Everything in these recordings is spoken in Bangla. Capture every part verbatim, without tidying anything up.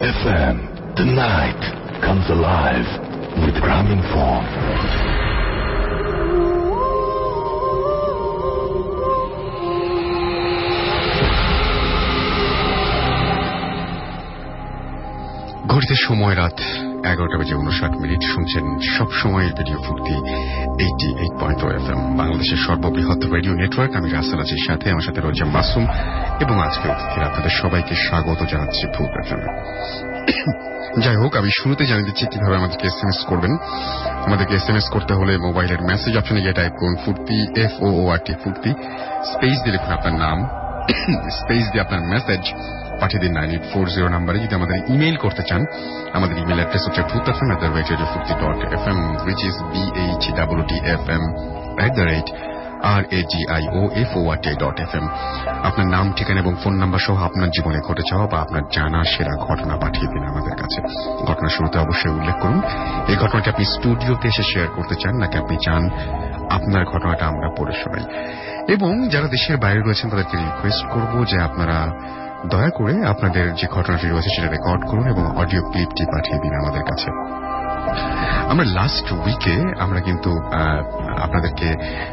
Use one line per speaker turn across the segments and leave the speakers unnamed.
F M, the night comes alive with Graminphone.
ঘড়িতে সময় রাত এগারোটা বেজে উনষাট মিনিট। শুনছেন সব সময় radio Foorti eighty eight point O F M, বাংলাদেশের সর্ববৃহৎ রেডিও নেটওয়ার্ক। আমি রাসেল আজির সাথে, আমার সাথে রয়েছে মাসুম, এবং আজকে অতিথিরা আপনাদের সবাইকে স্বাগত জানাচ্ছি ফুল এফ এম। যাই হোক, আমি শুরুতে জানিয়ে দিচ্ছি কিভাবে আমাদেরকে এস এম এস করবেন। আমাদেরকে এস এম এস করতে হলে মোবাইলের মেসেজ অপশনে গিয়ে টাইপ করুন Foorti, F O O R টি, ফুর্তি, স্পেস দিয়ে লিখুন আপনার নাম, স্পেস দিয়ে আপনার মেসেজ পাঠিয়ে দিন নাইন এইট ফোর জিরো নাম্বারে। যদি আমাদের ইমেইল করতে চান, আমাদের ইমেইল অ্যাড্রেস হচ্ছে Bhoot F M at the rate radio Foorti dot F M, which is B H W T F M at the rate R A G I O F O R T dot F M. আপনার নাম, ঠিকানা এবং ফোন নাম্বার সহ আপনার জীবনে ঘটে যাওয়া বা আপনার জানা সেরা ঘটনা পাঠিয়ে দিন আমাদের কাছে। ঘটনার শুরুতে অবশ্যই উল্লেখ করুন এই ঘটনাটি আপনি স্টুডিওতে এসে শেয়ার করতে চান, নাকি আপনি চান আপনার ঘটনাটা আমরা পড়ে শোনাই। এবং যারা দেশের বাইরে রয়েছেন তাদেরকে রিকোয়েস্ট করব যে আপনারা দয়া করে আপনাদের যে ঘটনাটি রয়েছে সেটা রেকর্ড করুন এবং অডিও ক্লিপটি পাঠিয়ে দিন আমাদের কাছে। আমরা লাস্ট উইকে আমরা কিন্তু আপনাদেরকে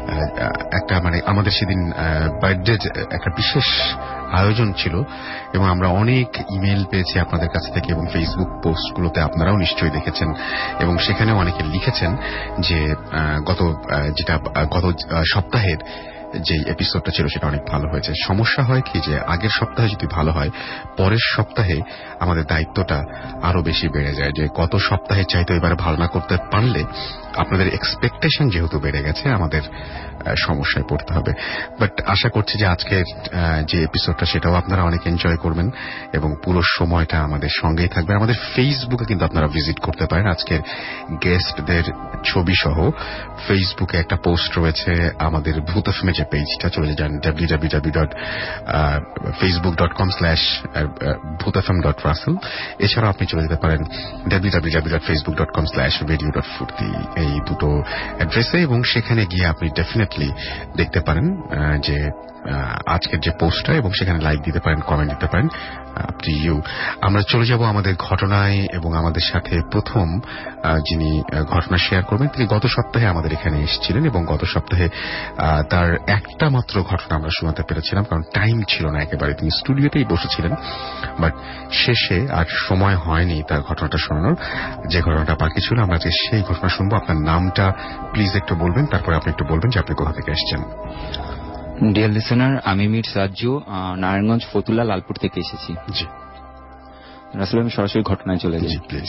একটা মানে আমাদের সেদিন বার্থডে একটা বিশেষ আয়োজন ছিল এবং আমরা অনেক ইমেল পেয়েছি আপনাদের কাছ থেকে, এবং ফেসবুক পোস্টগুলোতে আপনারাও নিশ্চয়ই দেখেছেন, এবং সেখানেও অনেকে লিখেছেন যে গত যেটা গত সপ্তাহের যে এপিসোডটা ছিল সেটা অনেক ভালো হয়েছে। সমস্যা হয় কি যে আগের সপ্তাহে যদি ভালো হয়, পরের সপ্তাহে আমাদের দায়িত্বটা আরো বেশি বেড়ে যায়, যে গত সপ্তাহে চাইতে এবারে ভালো না করতে পারলে আপনাদের এক্সপেকটেশন যেহেতু বেড়ে গেছে, আমাদের সমস্যায় পড়তে হবে। বাট আশা করছি যে আজকের যে এপিসোডটা সেটাও আপনারা অনেক এনজয় করবেন এবং পুরো সময়টা আমাদের সঙ্গেই থাকবে। আমাদের ফেসবুকে কিন্তু আপনারা ভিজিট করতে পারেন। আজকের গেস্টদের ছবি সহ ফেসবুকে একটা পোস্ট রয়েছে। আমাদের ভূত এফএম যে পেজটা, চলে যান W W W dot Facebook dot com slash Bhoot FM dot Russell. এছাড়াও আপনি চলে যেতে পারেন W W W dot Facebook dot com slash radio dot Foorti, এই দুটো অ্যাড্রেসে, এবং সেখানে গিয়ে আপনি ডেফিনেটলি দেখতে পারেন যে আজকের যে পোস্টটা, এবং সেখানে লাইক দিতে পারেন, কমেন্ট দিতে পারেন, আপ টু ইউ। আমরা চলে যাব আমাদের ঘটনায়, এবং আমাদের সাথে প্রথম যিনি ঘটনা শেয়ার করবেন তিনি গত সপ্তাহে আমাদের এখানে এসেছিলেন, এবং গত সপ্তাহে তার একটা মাত্র ঘটনা আমরা শোনাতে পেরেছিলাম, কারণ টাইম ছিল না একেবারে। তিনি স্টুডিওতেই বসেছিলেন, বাট শেষে আর সময় হয়নি তার ঘটনাটা শোনানোর। যে ঘটনাটা বাকি ছিল আমরা যে সেই ঘটনা শুনবো। আপনার নামটা প্লিজ একটু বলবেন, তারপরে আপনি একটু বলবেন যে আপনি কোথা থেকে এসেছেন।
ডিয়ার লিসেনার, আমি মির সাজ্জু, নারায়ণগঞ্জ ফতুল্লা লালপুর থেকে এসেছি।
জি
রাসেল, আমি সরাসরি ঘটনায় চলে যাই।
প্লিজ।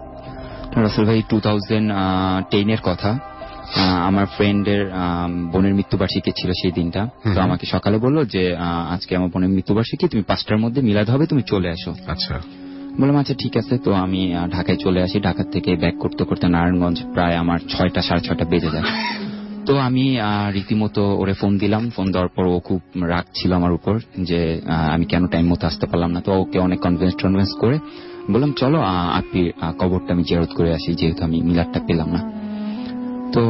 রাসেল ভাই, টু থাউজেন্ড টেনের কথা। আমার ফ্রেন্ডের বোনের মৃত্যুবার্ষিকী ছিল সেই দিনটা। তো আমাকে সকালে বললো যে আজকে আমার বোনের মৃত্যুবার্ষিকী, তুমি পাঁচটার মধ্যে মিলাদ হবে, তুমি চলে আসো।
আচ্ছা,
বললাম আচ্ছা ঠিক আছে। তো আমি ঢাকায় চলে আসি। ঢাকা থেকে ব্যাক করতে করতে নারায়ণগঞ্জ প্রায় আমার ছয়টা সাড়ে ছয়টা বেজে যায়। তো আমি রীতিমতো ওরে ফোন দিলাম। ফোন দেওয়ার পর ও খুব রাগ ছিল আমার উপর যে আমি কেন টাইম মতো আসতে পারলাম না। তো ওকে অনেক কনভিন্স টনভিন্স করে বললাম চলো আপনি কবরটা আমি জিয়ারত করে আসি, যেহেতু আমি মিলাদটা পেলাম না। তো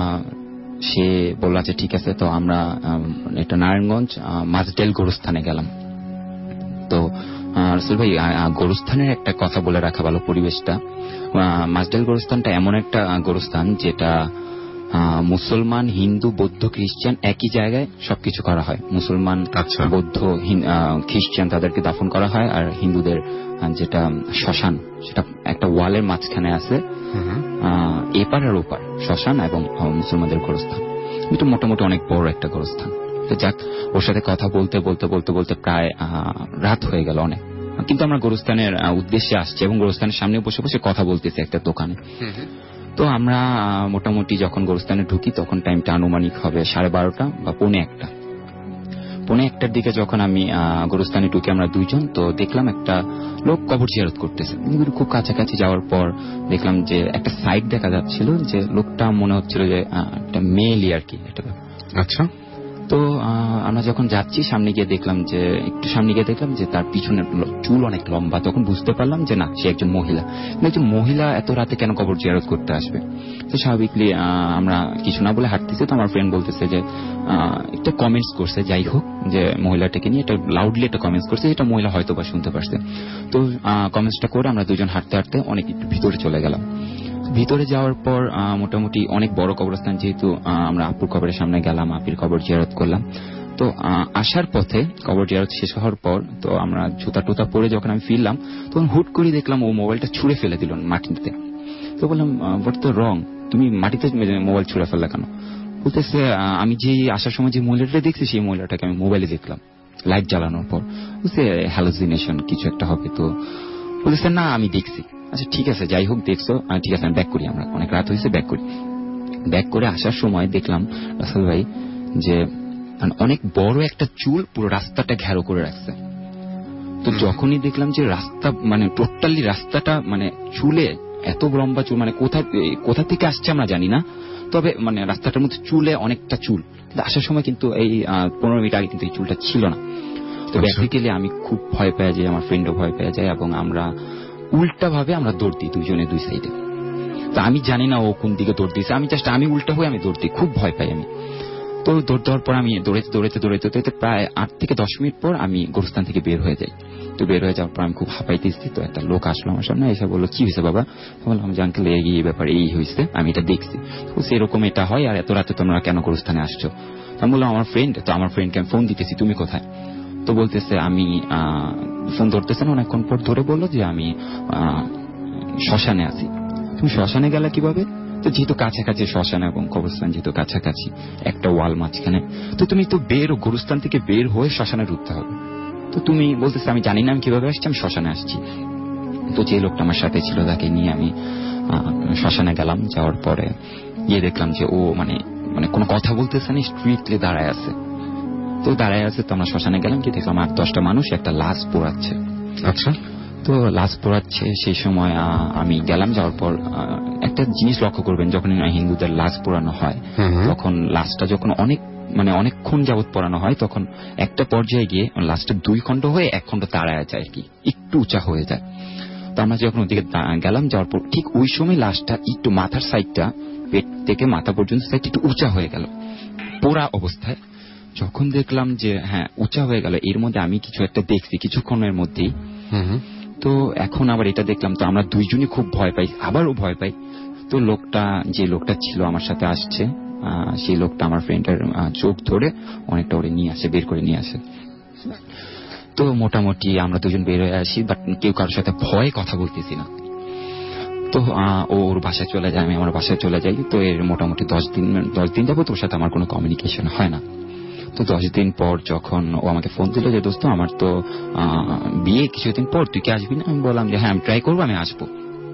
সে বলল আচ্ছা ঠিক আছে। তো আমরা এটা নারায়ণগঞ্জ মাঝডেল গোরস্থানে গেলাম। তো রাসেল ভাই, গোরস্থানের একটা কথা বলে রাখা ভালো, পরিবেশটা। মাঝডেল গোরস্থানটা এমন একটা গোরস্থান যেটা মুসলমান, হিন্দু, বৌদ্ধ, খ্রিস্টান একই জায়গায় সবকিছু করা হয়। মুসলমান, বৌদ্ধ, খ্রিস্টান তাদেরকে দাফন করা হয়, আর হিন্দুদের যেটা শ্মশান সেটা একটা ওয়ালের মাঝখানে আছে। এপার আর ওপার শ্মশান এবং মুসলমানদের গোরস্থান। এটা মোটামুটি অনেক বড় একটা গোরস্থান। তো যাক, ওর সাথে কথা বলতে বলতে বলতে বলতে প্রায় রাত হয়ে গেল অনেক। কিন্তু আমরা গোরস্থানের উদ্দেশ্যে আসছি এবং গোরস্থানের সামনে বসে বসে কথা বলতেছি একটা দোকানে। তো আমরা মোটামুটি যখন গোরস্থানে ঢুকি তখন টাইমটা আনুমানিক হবে সাড়ে বারোটা বা পৌনে একটা। পৌনে একটার দিকে যখন আমি গোরস্থানে ঢুকি আমরা দুইজন, তো দেখলাম একটা লোক কবর জিয়ারত করতেছে। খুব কাছাকাছি যাওয়ার পর দেখলাম যে একটা সাইড দেখা যাচ্ছিল, যে লোকটা মনে হচ্ছিল যে একটা মেয়েলি আর কি।
আচ্ছা।
তো আমরা যখন যাচ্ছি সামনে গিয়ে দেখলাম যে একটু সামনে গিয়ে দেখলাম যে তার পিছনের চুল অনেক লম্বা। তখন বুঝতে পারলাম যে না, সে একজন মহিলা। একজন মহিলা এত রাতে কেন কবর জিয়ারত করতে আসবে? তো স্বাভাবিকলি আমরা কিছু না বলে হাঁটতেছি। তো আমার ফ্রেন্ড বলতেছে যে একটা কমেন্টস করছে, যাই হোক, যে মহিলাটাকে নিয়ে একটা লাউডলি একটা কমেন্টস করছে, যেটা মহিলা হয়তো বা শুনতে পারছে। তো কমেন্টসটা করে আমরা দুজন হাঁটতে হাঁটতে অনেক একটু ভিতরে চলে গেলাম। ভিতরে যাওয়ার পর মোটামুটি অনেক বড় কবরস্থান, যেহেতু আমরা আপুর কবরের সামনে গেলাম, আপির কবর জিয়ারত করলাম। তো আসার পথে কবর জিয়ারত শেষ হওয়ার পর তো আমরা জুতা টুতা পরে যখন আমি ফিরলাম, তখন হুট করে দেখলাম ও মোবাইলটা ছুঁড়ে ফেলে দিল মাটিতে। তো বললাম, হোয়াট দ্য রং, তুমি মাটিতে মোবাইল ছুঁড়ে ফেললে কেন? বলতেছে, আমি যে আসার সময় যে মহিলাটা দেখছি সেই মহিলাটাকে আমি মোবাইলে দেখলাম লাইট জ্বালানোর পর। বুঝতে হ্যালুসিনেশন কিছু একটা হবে। তো বলতেছে, না আমি দেখছি। আচ্ছা ঠিক আছে, যাই হোক দেখছো, ঠিক আছে আমি ব্যাক করি, আমরা অনেক রাত হয়েছে, ব্যাক করি। ব্যাক করে আসার সময় দেখলাম রাসেল ভাই যে অনেক বড় একটা চুল পুরো রাস্তাটা ঘেরো করে রাখছে। তো যখনই দেখলাম যে রাস্তা মানে টোটালি রাস্তাটা মানে চুলে এত লম্বা চুল, মানে কোথা কোথা থেকে আসছে আমরা জানি না, তবে মানে রাস্তাটার মধ্যে চুলে অনেকটা চুল। কিন্তু আসার সময় কিন্তু এই পনেরো মিনিট আগে কিন্তু এই চুলটা ছিল না। তো বেসিক্যালি আমি খুব ভয় পেয়ে যাই, আমার ফ্রেন্ডও ভয় পেয়ে যায়, এবং আমরা উল্টা ভাবে আমরা দৌড় দিই দুজনে দুই সাইডে। তো আমি জানি না ও কোন দিকে দৌড় দিয়েছে, আমি জাস্ট আমি উল্টা হয়ে আমি দৌড় দিই, খুব ভয় পাই আমি। তো দৌড় দেওয়ার পর আমি দৌড়াইতে দৌড়াইতে দৌড়াইতে দৌড়াইতে প্রায় আট থেকে দশ মিনিট পর আমি গোরস্থান থেকে বের হয়ে যাই। তো বের হয়ে যাওয়ার পর আমি খুব হাঁপাইতেছি। তো একটা লোক আসলো আমার সামনে, এসে বললো, কি হয়েছে বাবা? বললাম যে আঙ্কেল এই ব্যাপারে এই হয়েছে, আমি এটা দেখছি। তো সেরকম এটা হয়, আর এত রাতে তোমরা কেন গোরস্থানে আসছো? আমি বললাম আমার ফ্রেন্ড। তো আমার ফ্রেন্ডকে আমি ফোন দিতেছি, তুমি কোথায়? তো বলতেছে, আমি ফোন ধরতেছে না, অনেকক্ষণ পর ধরে বললো যে আমি শ্মশানে আছি। তুমি শ্মশানে গেলা কিভাবে? তো যেহেতু কাছাকাছি শ্মশান এবং কবরস্থান যেহেতু কাছাকাছি, একটা ওয়াল মাঝখানে, তো তুমি তো বের গোরস্থান থেকে বের হয়ে শ্মশানে ঢুকতে হবে। তো তুমি বলতেছে, আমি জানি না আমি কিভাবে আসছি, আমি শ্মশানে আসছি। তো যে লোকটা আমার সাথে ছিল তাকে নিয়ে আমি শ্মশানে গেলাম। যাওয়ার পরে গিয়ে দেখলাম যে ও মানে মানে কোনো কথা বলতেছে না, স্ট্রিটলি দাঁড়ায় আছে। তো দাঁড়ায় আছে। তো আমরা শ্মশানে গেলাম, কি দেখলাম আট দশটা মানুষ একটা লাশ পোড়াচ্ছে।
আচ্ছা।
তো লাশ পোড়াচ্ছে, সেই সময় আমি গেলাম। যাওয়ার পর একটা জিনিস লক্ষ্য করবেন, যখন হিন্দুদের লাশ পোড়ানো হয় তখন লাশটা যখন অনেক মানে অনেকক্ষণ যাবৎ পোড়ানো হয়, তখন একটা পর্যায়ে গিয়ে লাশটা দুই খণ্ড হয়ে এক খণ্ড দাঁড়ায় যায়, আর কি একটু উঁচা হয়ে যায়। তো আমরা যখন ওদিকে গেলাম, যাওয়ার পর ঠিক ওই সময় লাশটা একটু মাথার সাইডটা, পেট থেকে মাথা পর্যন্ত সাইড একটু উঁচা হয়ে গেল পোড়া অবস্থায়। যখন দেখলাম যে হ্যাঁ উঁচা হয়ে গেল, এর মধ্যে আমি কিছু একটা দেখছি কিছুক্ষণের মধ্যেই। তো এখন আবার এটা দেখলাম, তো আমরা দুইজনই খুব ভয় পাই, আবারও ভয় পাই। তো লোকটা যে লোকটা ছিল আমার সাথে আসছে, সেই লোকটা আমার ফ্রেন্ডের চোখ ধরে অনেকটা ওরে নিয়ে আসে, বের করে নিয়ে আসে। তো মোটামুটি আমরা দুজন বের হয়ে আসি, বাট কেউ কারোর সাথে ভয়ে কথা বলতেছি না। তো ওর বাসায় চলে যায়, আমি আমার বাসায় চলে যাই। তো এর মোটামুটি দশ দিন দশ দিন যাবো তোর সাথে আমার কোনো কমিউনিকেশন হয় না। তো দশ দিন পর যখন ও আমাকে ফোন দিল যে দোস্ত আমার তো বিয়ে কিছুদিন পর, তুই কি আসবি না? আমি বললাম যে হ্যাঁ আমি ট্রাই করবো, আমি আসবো।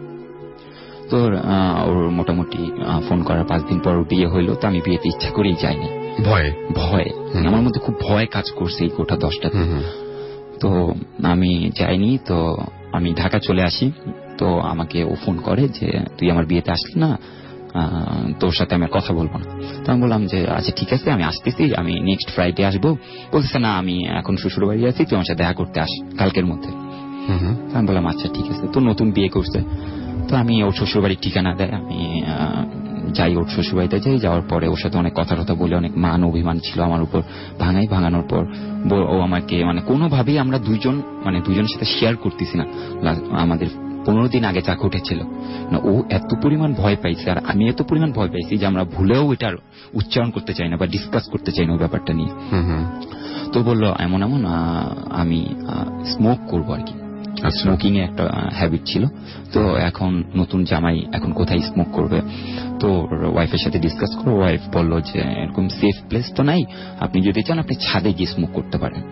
তো ওর মোটামুটি ফোন করার পাঁচ দিন পর বিয়ে হইলো। তো আমি বিয়েতে ইচ্ছা করেই যাইনি, ভয়ে ভয়ে আমার মধ্যে খুব ভয় কাজ করছে এই গোটা দশটা দিন। তো আমি যাইনি। তো আমি ঢাকা চলে আসি। তো আমাকে ও ফোন করে যে তুই আমার বিয়েতে আসলি না, তোর সাথে আমি কথা বলবো না। তো আমি বললাম যে আচ্ছা ঠিক আছে আমি আসতেছি, আমি নেক্সট ফ্রাইডে আসবো। বলতেছে না আমি এখন শ্বশুর বাড়ি আছি, তুই আমার সাথে দেখা করতে আস কালকের মধ্যে। আমি বললাম আচ্ছা ঠিক আছে। তো নতুন বিয়ে করছে, তো আমি ওর শ্বশুর বাড়ির ঠিকানা দেয়, আমি যাই ওর শ্বশুর বাড়িতে যাই। যাওয়ার পরে ওর সাথে অনেক কথা কথা বলে, অনেক মান অভিমান ছিল আমার উপর, ভাঙাই ভাঙানোর পর ও আমাকে মানে কোনোভাবেই আমরা দুইজন মানে দুজনের সাথে শেয়ার করতেছি না আমাদের পনেরো দিন আগে চাক উঠেছিল না। ও এত পরিমাণ ভয় পাইছে আর আমি এত পরিমাণ ভয় পাইছি যে আমরা ভুলেও এটার উচ্চারণ করতে চাই না বা ডিসকাস করতে চাই না ওই ব্যাপারটা নিয়ে। তো বললো এমন এমন আমি স্মোক করবো আর কি, স্মোকিং এর একটা হ্যাবিট ছিল। তো এখন নতুন জামাই এখন কোথায় স্মোক করবে? তো ওয়াইফের সাথে ডিসকাস করে ওয়াইফ বললো যে এরকম সেফ প্লেস তো নাই, আপনি যদি চান আপনি ছাদে গিয়ে স্মোক করতে পারেন।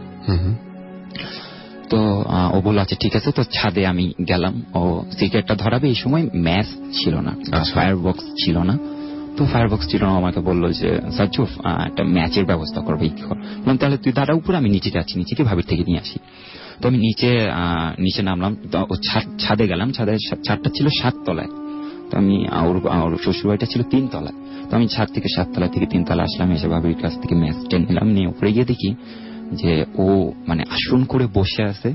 তো ও বললো আচ্ছা ঠিক আছে। তো ছাদে আমি গেলাম, ও সিগারেটটা ধরাবে, এই সময় ম্যাচ ছিল না, ফায়ার বক্স ছিল না। তো ফায়ার বক্স ছিল না, আমাকে বললো যে সাজ্জুফ একটা ম্যাচের ব্যবস্থা করবে। তাহলে তুই দাঁড়া উপরে, আমি নিচে যাচ্ছি, নিচে কি ভাবির থেকে নিয়ে আসি। তো আমি নিচে নিচে নামলাম, ছাদে গেলাম। ছাদে ছাদটা ছিল সাত তলায়। তো আমি ওর শ্বশুরবাড়িটা ছিল তিন তলায়, তো আমি ছাদ থেকে সাততলা থেকে তিন তলা আসলাম, এসে ভাবির কাছ থেকে ম্যাচ টেন নিলাম, নিয়ে উপরে গিয়ে দেখি যে ও মানে আসন করে বসে আছে,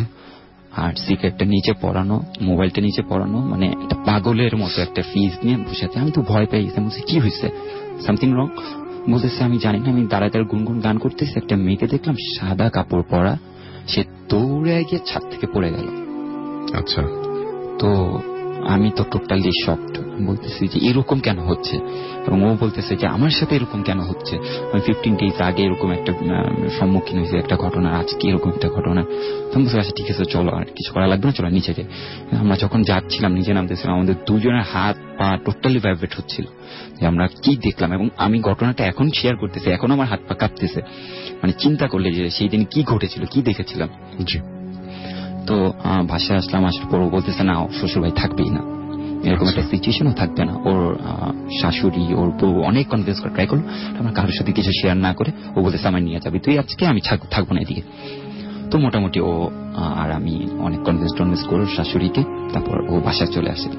আর সিগারেটটা নিচে পড়ানো, মোবাইলটা নিচে পড়ানো, মানে একটা পাগলের মতো একটা ফিজ নিয়ে বসে আছে। আমি তো ভয় পেয়ে গেছি, বলছি কি হয়েছে, সামথিং রং? বলতেছে আমি জানি না, আমি দাঁড়ায় দাঁড়ায় গুনগুন গান করতেছি, একটা মেয়েকে দেখলাম সাদা কাপড় পরা, সে দৌড়ে গিয়ে ছাদ থেকে পড়ে গেল।
আচ্ছা, তো
আমি তো টোটালি শকড, বলতেছি যে এরকম কেন হচ্ছে, এবং ও বলতেছে যে আমার সাথে এরকম কেন হচ্ছে, আমি ফিফটিন ডেজ আগে এরকম একটা সম্মুখীন হয়েছে একটা ঘটনা, আজকে এরকম একটা ঘটনা। তখন বলছে আচ্ছা ঠিক আছে চলো, আর কিছু করা লাগবে না, চলো নিচে যাই। আমরা যখন যাচ্ছিলাম নিচে নামতেছিলাম, আমাদের দুজনের হাত পা টোটালি ভাইব্রেট হচ্ছিল যে আমরা কি দেখলাম, এবং আমি ঘটনাটা এখন শেয়ার করতেছি, এখন আমার হাত পা কাঁপতেছে, মানে চিন্তা করলে যে সেই দিন কি ঘটেছিল, কি দেখেছিলাম।
জি।
তো বাসায় আসলাম, আসার পর ও বলতেছে না শ্বশুর ভাই থাকবেই না, এরকম একটা সিচুয়েশনও থাকবে না। ওর শাশুড়ি ওর বউ অনেক কনভিন্স করে ট্রাই করলো, আমার কারোর সাথে কিছু শেয়ার না করে ও বলতেছে আমার নিয়ে যাবি তুই আজকে, আমি থাকবো না এদিকে। তো মোটামুটি ও আর আমি অনেক কনভিন্স টনভিন্স করে শাশুড়িকে, তারপর ও বাসায় চলে আসে।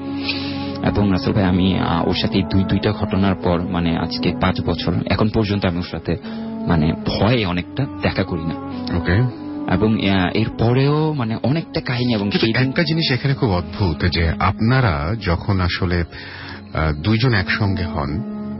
এবং রাসেল ভাই আমি ওর সাথে দুই দুইটা ঘটনার পর মানে আজকে পাঁচ বছর এখন পর্যন্ত আমি ওর সাথে মানে ভয়ে অনেকটা দেখা করি না।
ওকে।
এবং এর পরেও মানে অনেকটা কাহিনী। এবং
একটা জিনিস এখানে খুব অদ্ভুত যে আপনারা যখন আসলে দুইজন একসঙ্গে হন,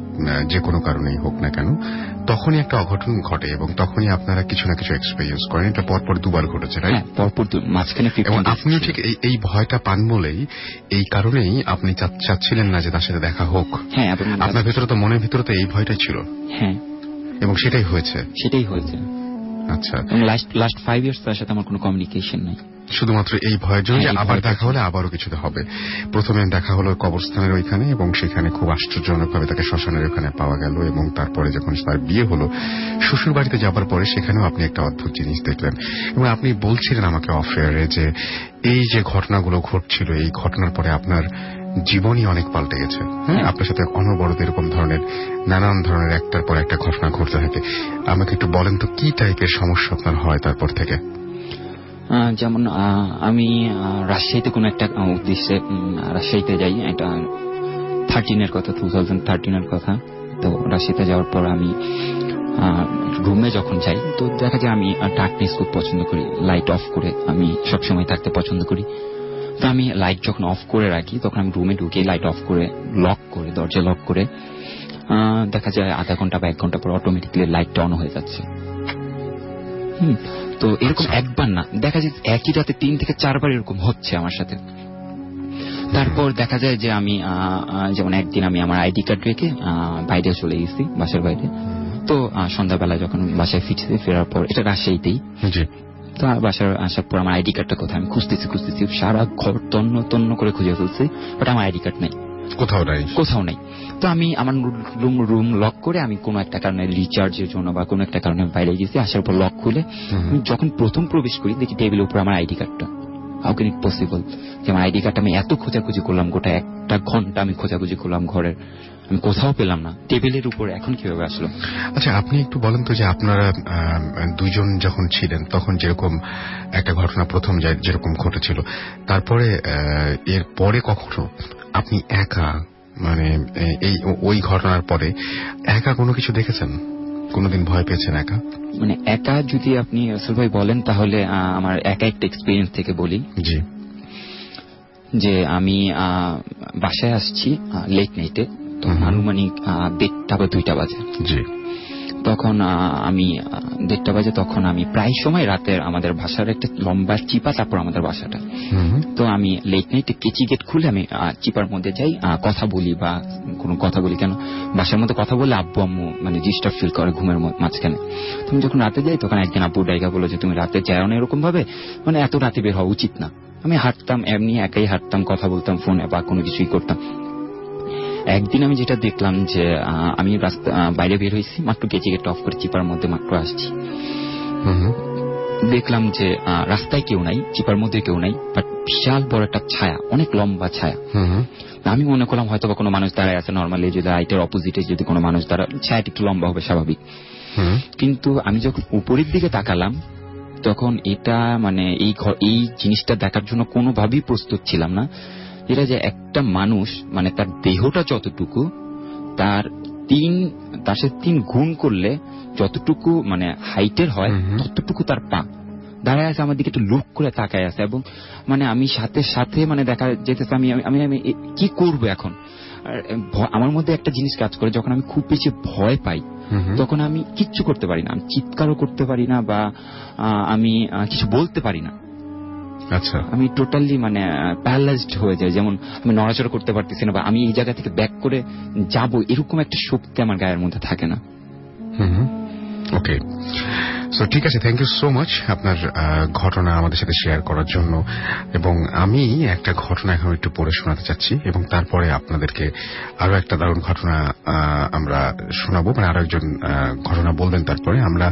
যে কোনো কারণেই হোক না কেন, তখনই একটা অঘটন ঘটে এবং তখনই আপনারা কিছু না কিছু এক্সপেরিয়েন্স করেন। এটা পরপর দুবার ঘটেছে, রাইট?
পরপর মাঝখানে।
এবং আপনিও ঠিক এই ভয়টা পান বলেই, এই কারণেই আপনি চাচ্ছিলেন না যে তার সাথে দেখা হোক।
হ্যাঁ,
আপনার ভেতরে তো, মনের ভিতরে তো এই ভয়টাই ছিল।
হ্যাঁ,
এবং সেটাই হয়েছে।
সেটাই হয়েছে।
আচ্ছা,
লাস্ট লাস্ট ফাইভ ইয়ার্স তার সাথে আমার কোনো কমিউনিকেশন নেই,
শুধুমাত্র এই ভয়ের জন্য যে আবার দেখা হলে আবারও কিছুতে হবে। প্রথমে দেখা হলো কবরস্থানের ওইখানে, এবং সেখানে খুব আশ্চর্যজনকভাবে তাকে শ্মশানের ওখানে পাওয়া গেল। এবং তারপরে যখন তার বিয়ে হলো, শ্বশুর বাড়িতে যাবার পরে সেখানেও আপনি একটা অদ্ভুত জিনিস দেখলেন। এবং আপনি বলছিলেন আমাকে অফ এয়ারে যে এই যে ঘটনাগুলো ঘটছিল, এই ঘটনার পরে আপনার জীবনই অনেক পাল্টে গেছে। হ্যাঁ, আপনার সাথে অনবরত এরকম ধরনের নানান ধরনের একটার পর একটা ঘটনা ঘটতে থাকে। আমাকে একটু বলেন তো কি টাইপের সমস্যা আপনার হয় তারপর থেকে?
যেমন আমি রাজশাহীতে কোনো একটা উদ্দেশ্যে রাজশাহীতে যাই, এটা থার্টিনের কথা, টু থাউজেন্ড থার্টিনের কথা। তো রাজশাহীতে যাওয়ার পর আমি রুমে যখন যাই তো দেখা যায় আমি ডার্কনেস খুব পছন্দ করি, লাইট অফ করে আমি সবসময় থাকতে পছন্দ করি। তো আমি লাইট যখন অফ করে রাখি তখন আমি রুমে ঢুকে লাইট অফ করে লক করে দরজা লক করে দেখা যায় আধা ঘন্টা বা এক ঘন্টা পর অটোমেটিক্যালি লাইটটা অন হয়ে যাচ্ছে। হুম, তো এরকম একবার না, দেখা যায় একই রাতে তিন থেকে চারবার এরকম হচ্ছে আমার সাথে। তারপর দেখা যায় যে আমি যেমন একদিন আমি আমার আইডি কার্ড রেখে বাইরে চলে গেছি, বাসার বাইরে। তো সন্ধ্যাবেলা যখন বাসায় ফিরছি, ফেরার পর এটা রাজশাহীতেই, তো বাসার আসার পর আমার আইডি কার্ডটা কোথায় আমি খুঁজতেছি খুঁজতেছি সারা ঘর তন্ন তন্ন করে খুঁজে ফেলছি, বাট আমার আইডি কার্ড নেই,
কোথাও নাই
কোথাও নেই। তো আমি আমার রুম রুম লক করে আমি কোনো একটা কারণে রিচার্জের জন্য বা কোনো একটা কারণে বাইরে গেছি। আসার পর লক খুলে যখন প্রথম প্রবেশ করি দেখি টেবিলের উপর আমার আইডি কার্ডটা। হাউ ক্যান ইট পসিবল যে আমার আইডি কার্ডটা আমি এত খোঁজাখুঁজি করলাম, গোটা একটা ঘন্টা আমি খোঁজাখুঁজি করলাম ঘরের, আমি কোথাও পেলাম না, টেবিলের উপর এখন কিভাবে আসলো?
আচ্ছা, আপনি একটু বলেন তো যে আপনারা দুইজন যখন ছিলেন তখন যেরকম একটা ঘটনা প্রথম যেরকম ঘটেছিল, তারপরে এর পরে কখনো আপনি একা মানে এই ওই ঘটনার পরে একা কোনো কিছু দেখেছেন? কোনোদিন ভয় পেয়েছেন একা?
মানে একা যদি আপনি রাসেল ভাই বলেন তাহলে আমার একা একটা এক্সপিরিয়েন্স থেকে বলি।
জি।
যে আমি বাসায় আসছি লেট নাইটে, তো আনুমানিক দেড়টা বা দুইটা বাজে।
জি।
তখন আমি দেড়টা বাজে, তখন আমি প্রায় সময় রাতের আমাদের বাসার একটা লম্বা চিপা, তারপর আমাদের বাসাটা। তো আমি লেট নাইটে কেচি গেট খুলে আমি চিপার মধ্যে যাই, কথা বলি বা কোনো কথা বলি, কেন বাসার মধ্যে কথা বলে আব্বু আম্মু মানে ডিস্টার্ব ফিল করে ঘুমের মাঝখানে। তুমি যখন রাতে যাই তখন একদিন আব্বু ডাইগা বলো যে তুমি রাতে যাও না এরকম ভাবে, মানে এত রাতে বের হওয়া উচিত না। আমি হাঁটতাম, এমনি একাই হাঁটতাম, কথা বলতাম ফোনে বা কোনো কিছুই করতাম। একদিন আমি যেটা দেখলাম যে আমি রাস্তা বাইরে বের হয়েছি, মাত্র কেচি গেট অফ করে চিপার মধ্যে মাত্র আসছি, দেখলাম যে রাস্তায় কেউ নাই, চিপার মধ্যে কেউ নাই, বাট বিশাল বড় একটা ছায়া, অনেক লম্বা ছায়া। আমি মনে করলাম হয়তো বা কোনো মানুষ দাঁড়ায় আছে, নর্মালি যদি লাইটের অপোজিটে যদি কোনো মানুষ দাঁড়া, ছায়াটা একটু লম্বা হবে স্বাভাবিক। কিন্তু আমি যখন উপরের দিকে তাকালাম তখন এটা মানে এই এই জিনিসটা দেখার জন্য কোনোভাবেই প্রস্তুত ছিলাম না। যেটা যে একটা মানুষ মানে তার দেহটা যতটুকু তার তিন তার সাথে তিন গুণ করলে যতটুকু মানে হাইটের হয় ততটুকু তার পা দাঁড়ায় আছে, আমার দিকে একটু লুক করে তাকায় আছে। এবং মানে আমি সাথে সাথে মানে দেখা যেতেছে আমি আমি আমি কি করব এখন। আমার মধ্যে একটা জিনিস কাজ করে, যখন আমি খুব বেশি ভয় পাই তখন আমি কিচ্ছু করতে পারি না, আমি চিৎকারও করতে পারি না বা আমি কিছু বলতে পারি না।
আচ্ছা,
আমি টোটালি মানে প্যারালাইজড হয়ে যাই, যেমন আমি নড়াচড়া করতে পারতেছি না বা আমি এই জায়গা থেকে ব্যাক করে যাব, এরকম একটা শক্তি আমার গায়ের মধ্যে থাকে না।
হুম, ওকে, সো ঠিক আছে, থ্যাংক ইউ সো মাচ আপনার ঘটনা আমাদের সাথে শেয়ার করার জন্য। এবং আমি একটা ঘটনা এখন একটু পড়ে শোনাতে চাচ্ছি এবং তারপরে আপনাদেরকে আরো একটা দারুণ ঘটনা আমরা শোনাবো, মানে আরো একজন ঘটনা বলবেন। তারপরে আমরা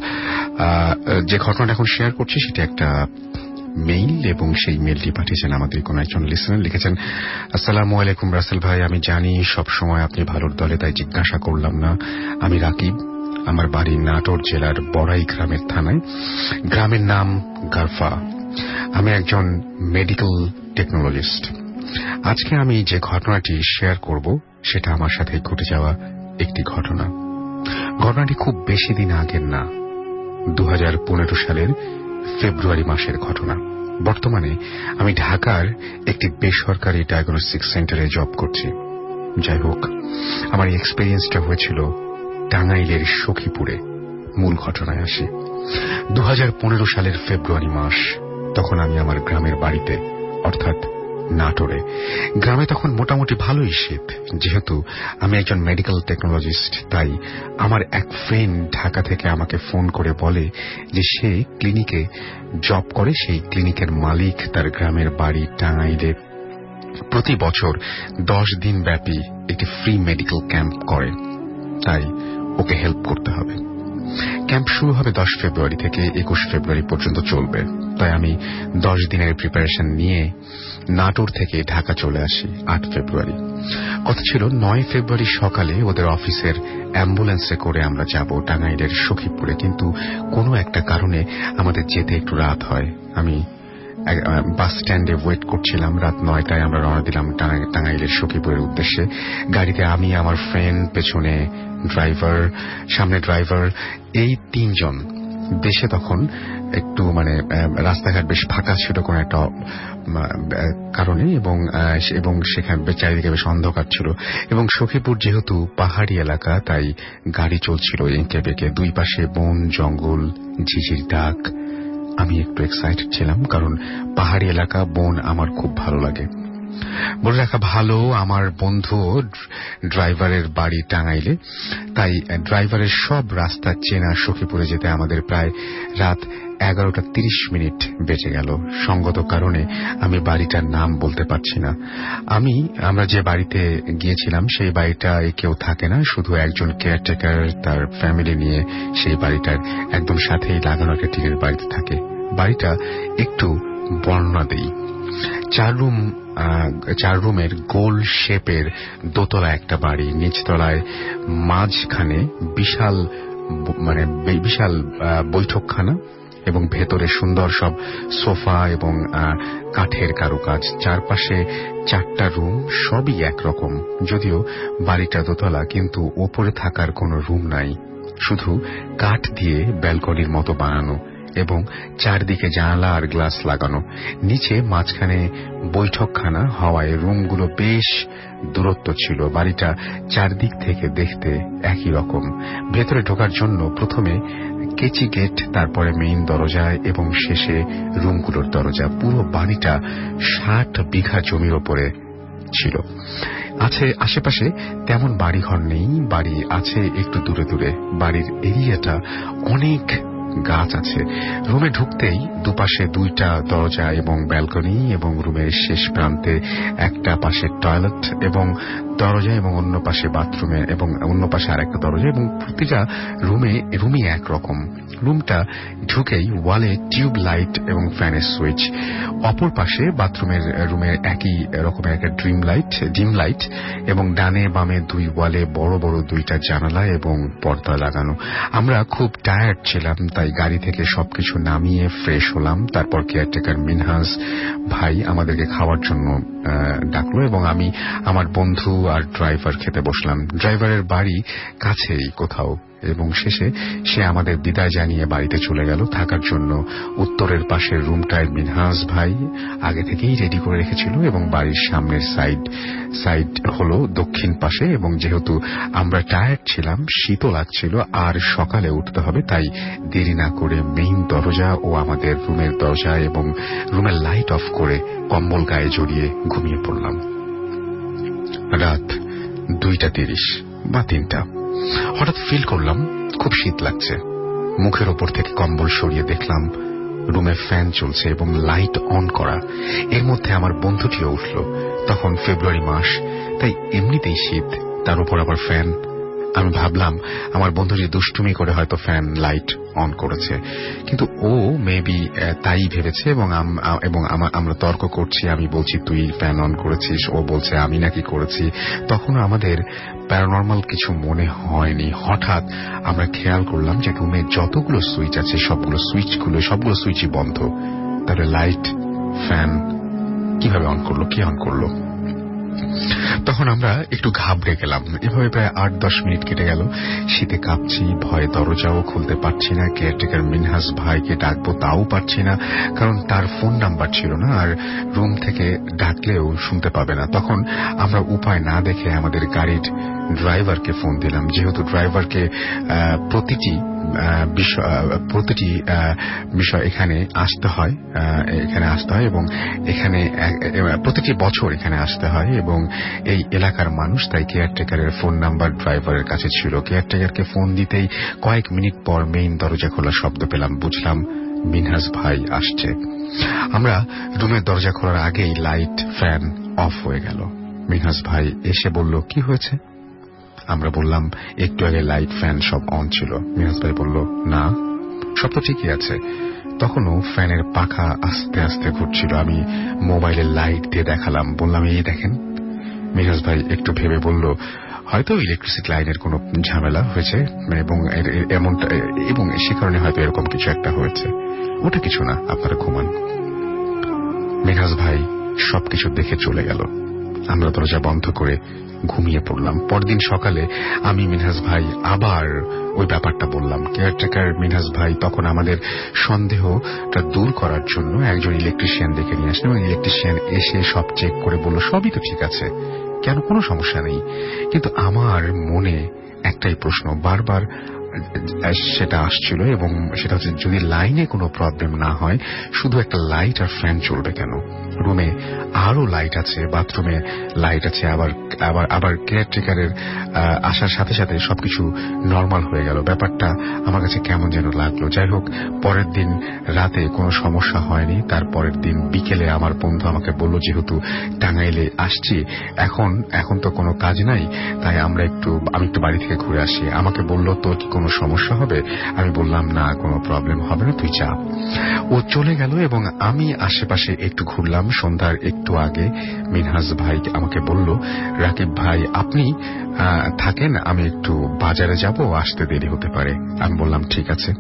যে ঘটনাটা এখন শেয়ার করছি সেটা একটা মেইল, এবং সেই মেইলটি পাঠিয়েছেন আমাদের কোন একজন লিসেনার। লিখেছেন, আসসালামু আলাইকুম রাসেল ভাই, আমি জানি সব সময় আপনি ভালোর দলে, তাই জিজ্ঞাসা করলাম না। আমি রাকিব, আমার বাড়ি নাটোর জেলার বড়াই গ্রামের থানায়, গ্রামের নাম গারফা। আমি একজন মেডিকেল টেকনোলজিস্ট। আজকে আমি যে ঘটনাটি শেয়ার করব সেটা আমার সাথে ঘটে যাওয়া একটি ঘটনা। ঘটনাটি খুব বেশি দিন আগের না, দু হাজার পনেরো সালের ফেব্রুয়ারি মাসের ঘটনা। বর্তমানে আমি ঢাকার একটি বেসরকারি ডায়াগনস্টিক সেন্টারে জব করছি। যাই হোক, আমার এই এক্সপেরিয়েন্সটা হয়েছিল টাঙ্গাইলের সখীপুরে। মূল ঘটনায় আসি। দু হাজার পনেরো সালের ফেব্রুয়ারি মাস, তখন আমি আমার গ্রামের বাড়িতে, অর্থাৎ নাটোরে। গ্রামে তখন মোটামুটি ভালোই শীত। যেহেতু আমি একজন মেডিকেল টেকনোলজিস্ট, তাই আমার এক ফ্রেন্ড ঢাকা থেকে আমাকে ফোন করে বলে যে সে ক্লিনিকে জব করে, সেই ক্লিনিকের মালিক তার গ্রামের বাড়ি টাঙ্গাইলে প্রতি বছর দশ দিন ব্যাপী একটি ফ্রি মেডিকেল ক্যাম্প করে, তাই ওকে হেল্প করতে হবে। ক্যাম্প শুরু হবে দশ ফেব্রুয়ারি থেকে একুশ ফেব্রুয়ারি পর্যন্ত চলবে। তাই আমি দশ দিনের প্রিপারেশন নিয়ে নাটোর থেকে ঢাকা চলে আসি আট ফেব্রুয়ারি। কথা ছিল নয় ফেব্রুয়ারি সকালে ওদের অফিসের অ্যাম্বুলেন্সে করে আমরা যাব টাঙ্গাইলের সখীপুরে, কিন্তু কোনো একটা কারণে আমাদের যেতে একটু রাত হয়। আমি বাস স্ট্যান্ডে ওয়েট করছিলাম। রাত নয়টায় আমরা রওনা দিলাম টাঙ্গাইলের সখীপুরের উদ্দেশ্যে। গাড়িতে আমি, আমার ফ্রেন্ড, পেছনে ড্রাইভার, সামনে ড্রাইভার, এই তিনজন। দেশে তখন একটু মানে রাস্তাঘাট বেশ ফাঁকা ছিল কোন একটা কারণে, এবং এবং সেখানে চারিদিকে বেশ অন্ধকার ছিল। এবং সখীপুর যেহেতু পাহাড়ি এলাকা, তাই গাড়ি চলছিল এঁকে বেঁকে, দুই পাশে বন, জঙ্গল, ঝিঝির ডাক। আমি একটু এক্সাইটেড ছিলাম, কারণ পাহাড়ি এলাকা, বন আমার খুব ভালো লাগে। বলে রাখা ভালো, আমার বন্ধু ড্রাইভারের বাড়ি টাঙ্গাইলে, তাই ড্রাইভারের সব রাস্তা চেনা। সখীপুরে যেতে আমাদের প্রায় রাত এগারোটা তিরিশ মিনিট বেঁচে গেল। সঙ্গত কারণে আমি বাড়িটার নাম বলতে পারছি না। আমি আমরা যে বাড়িতে গিয়েছিলাম সেই বাড়িটায় কেউ থাকে না, শুধু একজন কেয়ারটেকার তার ফ্যামিলি নিয়ে সেই বাড়িটার একদম সাথেই লাগানো একটা টিনের বাড়িতে থাকে। বাড়িটা একটু বর্ণনা দেই। চার রুম চার রুমের গোল শেপের দোতলা একটা বাড়ি, নিচতলায় মাঝখানে বিশাল মানে বিশাল বৈঠকখানা এবং ভেতরে সুন্দর সব সোফা এবং কাঠের কারুকাজ। চারপাশে চারটা রুম, সবই একরকম। যদিও বাড়িটা দোতলা, কিন্তু ওপরে থাকার কোনো রুম নাই, শুধু কাঠ দিয়ে ব্যালকনির মতো বানানো এবং চারদিকে জানালা আর গ্লাস লাগানো। নিচে মাঝখানে বৈঠকখানা হওয়ায় রুমগুলো বেশ দূরত্ব ছিল। বাড়িটা চারদিক থেকে দেখতে একই রকম। ভেতরে ঢোকার জন্য প্রথমে কেচি গেট, তারপরে মেইন দরজা এবং শেষে রুমগুলোর দরজা। পুরো বাড়িটা ষাট বিঘা জমির ওপরে ছিল। আছে আশেপাশে তেমন বাড়িঘর নেই, বাড়ি আছে একটু দূরে দূরে। বাড়ির এরিয়াটা অনেক গাছ আছে। রুমে ঢুকতেই দুপাশে দুইটা দরজা এবং ব্যালকনি, এবং রুমের শেষ প্রান্তে একটা পাশে টয়লেট এবং দরজা এবং অন্য পাশে বাথরুমে এবং অন্য পাশে আরেকটা দরজা এবং প্রতিটা রুমে রুমই একরকম। রুমটা ঢুকেই ওয়ালে টিউব লাইট এবং ফ্যানের সুইচ, অপর পাশে বাথরুমের রুমের একই রকমের একটা ড্রিম লাইট ডিম লাইট এবং ডানে বামে দুই ওয়ালে বড় বড় দুইটা জানালা এবং পর্দা লাগানো। আমরা খুব টায়ার্ড ছিলাম, তাই গাড়ি থেকে সবকিছু নামিয়ে ফ্রেশ হলাম। তারপর কেয়ারটেকার মিনহাজ ভাই আমাদেরকে খাওয়ার জন্য ডাকলো এবং আমি আমার বন্ধু আর ড্রাইভার খেতে বসলাম। ড্রাইভারের বাড়ি কাছেই কোথাও এবং শেষে সে আমাদের বিদায় জানিয়ে বাড়িতে চলে গেল থাকার জন্য। উত্তরের পাশের রুমটায় মিনহাজ ভাই আগে থেকেই রেডি করে রেখেছিল এবং বাড়ির সামনের সাইড সাইড হলো দক্ষিণ পাশে এবং যেহেতু আমরা টায়ার্ড ছিলাম, শীতও লাগছিল আর সকালে উঠতে হবে, তাই দেরি না করে মেইন দরজা ও আমাদের রুমের দরজা এবং রুমের লাইট অফ করে কম্বল গায়ে জড়িয়ে ঘুমিয়ে পড়লাম। রাত দুইটা তিরিশ বা তিনটা। হঠাৎ ফিল করলাম খুব শীত লাগছে। মুখের ওপর থেকে কম্বল সরিয়ে দেখলাম রুমে ফ্যান চলছে এবং লাইট অন করা। এর মধ্যে আমার বন্ধুটিও উঠল। তখন ফেব্রুয়ারি মাস, তাই এমনিতেই শীত, তার উপর আবার ফ্যান। আমি ভাবলাম আমার বন্ধুটি দুষ্টুমি করে হয়তো ফ্যান লাইট অন করেছে, কিন্তু ও মেবি তাই ভেবেছে এবং এবং আমরা তর্ক করছি। আমি বলছি তুই ফ্যান অন করেছিস, ও বলছে আমি নাকি করেছি। তখন আমাদের প্যারানর্মাল কিছু মনে হয়নি। হঠাৎ আমরা খেয়াল করলাম যে রুমে যতগুলো সুইচ আছে সবগুলো সুইচগুলো সবগুলো সুইচই বন্ধ। তাহলে লাইট ফ্যান কিভাবে অন করলো, কে অন করলো? তখন আমরা একটু ঘাবড়ে গেলাম। এভাবে প্রায় আট দশ মিনিট কেটে গেল। শীতে কাঁপছি, ভয়ে দরজাও খুলতে পারছি না। কেয়ারটেকার মিনহাজ ভাইকে ডাকবো তাও পারছি না, কারণ তার ফোন নাম্বার ছিল না আর রুম থেকে ডাকলেও শুনতে পাবে না। তখন আমরা উপায় না দেখে আমাদের গাড়ির ড্রাইভারকে ফোন দিলাম। যেহেতু ড্রাইভারকে প্রতিটি প্রতিটি বিষয় এখানে আসতে হয় এখানে আসতে হয় এবং এখানে প্রতিটি বছর এখানে আসতে হয় এবং এই এলাকার মানুষ, তাই কেয়ারটেকারের ফোন নাম্বার ড্রাইভারের কাছে ছিল। কেয়ারটেকারকে ফোন দিতেই কয়েক মিনিট পর মেইন দরজা খোলার শব্দ পেলাম। বুঝলাম মিনহাজ ভাই আসছে। আমরা রুমের দরজা খোলার আগেই লাইট ফ্যান অফ হয়ে গেল। মিনহাজ ভাই এসে বলল, কি হয়েছে? আমরা বললাম একটু আগে লাইট ফ্যান সব অন ছিল। মিনহাজ ভাই বলল, না, সব তো ঠিকই আছে। তখনও ফ্যানের পাখা আস্তে আস্তে ঘুরছিল। আমি মোবাইলের লাইট দিয়ে দেখালাম, বললাম এই দেখেন। মিনহাজ ভাই একটু ভেবে বলল, হয়তো ইলেকট্রিসিটি লাইনের কোনো ঝামেলা হয়েছে এবং এমনটা এবং সে কারণে হয়তো এরকম কিছু একটা হয়েছে। ওটা কিছু না, আপনারা ঘুমান। মিনহাজ ভাই সবকিছু দেখে চলে গেল। আমরা দরজা বন্ধ করে ঘুমিয়ে পড়লাম। পরদিন সকালে আমি মিনহাজ ভাই আবার ওই ব্যাপারটা বললাম। কেয়ারটেকার মিনহাজ ভাই তখন আমাদের সন্দেহটা দূর করার জন্য একজন ইলেকট্রিশিয়ান ডেকে নিয়ে আসলেন এবং ইলেকট্রিশিয়ান এসে সব চেক করে বলল, সবই তো ঠিক আছে, কেন, কোনো সমস্যা নেই। কিন্তু আমার মনে একটাই প্রশ্ন বারবার সেটা আসছিল এবং সেটা হচ্ছে, যদি লাইনে কোনো প্রবলেম না হয়, শুধু একটা লাইট আর ফ্যান চলবে কেন? রুমে আরো লাইট আছে, বাথরুমে লাইট আছে, আবার আবার আবার কেয়ারটেকারের আসার সাথে সাথে সবকিছু নর্মাল হয়ে গেল। ব্যাপারটা আমার কাছে কেমন যেন লাগলো। যাই হোক, পরের দিন রাতে কোনো সমস্যা হয়নি। তার পরের দিন বিকেলে আমার বন্ধু আমাকে বলল, যেহেতু টাঙ্গাইলে আসছি, এখন এখন তো কোনো কাজ নাই, তাই আমরা একটু আমি একটু বাড়ি থেকে ঘুরে আসি। আমাকে বলল, তোর কি কোনো সমস্যা হবে? আমি বললাম, না, কোনো প্রবলেম হবে না, তুই যা। ও চলে গেল এবং আমি আশেপাশে একটু ঘুরলাম। সন্ধ্যার একটু আগে মিনহাজ ভাই আমাকে বলল, রাকিব ভাই আপনি থাকেন, আমি একটু বাজারে যাব, আসতে দেরি হতে পারে। আমি বললাম ঠিক আছে।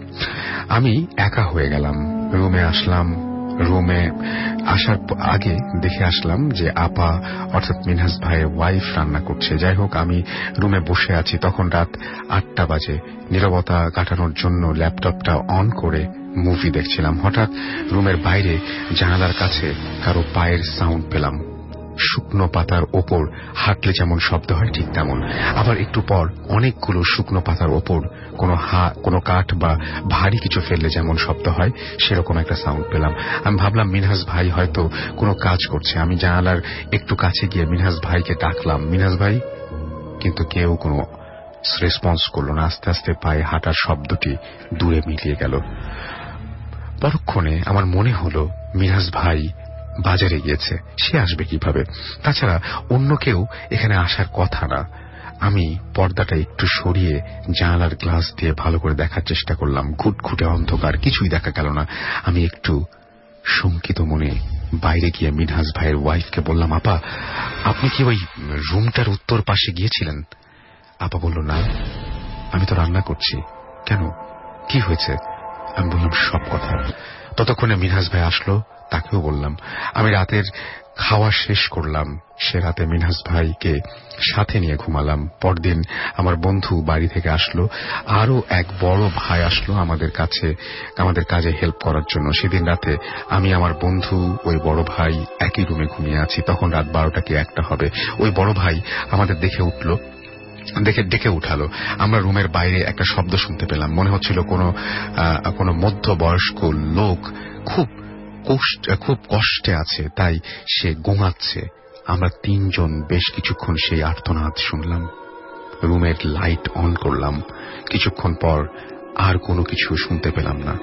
আমি একা হয়ে গেলাম। রুমে আসলাম। রুমে আসার আগে দেখে আসলাম যে আপা অর্থাৎ মিনহাজ ভাইয়ের ওয়াইফ রান্না করছে। যাই হোক, আমি রুমে বসে আছি। তখন রাত আটটা বাজে। নীরবতা কাটানোর জন্য ল্যাপটপটা অন করে মুভি দেখছিলাম। হঠাৎ রুমের বাইরে জানালার কাছে কারো পায়ের সাউন্ড পেলাম। শুকনো পাতার ওপর হাঁটলে যেমন শব্দ হয় ঠিক তেমন। আবার একটু পর অনেকগুলো শুকনো পাতার ওপর কোনো হা কোনো কাঠ বা ভারী কিছু ফেললে যেমন শব্দ হয় সেরকম একটা সাউন্ড পেলাম। আমি ভাবলাম মিনহাজ ভাই হয়তো কোনো কাজ করছে। আমি জানালার একটু কাছে গিয়ে মিনহাজ ভাইকে ডাকলাম, মিনহাজ ভাই, কিন্তু কেউ কোনো রেসপন্স করল না। আস্তে আস্তে পায়ে হাঁটার শব্দটি দূরে মিলিয়ে গেল। পরক্ষণে আমার মনে হলো মিনহাজ ভাই বাজারে গিয়েছে, সে আসবে কিভাবে? তাছাড়া অন্য কেউ এখানে আসার কথা না। আমি পর্দাটা একটু সরিয়ে জানালার গ্লাস দিয়ে ভালো করে দেখার চেষ্টা করলাম। ঘুটঘুটে অন্ধকার, কিছুই দেখা গেল না। আমি একটু শঙ্কিত মনে বাইরে গিয়ে মিনহাজ ভাইয়ের ওয়াইফকে বললাম, আপা, আপনি কি ওই রুমটার উত্তর পাশে গিয়েছিলেন? আপা বলল, না, আমি তো রান্না করছি। কেন, কি হয়েছে? আমি বললাম সব কথা। ততক্ষণে মিনহাজ ভাই আসলো, তাকেও বললাম। আমি রাতের খাওয়া শেষ করলাম। সে রাতে মিনহাজ ভাইকে সাথে নিয়ে ঘুমালাম। পরদিন আমার বন্ধু বাড়ি থেকে আসলো, আরো এক বড় ভাই আসলো আমাদের কাছে, আমাদের কাজে হেল্প করার জন্য। সেদিন রাতে আমি, আমার বন্ধু, ওই বড় ভাই একই রুমে ঘুমিয়ে আছি। তখন রাত বারোটা কি একটা হবে। ওই বড় ভাই আমাদের দেখে উঠল, দেখে ডেকে উঠালো। আমরা রুমের বাইরে একটা শব্দ শুনতে পেলাম। মনে হচ্ছিল কোনো কোনো মধ্যবয়স্ক লোক খুব খুব কষ্টে আছে, তাই সে গোঙাচ্ছে। আমরা তিনজন বেশ কিছুক্ষণ সেই আর্তনাদ শুনলাম। রুমের লাইট অন করলাম। কিছুক্ষণ পর আর কোনো কিছু শুনতে পেলাম না।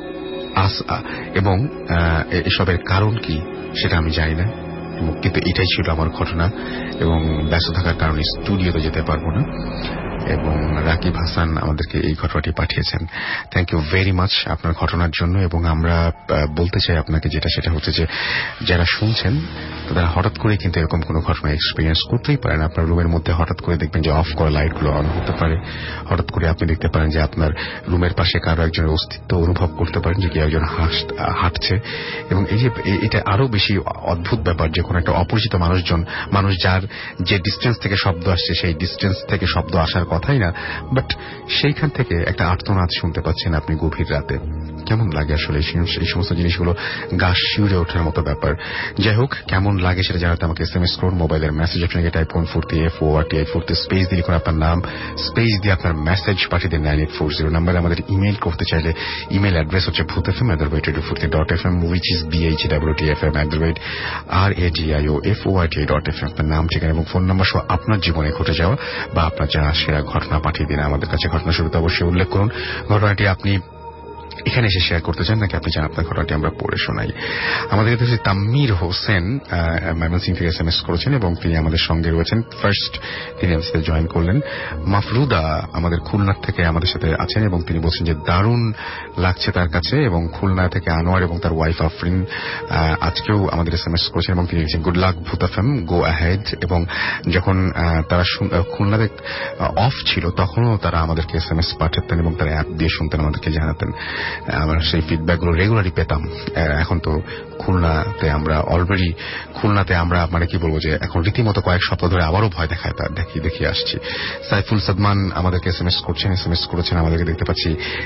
এবং এসবের কারণ কি সেটা আমি জানি না, কিন্তু এটাই ছিল আমার ঘটনা। এবং ব্যস্ত থাকার কারণে স্টুডিওতে যেতে পারবো না। এবং রাকিব হাসান আমাদেরকে এই ঘটনাটি পাঠিয়েছেন। থ্যাংক ইউ ভেরি মাচ আপনার ঘটনার জন্য। এবং আমরা বলতে চাই আপনাকে যেটা, সেটা হচ্ছে যে যারা শুনছেন তারা হঠাৎ করে কিন্তু এরকম কোনো ঘটনা এক্সপিরিয়েন্স করতেই পারেন। আপনার রুমের মধ্যে হঠাৎ করে দেখবেন যে অফ করা লাইটগুলো অন হতে পারে। হঠাৎ করে আপনি দেখতে পারেন যে আপনার রুমের পাশে কারো একজনের অস্তিত্ব অনুভব করতে পারেন, যে কেউ একজন হাঁটছে। এবং এই যে এটা আরো বেশি অদ্ভুত ব্যাপার, যে কোনো একটা অপরিচিত মানুষজন, মানুষ যার যে ডিস্টেন্স থেকে শব্দ আসছে সেই ডিস্টেন্স থেকে শব্দ আসার কথাই না, বাট সেইখান থেকে একটা আর্তনাদ শুনতে পাচ্ছেন আপনি গভীর রাতে। কেমন লাগে আসলে এই সমস্ত জিনিসগুলো? গা শিউরে ওঠার মতো ব্যাপার। যাই হোক, কেমন লাগে সেটা জানাতে আমাকে এস এম এস করুন। মোবাইলের মেসেজ আপনাকে টাইপ করুন Foorti F O R T I Foorti, space দিয়ে লিখুন আপনার নাম, স্পেস দিয়ে আপনার মেসেজ পাঠিয়ে দিন নাইন এইট ফোর জিরো নাম্বারে। আমাদের ইমেল করতে চাইলে ইমেল অ্যাড্রেস হচ্ছে Bhoot F M at the rate radio Foorti dot F M, which is B H W T F M at the rate R A D I O F O R T I dot F M. আপনার নাম, ঠিকানা এবং ফোন নাম্বার সহ আপনার জীবনে ঘটে যাওয়া বা আপনার জানা সেরা ঘটনা পাঠিয়ে দিন আমাদের কাছে। ঘটনা শুরুতে অবশ্যই উল্লেখ করুন ঘটনাটি আপনি এখানে এসে শেয়ার করতে চান নাকি আপনি চান আপনার ঘটনাটি আমরা পড়ে শোনাই। আমাদের কাছে তাম্মির হোসেন ময়মনসিংহ থেকে এস এম এস করেছেন এবং তিনি আমাদের সঙ্গে রয়েছেন। ফার্স্ট তিনি আমাদের সাথে জয়েন করলেন। মাফরুদা আমাদের খুলনা থেকে আমাদের সাথে আছেন এবং তিনি বলছেন যে দারুণ লাগছে তার কাছে। এবং খুলনা থেকে আনোয়ার এবং তার ওয়াইফ আফরিন আজকেও আমাদের এস এম এস করেছেন এবং তিনি লিখছেন গুড লাক ভূত এফ এম, গো অ্যাহেড। এবং যখন তারা খুলনাতে অফ ছিল তখনও তারা আমাদেরকে এস এম এস পাঠাতেন এবং তারা অ্যাপ দিয়ে শুনতেন, আমাদেরকে জানাতেন। আমরা সেই ফিডব্যাকগুলো রেগুলারই পেতাম। এখন তো খুলনাতে আমরা অলরেডি খুলনাতে আমরা মানে কি বলবো যে এখন রীতিমতো কয়েক সপ্তাহ ধরে আবারও ভয় দেখায় তা দেখি দেখি আসছি। সাইফুল সাদমান আমাদেরকে এস এম এস করছেন এস এম এস করেছেন আমাদেরকে দেখতে পাচ্ছি।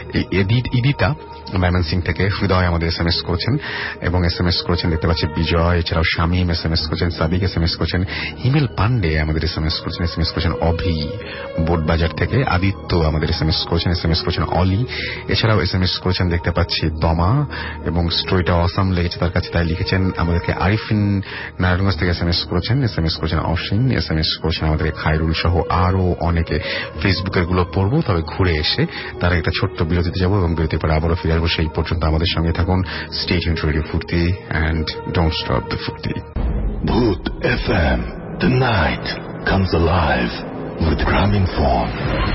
ইদিতা ময়মনসিংহ থেকে, হৃদয় আমাদের এস এম এস করেছেন এবং এস এম এস করেছেন দেখতে পাচ্ছি বিজয়, এছাড়াও শামীম এস এম এস করেছেন, সাবিক এস এম এস করেছেন, হিমেল পান্ডে আমাদের এস এম এস করেছেন, এস এম এস করেছেন অভি বোটবাজার থেকে, আদিত্য আমাদের এস এম এস করেছেন, এস এম এস করেছেন অলি, এছাড়াও এস এম এস করেছেন দেখতে পাচ্ছি দমা এবং স্টোরিটা অসাম লেগেছে তার কাছে তাই লিখেছেন আমাদেরকে। আরিফিন নারায়ণগঞ্জ থেকে এস এম এস করেছেন, এস এম এস করেছেন অসীম, এস এম এস করেছেন আমাদেরকে খায়রুল সহ আরো অনেকে। ফেসবুকের গুলো পড়বো, তবে ঘুরে এসে তারা একটা ছোট্ট বিরতিতে যাবো এবং বিরতির পরে আবারও ফিরে আসবো। সেই পর্যন্ত আমাদের সঙ্গে থাকুন। Stay tuned to radio Foorti and don't stop the Foorti.
Bhoot F M, the night comes alive with Grameenphone.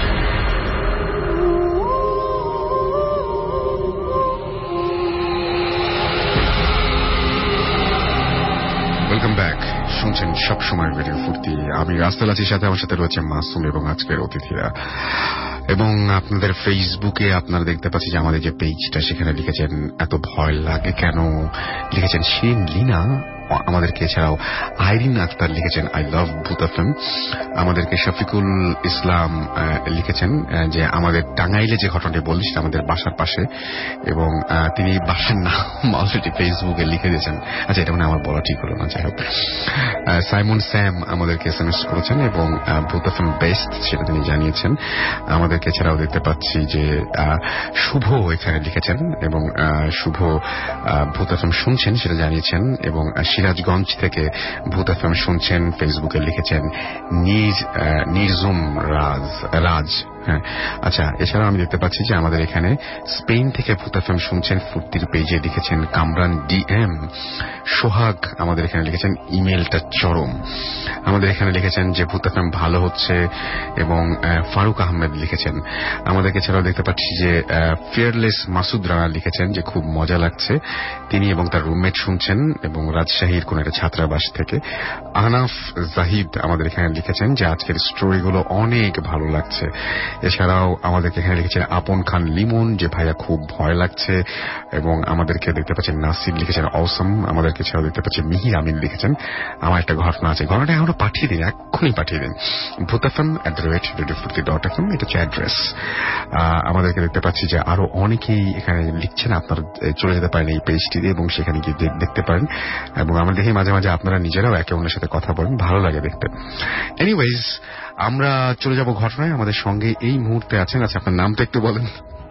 Welcome back. শুনছেন সবসময় রেডিও ফুর্তি। আমি রাস্তাল আছি, সাথে আমার সাথে রয়েছে মাসুম এবং আজকের অতিথিরা। এবং আপনাদের ফেসবুকে আপনারা দেখতে পাচ্ছি যে আমাদের যে পেজটা সেখানে লিখেছেন এত ভয় লাগে কেন, লিখেছেন শিরিন লিনা আমাদেরকে, এছাড়াও আইরিন আক্তার লিখেছেন আই লাভ ভূত এফ এম, আমাদেরকে শফিকুল ইসলাম লিখেছেন যে আমাদের টাঙ্গাইলে যে ঘটনাটি বললি সেটা আমাদের বাসার পাশে, এবং তিনি বাসার নাম অলরেডি ফেসবুকে লিখে দিয়েছেন। আচ্ছা, এটা মানে আমার বলা ঠিক হলো না, যাই হোক। সাইমন স্যাম আমাদেরকে এস এম এস করেছেন এবং ভূত এফ এম বেস্ট সেটা তিনি জানিয়েছেন আমাদেরকে। এছাড়াও দেখতে পাচ্ছি যে শুভ এখানে লিখেছেন এবং শুভ ভূত এফ এম শুনছেন সেটা জানিয়েছেন এবং সিরাজগঞ্জ থেকে ভূত এফ এম শুনছেন ফেসবুকে লিখেছেন নির্জুম রাজ রাজ হ্যাঁ, আচ্ছা, এছাড়া আমি দেখতে পাচ্ছি যে আমাদের এখানে স্পেন থেকে ভূত এফএম শুনছেন ফুর্তির পেজে লিখেছেন কামরান ডিএম। সোহাগ আমাদের এখানে লিখেছেন ইমেলটা চরম। আমাদের এখানে লিখেছেন যে ভূত এফএম ভালো হচ্ছে, এবং ফারুক আহমেদ লিখেছেন। আমাদের এছাড়াও দেখতে পাচ্ছি যে ফিয়ারলেস মাসুদ রানা লিখেছেন যে খুব মজা লাগছে, তিনি এবং তার রুমমেট শুনছেন, এবং রাজশাহীর কোন একটা ছাত্রাবাস থেকে। আনাফ জাহিদ আমাদের এখানে লিখেছেন যে আজকের স্টোরিগুলো অনেক ভালো লাগছে। এছাড়াও আমাদেরকে এখানে লিখেছেন আপন খান লিমন যে ভাইয়া খুব ভয় লাগছে, এবং আমাদেরকে দেখতে পাচ্ছেন নাসির লিখেছেন অসম। আমাদেরকে এছাড়াও দেখতে পাচ্ছি মিহির আমিন লিখেছেন আমার একটা ঘটনা আছে, ঘটনাটা এখনো পাঠিয়ে দিন, এক্ষুনি পাঠিয়ে দিন Bhoot FM at the rate radio Foorti dot FM, এটা হচ্ছে অ্যাড্রেস। আমাদেরকে দেখতে পাচ্ছি যে আরো অনেকেই এখানে লিখছেন, আপনারা চলে যেতে পারেন এই পেজটিতে এবং সেখানে গিয়ে দেখতে পারেন, এবং আমরা দেখি মাঝে মাঝে আপনারা নিজেরাও একে অন্যের সাথে কথা বলেন, ভালো লাগে দেখতে। এনিওয়েজ, আমরা চলে যাব ঘটনায়। আমাদের সঙ্গে এই মুহূর্তে আছেন, আচ্ছা আপনার নামটা একটু বলেন।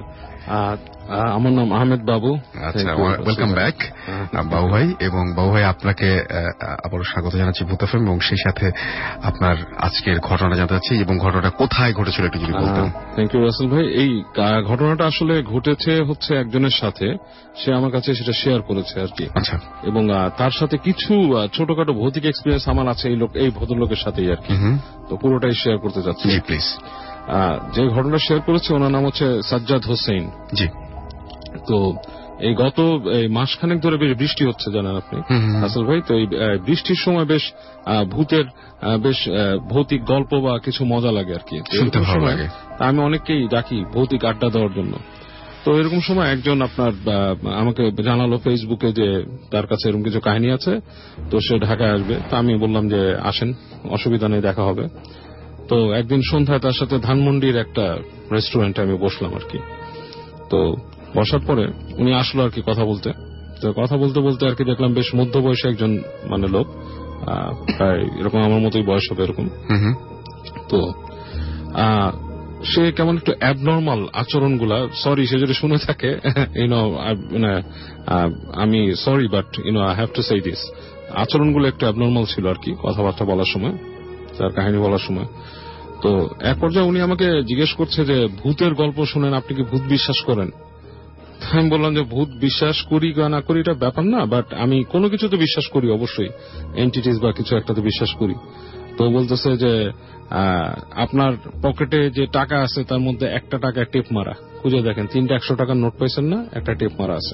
আমার নাম আহমেদ বাবু।
আচ্ছা, ওয়েলকাম ব্যাক বাবু ভাই। এবং বাবু ভাই, আপনাকে আবারও স্বাগত জানাচ্ছি ভূত এফএম, এবং সেই সাথে আপনার আজকের ঘটনাটা জানতে চাচ্ছি, এবং ঘটনাটা কোথায় ঘটেছিল একটু যদি বলতেন।
থ্যাংক ইউ রাসেল ভাই। এই ঘটনাটা আসলে ঘটেছে হচ্ছে একজনের সাথে, সে আমার কাছে সেটা শেয়ার করেছে আর কি।
আচ্ছা।
এবং তার সাথে কিছু ছোটখাটো ভৌতিক এক্সপিরিয়েন্স আমার আছে এই লোক এই ভদ্রলোকের সাথেই আর কি। তো পুরোটাই শেয়ার করতে চাচ্ছি।
জি প্লিজ।
যে ঘটনা শেয়ার করেছে ওনার নাম হচ্ছে সাজ্জাদ হোসেন।
জি।
তো এই গত মাসখানেক ধরে বেশ বৃষ্টি হচ্ছে জানেন আপনি রাসেল ভাই। তো এই বৃষ্টির সময় বেশ ভূতের বেশ ভৌতিক গল্প বা কিছু মজা লাগে আর কি,
শুনতে ভালো লাগে।
আমি অনেককেই ডাকি ভৌতিক আড্ডা দেওয়ার জন্য। তো এরকম সময় একজন আপনার আমাকে জানালো ফেসবুকে যে তার কাছে এরকম কিছু কাহিনী আছে, তো সে ঢাকায় আসবে। তো আমি বললাম যে আসেন, অসুবিধা নেই, দেখা হবে। তো একদিন সন্ধ্যায় তার সাথে ধানমন্ডির একটা রেস্টুরেন্টে আমি বসলাম আর কি। তো বসার পরে উনি আসলো আর কি কথা বলতে। তো কথা বলতে বলতে আর কি দেখলাম বেশ মধ্য বয়সী একজন মানে লোক, প্রায় এরকম আমার মতোই বয়স হবে এরকম। তো সে কেমন একটু অ্যাবনর্মাল আচরণগুলা, সরি সে যদি শুনে থাকে ইউনো মানে আমি sorry, but you know I have to say this, আচরণগুলো একটু অ্যাবনর্মাল ছিল আর কি কথাবার্তা বলার সময়, তার কাহিনী বলার সময়। তো এক পর্যায়ে উনি আমাকে জিজ্ঞেস করছে যে ভূতের গল্প শুনেন, আপনি কি ভূত বিশ্বাস করেন? আমি বললাম যে ভূত বিশ্বাস করি বা না করি এটা ব্যাপার না, বাট আমি কোনো কিছু তো বিশ্বাস করি, অবশ্যই এন্টিটিস বা কিছু একটা তো বিশ্বাস করি। তো বলতেছে যে আপনার পকেটে যে টাকা আছে তার মধ্যে একটা টাকা টেপ মারা, খুঁজে দেখেন তিনটা একশো টাকার নোট পাইছেন না, একটা টেপ মারা আছে।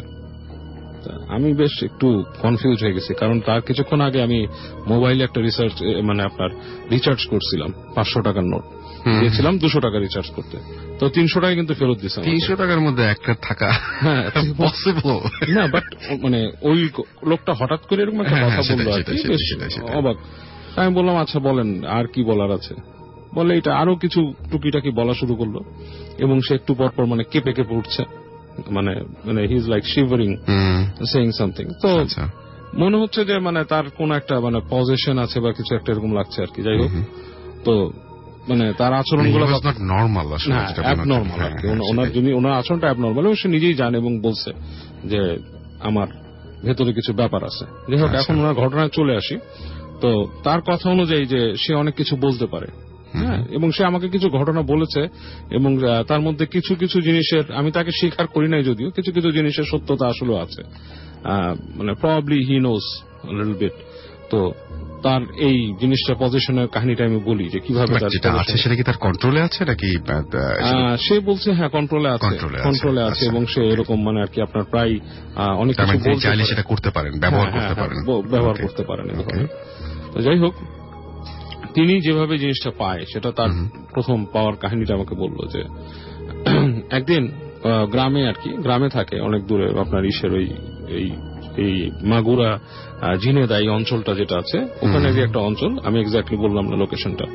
আমি বেশ একটু কনফিউজ হয়ে গেছি, কারণ তার কিছুক্ষণ আগে আমি মোবাইলে একটা রিসার্চ মানে আপনার রিচার্জ করছিলাম, পাঁচশো টাকার নোট দিয়েছিলাম দুশো টাকা রিচার্জ করতে, তো তিনশো টাকা কিন্তু ফেরত দিয়েছিলাম।
তিনশো টাকার মধ্যে একটা থাকা পসিবল
না, বাট মানে ওই লোকটা হঠাৎ করে এরকম একটা কথা বললো আর কি, বেশ অবাক। আমি বললাম আচ্ছা বলেন আর কি বলার আছে। বলে এটা আরো কিছু টুকিটাকি বলা শুরু করলো, এবং সে একটু পর পর মানে কেঁপে কেঁপে উঠছে, মানে মানে he is like shivering saying something. তো মনে হচ্ছে যে মানে তার কোন একটা মানে পজিশন আছে বা কিছু একটা এরকম লাগছে আর কি। যাই হোক, তো মানে তার আচরণগুলো
নর্মাল,
অ্যাবনর্মাল আর কি, ওনার যিনি ওনার আচরণটা অ্যাবনর্মাল, এবং সে নিজেই জানে এবং বলছে যে আমার ভেতরে কিছু ব্যাপার আছে। যাই হোক, এখন ওনার ঘটনায় চলে আসি। তো তার কথা অনুযায়ী যে সে অনেক কিছু বলতে পারে, হ্যাঁ, এবং সে আমাকে কিছু ঘটনা বলেছে, এবং তার মধ্যে কিছু কিছু জিনিসের আমি তাকে স্বীকার করি নাই, যদিও কিছু কিছু জিনিসের সত্যতা আসলে আছে, মানে probably he knows little bit. তো তার এই জিনিসটা পজিশনের কাহিনীটা আমি বলি যে কিভাবে
আছে, সেটা কি তার কন্ট্রোলে আছে নাকি?
সে বলছে হ্যাঁ কন্ট্রোলে আছে, কন্ট্রোলে আছে, এবং সে এরকম মানে আর কি আপনার প্রায় অনেক কিছু বলতে
চাইলে সেটা করতে পারেন, ব্যবহার করতে পারেন,
ব্যবহার করতে পারেন। তো যাই হোক, তিনি যেভাবে জিনিসটা পায় সেটা তার প্রথম পাওয়ার কাহিনীটা আমাকে বলল যে একদিন গ্রামে আর কি, গ্রামে থাকে অনেক দূরে আপনার ইসের ওই এই এই মাগুরা ঝিনেদা এই অঞ্চলটা যেটা আছে, ওখানে একটা অঞ্চল, আমি এক্স্যাক্টলি বললাম না লোকেশনটা।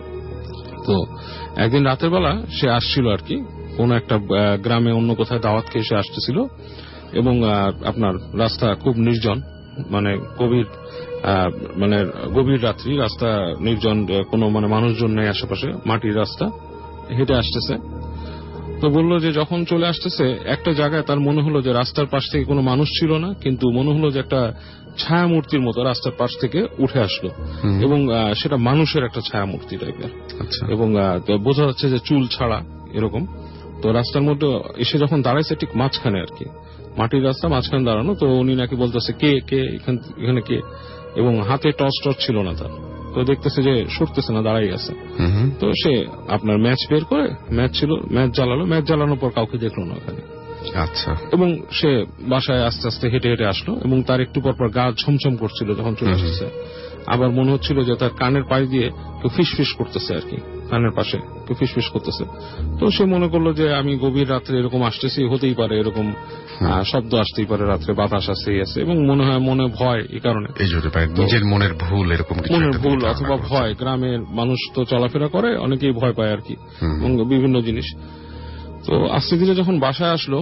তো একদিন রাতের বেলা সে আসছিল আর কি, কোন একটা গ্রামে অন্য কোথায় দাওয়াত খেয়ে সে আসতেছিল, এবং আপনার রাস্তা খুব নির্জন, মানে গভীর মানে গভীর রাত্রি, রাস্তা নির্জন, কোনো মানে মানুষজন নেই আশেপাশে, মাটির রাস্তা, হেঁটে আসতেছে। তো বললো যে যখন চলে আসতেছে একটা জায়গায় তার মনে হলো যে রাস্তার পাশ থেকে কোনো মানুষ ছিল না, কিন্তু মনে হলো যে একটা ছায়া মূর্তির মতো রাস্তার পাশ থেকে উঠে আসলো, এবং সেটা মানুষের একটা ছায়া মূর্তি টাইপের, এবং বোঝা যাচ্ছে যে চুল ছাড়া এরকম। তো রাস্তার মধ্যে এসে যখন দাঁড়াইছে ঠিক মাঝখানে আর কি, মাটির রাস্তা মাঝখানে দাঁড়ানো, তো উনি নাকি বলতেছে কে কে এখানে কে, এবং হাতে টর্চ টর্চ ছিল না তার, তো দেখতেছে যে সরতেছে না, দাঁড়াই আছে। তো সে আপনার ম্যাচ বের করে, ম্যাচ ছিল, ম্যাচ জ্বালালো, ম্যাচ জ্বালানোর পর কাউকে দেখলো না ওখানে।
আচ্ছা।
এবং সে বাসায় আস্তে আস্তে হেঁটে হেঁটে আসলো, এবং তার একটু পর পর গা ছমছম করছিল যখন চলে আসতেছে। আবার মনে হচ্ছিল যে তার কানের পাশ দিয়ে কেউ ফিস ফিস করতেছে আর কি, কানের পাশে কেউ ফিস ফিস করতেছে। তো সে মনে করলো যে আমি গভীর রাত্রে এরকম আসতেছি, হতেই পারে এরকম শব্দ আসতেই পারে রাত্রে, বাতাস আসতেই আছে, এবং মনে হয় মনে ভয় এই কারণে,
নিজের মনের ভুল, এরকম
মনের ভুল অথবা ভয়। গ্রামের মানুষ তো চলাফেরা করে, অনেকেই ভয় পায় আর কি, এবং বিভিন্ন জিনিস। তো আস্তে ধীরে যখন বাসায় আসলো,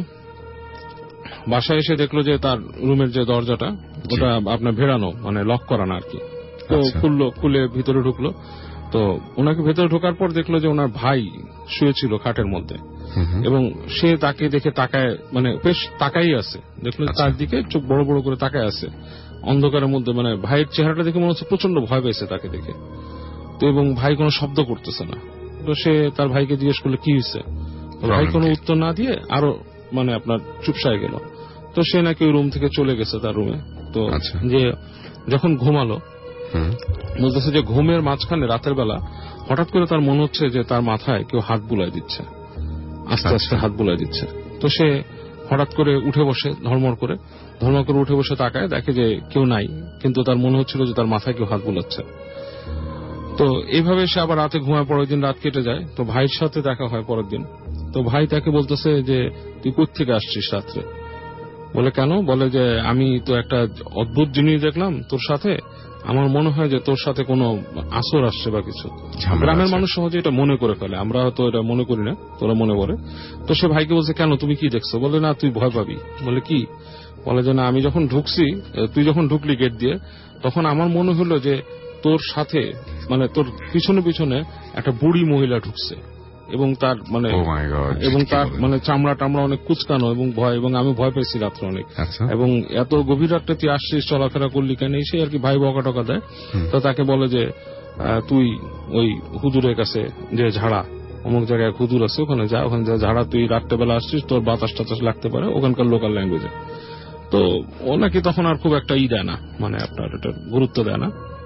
বাসায় এসে দেখলো যে তার রুমের যে দরজাটা ওটা আপনার ভেড়ানো, মানে লক করা না আর কি। তো খুললো, খুলে ভিতরে ঢুকলো। তো ওনাকে ভেতরে ঢোকার পর দেখলো যে ওনার ভাই শুয়েছিল খাটের মধ্যে, এবং সে তাকে দেখে তাকায়, মানে বেশ তাকাই আছে, দেখলো তার দিকে চোখ বড় বড় করে তাকায় আছে অন্ধকারের মধ্যে। মানে ভাইয়ের চেহারাটা দেখে মনে হচ্ছে প্রচন্ড ভয় পেয়েছে তাকে দেখে। তো এবং ভাই কোনো শব্দ করতেছে না। তো সে তার ভাইকে জিজ্ঞেস করলো কি হয়েছে, ভাই কোনো উত্তর না দিয়ে আরো মানে আপনার চুপসায় গেল। তো সে নাকি ওই রুম থেকে চলে গেছে তার রুমে। তো যে যখন ঘুমালো, বলতেছে যে ঘুমের মাঝখানে রাতের বেলা হঠাৎ করে তার মনে হচ্ছে যে তার মাথায় কেউ হাত বুলাই দিচ্ছে, আস্তে আস্তে হাত বুলাই দিচ্ছে। তো সে হঠাৎ করে উঠে বসে, ধর্মর করে ধর্মর করে উঠে বসে তাকায়, দেখে যে কেউ নাই, কিন্তু তার মনে হচ্ছিল যে তার মাথায় কেউ হাত বুলাচ্ছে। তো এইভাবে সে আবার রাতে ঘুমায়, পরের দিন রাত কেটে যায়। তো ভাইয়ের সাথে দেখা হয় পরের দিন। তো ভাই তাকে বলতেছে যে তুই কোথা থেকে আসছিস রাত্রে? বলে কেন? বলে যে আমি তো একটা অদ্ভুত জিনিস দেখলাম তোর সাথে, আমার মনে হয় যে তোর সাথে কোনো আসর আসছে বা কিছু। গ্রামের মানুষ সহজে এটা মনে করে ফেলে, আমরা হয়তো এটা মনে করি না, তোরা মনে করে। তো সে ভাইকে বলছে কেন, তুমি কি দেখছো? বলে না তুই ভয় পাবি। বলে কি? বলে যে না, আমি যখন ঢুকছি, তুই যখন ঢুকলি গেট দিয়ে, তখন আমার মনে হলো যে তোর সাথে মানে তোর পিছনে পিছনে একটা বুড়ি মহিলা ঢুকছে, এবং তার মানে এবং তার মানে চামড়া টামড়া অনেক কুচকানো এবং ভয়, এবং আমি ভয় পেয়েছি রাত্রে অনেক। এবং এত গভীর রাত্রে তুই আসছিস, চলাফেরা করলি কেন? সে আর কি ভাই বকা টকা দেয়। তো তাকে বলে যে তুই ওই হুজুরের কাছে যে ঝাড়া, অমুক জায়গায় হুজুর আছে, ওখানে যা, ওখানে যা ঝাড়া, তুই রাত্রেবেলা আসছিস, তোর বাতাস টাতাস লাগতে পারে, ওখানকার লোকাল ল্যাঙ্গুয়েজে। তো ও নাকি তখন আর খুব একটা ই দেয় না, মানে আপনার এটা গুরুত্ব দেয় না।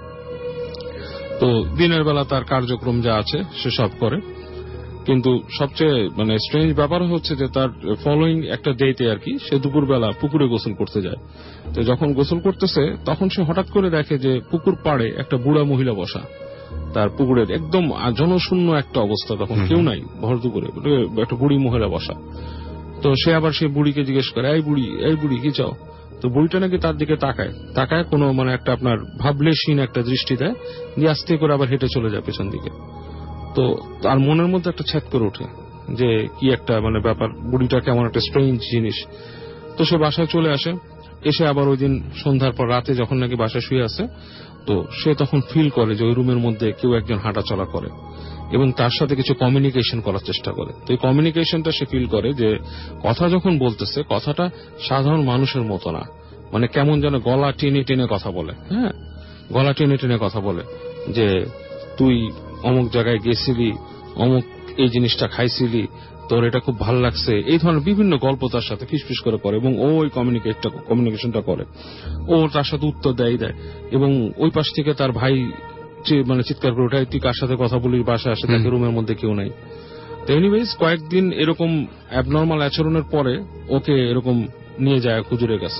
তো দিনের বেলা তার কার্যক্রম যা আছে সে সব করে। কিন্তু সবচেয়ে মানে স্ট্রেঞ্জ ব্যাপার হচ্ছে যে তার ফলোইং একটা ডেতে আর কি, সে দুপুরবেলা পুকুরে গোসল করতে যায়। তো যখন গোসল করতেছে তখন সে হঠাৎ করে দেখে যে পুকুর পাড়ে একটা বুড়া মহিলা বসা, তার পুকুরের একদম জনশূন্য একটা অবস্থা, তখন কেউ নাই, ভর দুপুরে একটা বুড়ি মহিলা বসা। তো সে আবার সেই বুড়িকে জিজ্ঞেস করে, এই বুড়ি, এই বুড়ি কি চাও? তো বুড়িটা নাকি তার দিকে তাকায়, তাকায় কোনো মানে একটা আপনার ভাবলেশীন একটা দৃষ্টি দেয়, দিয়ে আস্তে করে আবার হেঁটে চলে যায় পেছন দিকে। তো তার মনের মধ্যে একটা ছ্যাদ করে ওঠে যে কি একটা মানে ব্যাপার, বুড়িটা কেমন একটা স্ট্রেঞ্জ জিনিস। তো সে বাসায় চলে আসে, এসে আবার ওই দিন সন্ধ্যার পর রাতে যখন নাকি বাসায় শুয়ে আছে, তো সে তখন ফিল করে যে ওই রুমের মধ্যে কেউ একজন হাঁটা চলা করে, এবং তার সাথে কিছু কমিউনিকেশন করার চেষ্টা করে। তো এই কমিউনিকেশনটা সে ফিল করে যে কথা যখন বলতেছে, কথাটা সাধারণ মানুষের মতো না, মানে কেমন যেন গলা টেনে টেনে কথা বলে। হ্যাঁ, গলা টেনে টেনে কথা বলে যে তুই অমুক জায়গায় গেছিলি, অমুক এই জিনিসটা খাইছিলি, তোর এটা খুব ভালো লাগছে, এই ধরনের বিভিন্ন গল্প তার সাথে ফিসফিস করে করে, এবং ও ওই কমিউনিকেটটা কমিউনিকেশনটা করে, ও তার সাথে উত্তর দেয় দেয় এবং ওই পাশ থেকে তার ভাই মানে চিৎকার করে ওঠায়, তুই কার সাথে কথা বলিস? বাসায় আসে তাকে রুমের মধ্যে কেউ নাই। তো এনিওয়েজ কয়েকদিন এরকম অ্যাবনর্মাল আচরণের পরে ওকে এরকম নিয়ে যায় হুজুরের কাছে।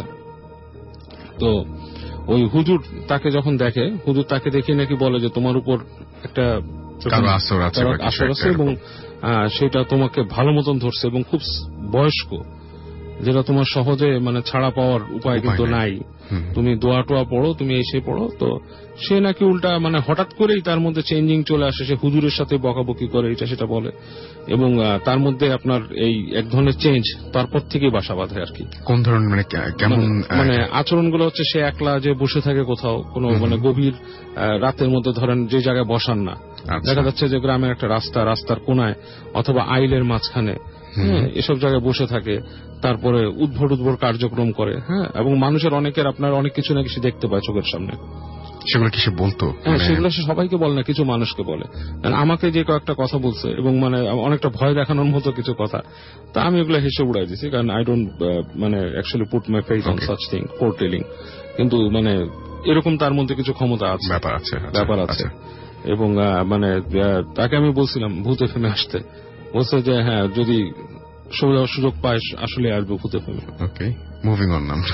তো ওই হুজুর তাকে যখন দেখে, হুজুর তাকে দেখে নাকি বলে যে তোমার উপর একটা আসর আছে, এবং সেটা তোমাকে ভালো মতন ধরছে, এবং খুব বয়স্ক, যেটা তোমার সহজে মানে ছাড়া পাওয়ার উপায় কিন্তু নাই, তুমি দোয়া টোয়া পড়ো, তুমি এসে পড়ো। তো সে নাকি উল্টা মানে হঠাৎ করেই তার মধ্যে চেঞ্জিং চলে আসে, সে হুজুরের সাথে বকাবকি করে, এটা সেটা বলে, এবং তার মধ্যে আপনার এই এক ধরনের চেঞ্জ তারপর থেকেই বাসা বাঁধে আর কি।
কোন ধরনের মানে কেমন
মানে আচরণগুলো হচ্ছে, সে একলা যে বসে থাকে কোথাও, কোনো মানে গভীর রাতের মধ্যে ধরেন যে জায়গায় বসান না, দেখা যাচ্ছে যে গ্রামের একটা রাস্তা, রাস্তার কোনায় অথবা আইলের মাঝখানে হ্যাঁ, এসব জায়গায় বসে থাকে, তারপরে উদ্ভট উদ্ভট কার্যক্রম করে, হ্যাঁ, এবং মানুষের অনেকের আপনার অনেক কিছু না কিছু দেখতে পায় চোখের সামনে।
সেগুলো কি সে বলতো?
হ্যাঁ, সেগুলো সে সবাইকে বলে না, কিছু মানুষকে বলে। আমাকে যে কয়েকটা কথা বলছে এবং মানে অনেকটা ভয় দেখানোর মতো কিছু কথা, তা আমি এগুলো হেসে উড়াই দিছি, কারণ আই ডোন্ট মানে actually put my face on such thing for telling. কিন্তু মানে এরকম তার মধ্যে কিছু ক্ষমতা আছে,
ব্যাপার আছে
ব্যাপার আছে এবং মানে তাকে আমি বলছিলাম ভূত এফএমে আসতে, বলছে যে হ্যাঁ যদি সুযোগ পায় আসলে আসবে ভূত এফএমে।
ওকে, মুভিং অন নাম।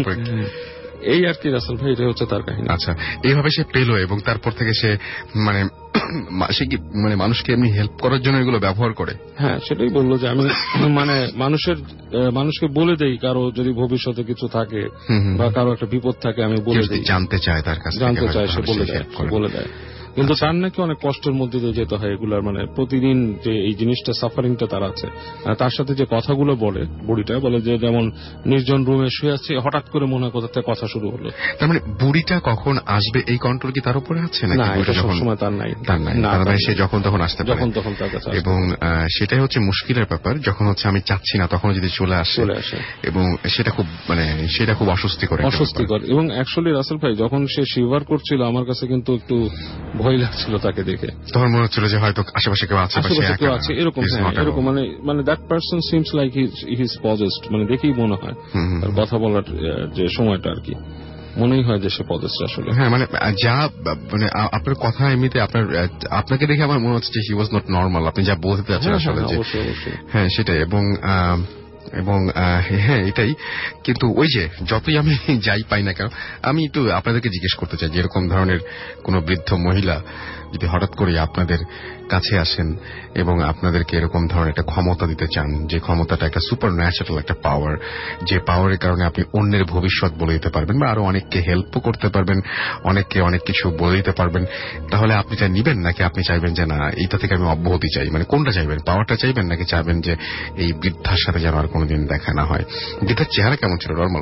এই আর কি রাসেল ভাই, এটা হচ্ছে তার কাহিনী।
আচ্ছা, এইভাবে সে পেলো এবং তারপর থেকে সে মানে সে কি মানে মানুষকে এমনি হেল্প করার জন্য এগুলো ব্যবহার করে?
হ্যাঁ, সেটাই বললো যে আমি মানে মানুষের মানুষকে বলে দেই, কারো যদি ভবিষ্যতে কিছু থাকে বা কারো একটা বিপদ থাকে আমি বলে দিই,
জানতে চায় তার কাছে,
জানতে চায় সে বলে দেয়, বলে দেয়। কিন্তু তার নাকি অনেক কষ্টের মধ্যে দিয়ে যেতে হয় এগুলার, মানে প্রতিদিন যে এই জিনিসটা সাফারিংটা তার আছে। তার সাথে যে কথাগুলো বলে বুড়িটা, বলে যে যেমন নির্জন রুমে শুয়ে আছে, হঠাৎ করে মনে হয় কোথা থেকে কথা শুরু হলো।
তার মানে বুড়িটা কখন আসবে এই কন্ট্রোল কি তার উপরে আছে নাকি?
না, এটা সবসময় তার নাই,
তার নাই, তার মানে সে যখন তখন আসতে পারে,
যখন তখন তার কাছে।
এবং সেটাই হচ্ছে মুশকিলের ব্যাপার, যখন হচ্ছে আমি চাচ্ছি না তখন যদি চলে আসে
চলে আসে
এবং সেটা খুব মানে সেটা খুব অস্বস্তিকর
অস্বস্তিকর এবং অ্যাকচুয়ালি রাসেল ভাই যখন সে শিভার করছিল আমার কাছে কিন্তু একটু ভয় লাগছিল তাকে দেখে।
তখন মনে হচ্ছিল যে হয়তো আশেপাশে কেউ আছে,
আশেপাশে কেউ আছে এরকম, এরকম মানে মানে that person seems like he is possessed, মানে দেখেই মনে হয় তার কথা বলার যে সময়টা আর কি মনেই হয় যে সে পজেসড আসলে।
হ্যাঁ, মানে যা মানে আপনার কথা এমনিতে আপনার আপনাকে দেখে আমার মনে হচ্ছে যে হি ওয়াজ নট নর্মাল, আপনি যা বলতে চাচ্ছেন আসলে।
অবশ্যই অবশ্যই
হ্যাঁ, সেটাই। এবং এবং হ্যাঁ এটাই, কিন্তু ওই যে যতই আমি যাই পাই না কেন, আমি একটু আপনাদেরকে জিজ্ঞেস করতে চাই যে এরকম ধরনের কোন বৃদ্ধ মহিলা যদি হঠাৎ করে আপনাদের কাছে আসেন এবং আপনাদেরকে এরকম ধরনের একটা ক্ষমতা দিতে চান, যে ক্ষমতাটা একটা সুপার ন্যাচারাল একটা পাওয়ার, যে পাওয়ারের কারণে আপনি অন্যের ভবিষ্যৎ বলে দিতে পারবেন বা আরো অনেককে হেল্পও করতে পারবেন, অনেককে অনেক কিছু বলে দিতে পারবেন, তাহলে আপনি যা নিবেন নাকি আপনি চাইবেন যে না এইটা থেকে আমি অব্যাহতি চাই? মানে কোনটা চাইবেন, পাওয়ারটা চাইবেন নাকি চাইবেন যে এই বৃদ্ধার সাথে যেন আর কোনোদিন দেখা না হয়? বৃদ্ধার চেহারা কেমন ছিল? নর্মাল?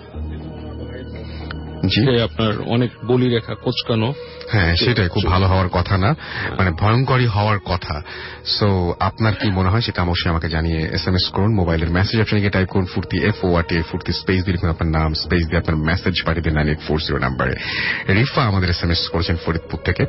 জি, আপনার অনেক বলি রেখা কোচকানো।
হ্যাঁ, সেটাই খুব ভালো হওয়ার কথা না, মানে ভয়ঙ্করই হওয়ার কথা। সো আপনার কি মনে হয় সেটা অবশ্যই আমাকে জানিয়ে এস এম এস করুন। মোবাইলের মেসেজ অপশনে গিয়ে টাইপ করুন ফুর্তি, এফ ও আর টি, ফুর্তি স্পেস দিয়ে লিখুন আপনার নাম, স্পেস দিয়ে আপনার মেসেজ পাঠিয়ে দিন নাইন এইট ফোর জিরো নাম্বারে। রিফা আমাদের এস এম এস করেছেন ফরিদপুর থেকে।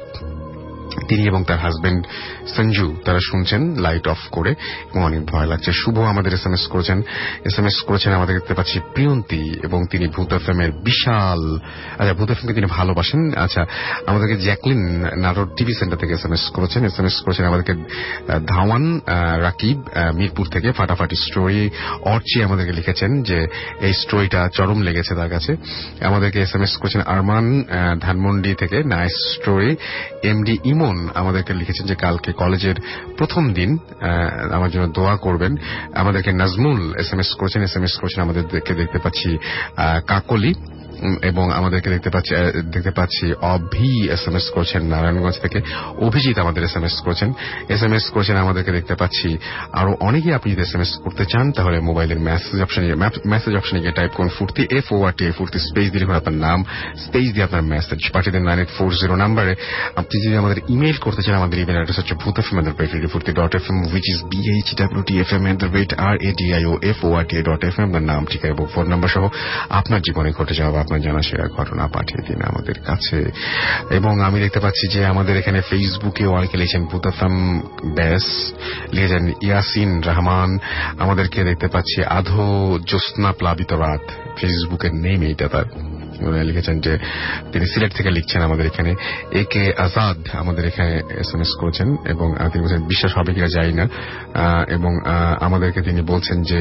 তিনি এবং তার হাজবেন্ড সঞ্জু তারা শুনছেন লাইট অফ করে এবং অনেক ভয় লাগছে। শুভ আমাদের এস এম এস করেছেন এস এম এস করেছেন আমাদের দেখতে পাচ্ছি প্রিয়ন্তী, এবং তিনি ভূত এফএমের বিশাল, আচ্ছা ভূত এফএমকে তিনি ভালোবাসেন। আচ্ছা, আমাদেরকে জ্যাকলিন নাটোর টিভি সেন্টার থেকে এস এম এস করেছেন এস এম এস করেছেন আমাদেরকে ধাওয়ান রাকিব মিরপুর থেকে। ফাটাফাটি স্টোরি অর্চি আমাদেরকে লিখেছেন যে এই স্টোরিটা চরম লেগেছে তার কাছে। আমাদেরকে এস এম এস করেছেন আরমান ধানমন্ডি থেকে, নাইস স্টোরি। এমডি ইমন আমাদেরকে লিখেছেন যে কালকে কলেজের প্রথম দিন, আমার জন্য দোয়া করবেন। আমাদেরকে নাজমুল এস এম এস করেছেন এস এম এস করেছেন আমাদেরকে দেখতে পাচ্ছি কাকলি, এবং আমাদেরকে দেখতে পাচ্ছি দেখতে পাচ্ছি অভি এস এম এস করেছেন নারায়ণগঞ্জ থেকে। অভিজিৎ আমাদের এস এম এস করেছেন এস এম এস করেছেন আমাদেরকে দেখতে পাচ্ছি আরো অনেকেই। আপনি যদি এস এম এস করতে চান তাহলে মোবাইলের মেসেজ অপশনে মেসেজ অপশনে গিয়ে টাইপ করুন ফুর্তি, এফ ও আর টি, ফুর্তি স্পেস দিয়ে লিখুন আপনার নাম, স্পেস দিয়ে আপনার মেসেজ পাঠিয়ে দেন নাইন এইট ফোর জিরো নাম্বারে। আপনি যদি আমাদের ইমেল করতে চান, আমাদের ইমেল অ্যাড্রেস হচ্ছে Bhoot F M at the rate radio Foorti dot F M, which is B H W T F M at the rate R A D I O F O R T dot F M. আপনার নাম, ঠিকানা এবং ফোন নাম্বার সহ আপনার জীবনে ঘটে যাওয়া আপনার জানা সেরা ঘটনা পাঠিয়ে দিন আমাদের কাছে। এবং আমি দেখতে পাচ্ছি যে আমাদের এখানে ফেসবুকে অনেকে লিখেছেন ভূত এফএম ব্যাস, লিখেছেন ইয়াসিন রহমান। আমাদেরকে দেখতে পাচ্ছি আধো জ্যোৎস্না প্লাবিত রাত, ফেসবুকের নেম এইটা তার, লিখেছেন যে তিনি সিলেট থেকে লিখছেন আমাদের এখানে। এ কে আজাদ আমাদের এখানে এস এম এস করেছেন এবং তিনি বলছেন বিশ্বাস হবে কিনা জানি না, এবং আমাদেরকে তিনি বলছেন যে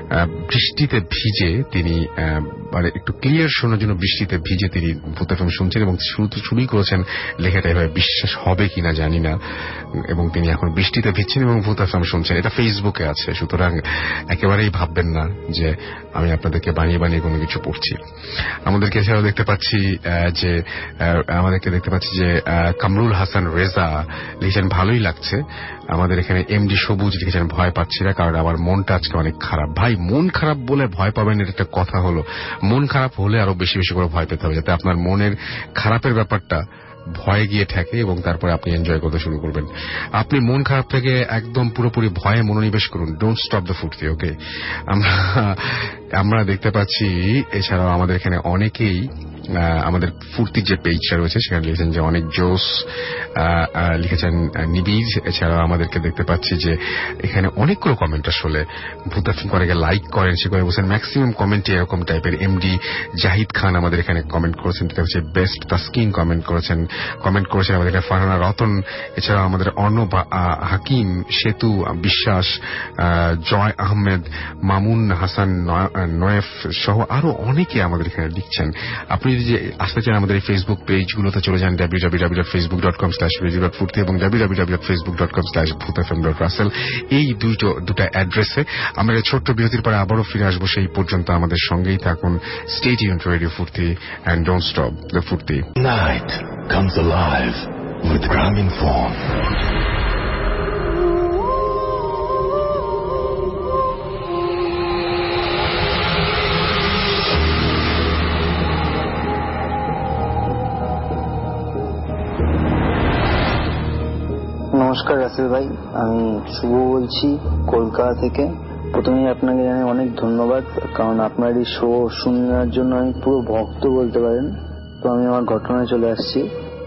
বৃষ্টিতে ভিজে তিনি মানে একটু ক্লিয়ার শোনার জন্য বৃষ্টিতে ভিজে তিনি ভূত এফএম শুনছেন এবং শুরুই করেছেন লেখাটা এভাবে বিশ্বাস হবে কিনা জানি না, এবং তিনি এখন বৃষ্টিতে ভিজছেন এবং ভূত এফএম শুনছেন। এটা ফেসবুকে আছে, সুতরাং একেবারেই ভাববেন না যে আমি আপনাদেরকে বানিয়ে বানিয়ে কোনো কিছু পড়ছি। আমাদেরকে এছাড়াও দেখতে পাচ্ছি যে আমাদেরকে দেখতে পাচ্ছি যে কামরুল হাসান রেজা লিখেছেন ভালোই লাগছে। আমাদের এখানে এমডি সবুজ লিখেছেন ভয় পাচ্ছি না, কারণ আমার মনটা আজকে অনেক খারাপ। ভাই, মন খারাপ বলে ভয় পাবেন এটা একটা কথা হলো? মন খারাপ হলে আরো বেশি বেশি করে ভয় পেতে হবে, যাতে আপনার মনের খারাপের ব্যাপারটা ভয়ে গিয়ে ঠেকে এবং তারপরে আপনি এনজয় করতে শুরু করবেন। আপনি মন খারাপ থেকে একদম পুরোপুরি ভয়ে মনোনিবেশ করুন, ডোন্ট স্টপ দ্য ফুর্তি। ওকে, আমরা আমরা দেখতে পাচ্ছি এছাড়াও আমাদের এখানে অনেকেই আমাদের ফুর্তির যে পেজটা রয়েছে সেখানে লিখেছেন যে অনেক জোস লিখেছেন নিবিজ। এছাড়াও আমাদেরকে দেখতে পাচ্ছি যে এখানে অনেকগুলো কমেন্ট আসলে ভূতাফিম করে লাইক করেন, সে করে বলছেন ম্যাক্সিমাম কমেন্টই এরকম টাইপের। এমডি জাহিদ খান আমাদের এখানে কমেন্ট করেছেন, এটা হচ্ছে বেস্ট তাসকিন কমেন্ট করেছেন কমেন্ট করেছেন আমাদের এখানে ফারহানা রতন, এছাড়াও আমাদের অর্ণব হাকিম, সেতু বিশ্বাস, জয় আহমেদ, মামুন হাসান নয়েফ সহ আরো অনেকে আমাদের এখানে লিখছেন। আপনি যদি আসতে চান আমাদের এই ফেসবুক পেজগুলোতে চলে যান W W W dot Facebook dot com slash radio dot Foorti এবং W W W dot Facebook dot com slash Bhoot FM dot Russell, এই দুটো দুটা অ্যাড্রেসে। আমরা ছোট্ট বিরতির পরে আবারও ফিরে আসবো, সেই পর্যন্ত আমাদের সঙ্গেই থাকুন। Stay tuned to radio Foorti and don't stop the Foorti.
Night comes alive with Grameenphone.
নমস্কার রাসেল ভাই, আমি শুভ বলছি কলকাতা থেকে। প্রথমেই আপনাকে জানাই অনেক ধন্যবাদ, কারণ আপনার এই শো শোনার জন্য আমি পুরো ভক্ত বলতে পারেন। তো আমি আমার ঘটনায় চলে আসছি।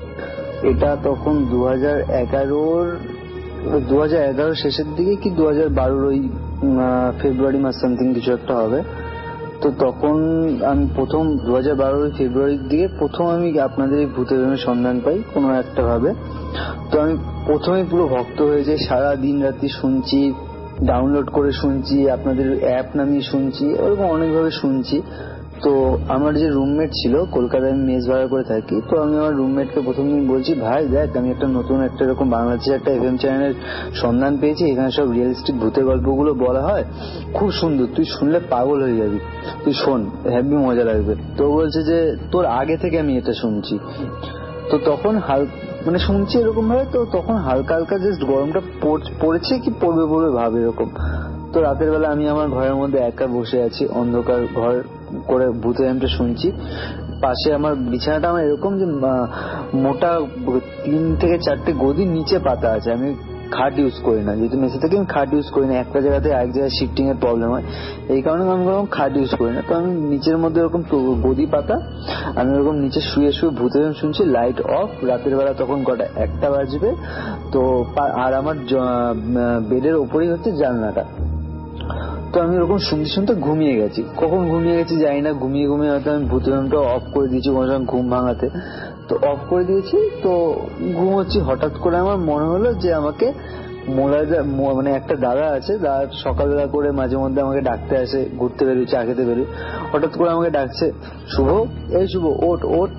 এটা তখন দু হাজার এগারোর দু হাজার এগারোর শেষের দিকে কি দু হাজার বারোর ওই ফেব্রুয়ারি মাস সামথিং কিছু একটা হবে। তো তখন আমি প্রথম দু হাজার বারোর ফেব্রুয়ারির দিকে প্রথম আমি আপনাদের এই ভূতের সন্ধান পাই কোনো একটা ভাবে। তো আমি প্রথমে পুরো ভক্ত হয়ে যাই, সারা দিন রাত্রি শুনছি, ডাউনলোড করে শুনছি, আপনাদের অ্যাপ নামিয়ে শুনছি, ওরকম অনেকভাবে শুনছি। তো আমার যে রুমমেট ছিল, কলকাতায় আমি মেস ভাড়া করে থাকি, তো আমি আমার রুমমেটকে প্রথম দিন বলছি, ভাই দেখ আমি একটা নতুন একটা এরকম বাংলাদেশের একটা এফএম চ্যানেলের সন্ধান পেয়েছি, এখানে সব রিয়েলিস্টিক ভূতের গল্পগুলো বলা হয়, খুব সুন্দর, তুই শুনলে পাগল হয়ে যাবি, তুই শোন, হেভি মজা লাগবে। তো বলছে যে তোর আগে থেকে আমি এটা শুনছি। তো তখন হাল মানে শুনছি এরকম ভাবে, তো তখন হালকা হালকা জাস্ট গরমটা পড়েছে কি পড়বে পড়বে ভাব এরকম। তো রাতের বেলা আমি আমার ঘরের মধ্যে একা বসে আছি, অন্ধকার ঘর করে ভূতের গল্পটা শুনছি। পাশে আমার বিছানাটা আমার এরকম যে মোটা তিন থেকে চারটে গদি নিচে পাতা আছে, আমি খাট ইউজ করি না, যেহেতু মেসে থেকে আমি খাট ইউজ করি না, একটা জায়গাতে এক জায়গায় শিফটিং এর প্রবলেম হয়, এই কারণে আমি ওরকম খাট ইউজ করি না। তো আমি নিচের মধ্যে এরকম গদি পাতা, আমি ওরকম নিচে শুয়ে শুয়ে ভূতের শুনছি, লাইট অফ, রাতের বেলা তখন কটা একটা বাজবে। তো আর আমার বেডের ওপরেই হচ্ছে জানলাটা। তো আমি ওরকম শুনতে শুনতে ঘুমিয়ে গেছি, কখন ঘুমিয়ে গেছি জানি না, ঘুমিয়ে ঘুমিয়ে হয়তো আমি ভূতের অফ করে দিয়েছি কোনো সময় ঘুম ভাঙাতে। তো অফ করে দিয়েছি, তো ঘুমোচ্ছি, হঠাৎ করে আমার মনে হলো যে আমাকে মোলাদা মানে একটা দাদা আছে, দাদা সকালবেলা করে মাঝে মধ্যে আমাকে ডাকতে আসে, ঘুরতে বেরোই, চা খেতে বেরোই, হঠাৎ করে আমাকে ডাকছে, শুভ, এই শুভ ওঠ ওঠ,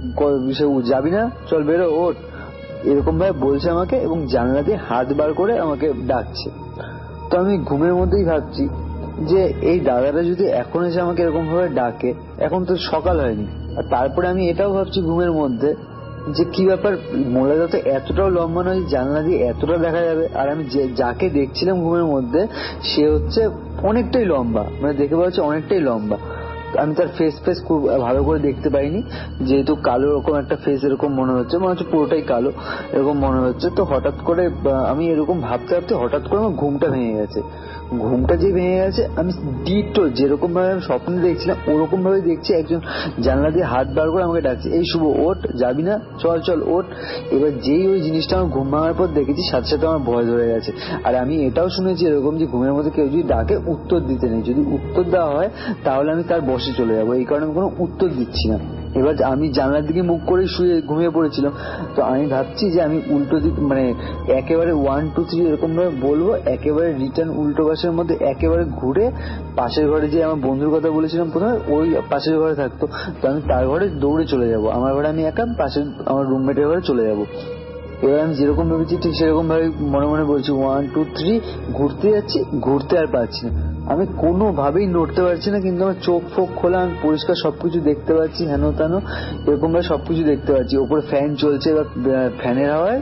যাবি না, চল বেরো ওঠ, এরকম ভাবে বলছে আমাকে, এবং জানলা দিয়ে হাত বার করে আমাকে ডাকছে। তো আমি ঘুমের মধ্যেই ভাবছি যে এই দাদাটা যদি এখন এসে আমাকে এরকম ভাবে ডাকে, এখন তো সকাল হয়নি, আর তারপরে আমি এটাও ভাবছি ঘুমের মধ্যে যে কি ব্যাপার, মোলাদা তো এতটাও লম্বা নয়, জানলা দিয়ে এতটা দেখা যাবে, আর আমি যাকে দেখছিলাম ঘুমের মধ্যে সে হচ্ছে অনেকটাই লম্বা, মানে দেখে পাচ্ছি অনেকটাই লম্বা। আমি তার ফেস ফেস খুব ভালো করে দেখতে পাইনি, যেহেতু কালো রকম একটা ফেস এরকম মনে হচ্ছে, মনে হচ্ছে পুরোটাই কালো এরকম মনে হচ্ছে। তো হঠাৎ করে আমি এরকম ভাবতে ভাবতে হঠাৎ করে আমার ঘুমটা ভেঙে গেছে। ঘুমটা যে ভেঙে গেছে, আমি ডিটো যেরকম ভাবে আমি স্বপ্নে দেখছিলাম ওরকম ভাবে দেখছি একজন জানলা দিয়ে হাত বার করে আমাকে ডাকছে, এই শুভ ওঠ, যাবি না, চল চল ওঠ। এবার যেই ওই জিনিসটা আমার ঘুম ভাঙার পর দেখেছি, সাথে সাথে আমার ভয় ধরে গেছে। আর আমি এটাও শুনেছি এরকম যে ঘুমের মধ্যে কেউ যদি ডাকে উত্তর দিতে নেই, যদি উত্তর দেওয়া হয় তাহলে আমি তার বসে চলে যাবো, এই কারণে আমি কোনো উত্তর দিচ্ছি না। এবার আমি জানলার দিকে মুখ করে শুয়ে ঘুমিয়ে পড়েছিলাম। তো আমি ভাবছি যে আমি উল্টো দিক মানে একেবারে ওয়ান টু থ্রি এরকম ভাবে বলবো, একেবারে রিটার্ন উল্টো পাশের মধ্যে একেবারে ঘুরে পাশের ঘরে যে আমার বন্ধুর কথা বলেছিলাম প্রথমে, ওই পাশের ঘরে থাকতো, তো আমি তার ঘরে দৌড়ে চলে যাব, আমার ঘরে আমি একা, পাশের আমার রুমমেটের ঘরে চলে যাব। এবার আমি যেরকম ভেবেছি ঠিক সেরকম ভাবে মনে মনে বলছি ওয়ান টু থ্রি, ঘুরতে যাচ্ছি, ঘুরতে আর পারছি না, আমি কোনোভাবেই নড়তে পারছি না, কিন্তু আমার চোখ ফোক খোলা, আমি পরিষ্কার সবকিছু দেখতে পাচ্ছি, হেন তেন এরকম ভাবে সবকিছু দেখতে পাচ্ছি। ওপরে ফ্যান চলছে, এবার ফ্যানের হাওয়ায়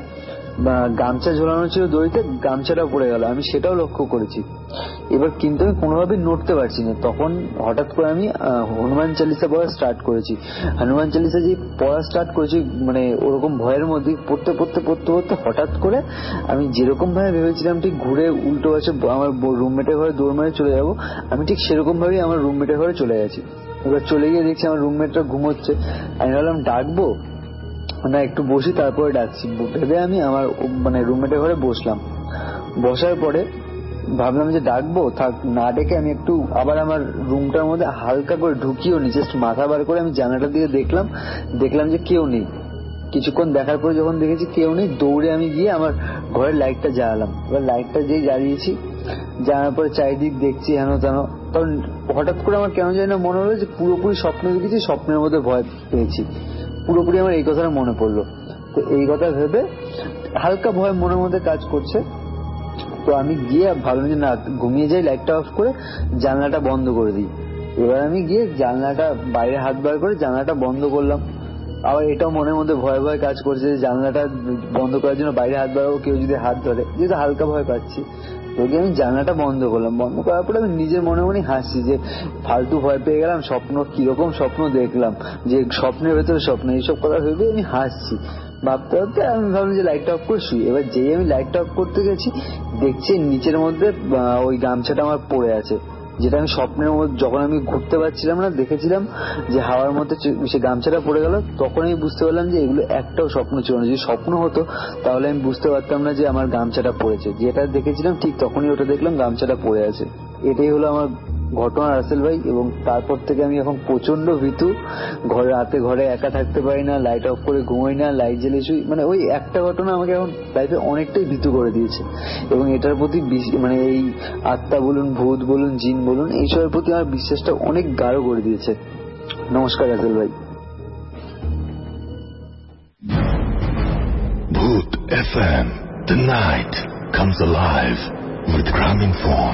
গামছা ঝোলানো ছিল দড়িতে, গামছাটা পড়ে গেল, আমি সেটাও লক্ষ্য করেছি। এবার কিন্তু আমি কোনোভাবে নড়তে পারছি না। তখন হঠাৎ করে আমি হনুমান চালিসা পড়া স্টার্ট করেছি। হনুমান চালিসা যে পড়া স্টার্ট করেছি মানে ওরকম ভয়ের মধ্যে পড়তে পড়তে পড়তে পড়তে হঠাৎ করে আমি যেরকম ভাবে ভেবেছিলাম ঠিক ঘুরে উল্টো পাশে আমার রুমমেটের ঘরে দৌড় মারে চলে যাবো, আমি ঠিক সেরকম ভাবেই আমার রুমমেটের ঘরে চলে গেছি। এবার চলে গিয়ে দেখছি আমার রুমমেটটা ঘুমোচ্ছে। আমি ভাবলাম ডাকবো না, একটু বসি তারপরে ডাকছি ভেবে আমি আমার মানে রুমমেটের ঘরে বসলাম। বসার পরে ভাবলাম যে ডাকবো, থাক না ডেকে আমি একটু আবার আমার রুমটার মধ্যে হালকা করে ঢুকিও নি, জাস্ট মাথা বার করে আমি জানালার দিকে দেখলাম, দেখলাম যে কেউ নেই। কিছুক্ষণ দেখার পরে যখন দেখেছি কেউ নেই, দৌড়ে আমি গিয়ে আমার ঘরের লাইটটা জ্বালালাম। এবার লাইটটা যেই জ্বালিয়েছি, জানার পরে চারিদিক দেখছি হেন তেন, তখন হঠাৎ করে আমার কেন জানি না মনে হলো যে পুরোপুরি স্বপ্ন দেখেছি, স্বপ্নের মধ্যে ভয় পেয়েছি পুরোপুরি, আমার এই কথাটা মনে পড়লো। তো এই কথা ভেবে হালকা ভয় মনের মধ্যে কাজ করছে, তো আমি গিয়ে ভাবলাম যে না ঘুমিয়ে যাই, লাইটটা অফ করে জানলাটা বন্ধ করে দিই। এবার আমি গিয়ে জানলাটা বাইরে হাত বার করে জানলাটা বন্ধ করলাম। আবার এটাও মনের মধ্যে ভয় ভয় কাজ করছে যে জানলাটা বন্ধ করার জন্য বাইরে হাত বাড়াবো, কেউ যদি হাত ধরে, যেহেতু হালকা ভয় পাচ্ছি। তো আমি জানলাটা বন্ধ করলাম। বন্ধ করার পরে আমি নিজের মনে মনে হাসছি যে ফালতু ভয় পেয়ে গেলাম, স্বপ্ন কিরকম স্বপ্ন দেখলাম, যে স্বপ্নের ভেতরে স্বপ্ন, এইসব কথা ভেবে আমি হাসছি। ভাবতে ভাবতে আমি ভাবলাম যে লাইটটা অফ করে শুই। এবার যেই আমি লাইটটা অফ করতে গেছি দেখছি নিচের মধ্যে ওই গামছাটা আমার পড়ে আছে, যেটা আমি স্বপ্নের মধ্যে যখন আমি ঘুরতে পারছিলাম না দেখেছিলাম যে হাওয়ার মধ্যে সে গামছাটা পড়ে গেল। তখন আমি বুঝতে পারলাম যে এগুলো একটাও স্বপ্ন ছিল না। যদি স্বপ্ন হতো তাহলে আমি বুঝতে পারতাম না যে আমার গামছাটা পড়েছে। যেটা দেখেছিলাম ঠিক তখনই ওটা দেখলাম গামছাটা পড়ে আছে। এটাই হলো আমার ঘটনা রাসেল ভাই। এবং তারপর থেকে আমি এখন প্রচন্ড ভীতু, ঘরে রাতে ঘরে একা থাকতে পারি না, লাইট অফ করে ঘুমাই না, লাইট জ্বেলে শুই। মানে ওই একটা ঘটনা আমাকে এখন লাইফে অনেকটাই ভীতু করে দিয়েছে এবং এটার প্রতি মানে এই আত্মা বলুন, ভূত বলুন, জিন বলুন, এইসবের প্রতি আমার বিশ্বাসটা অনেক গাঢ় করে দিয়েছে। নমস্কার রাসেল ভাই।
Bhoot F M, the night comes alive with Gramophone.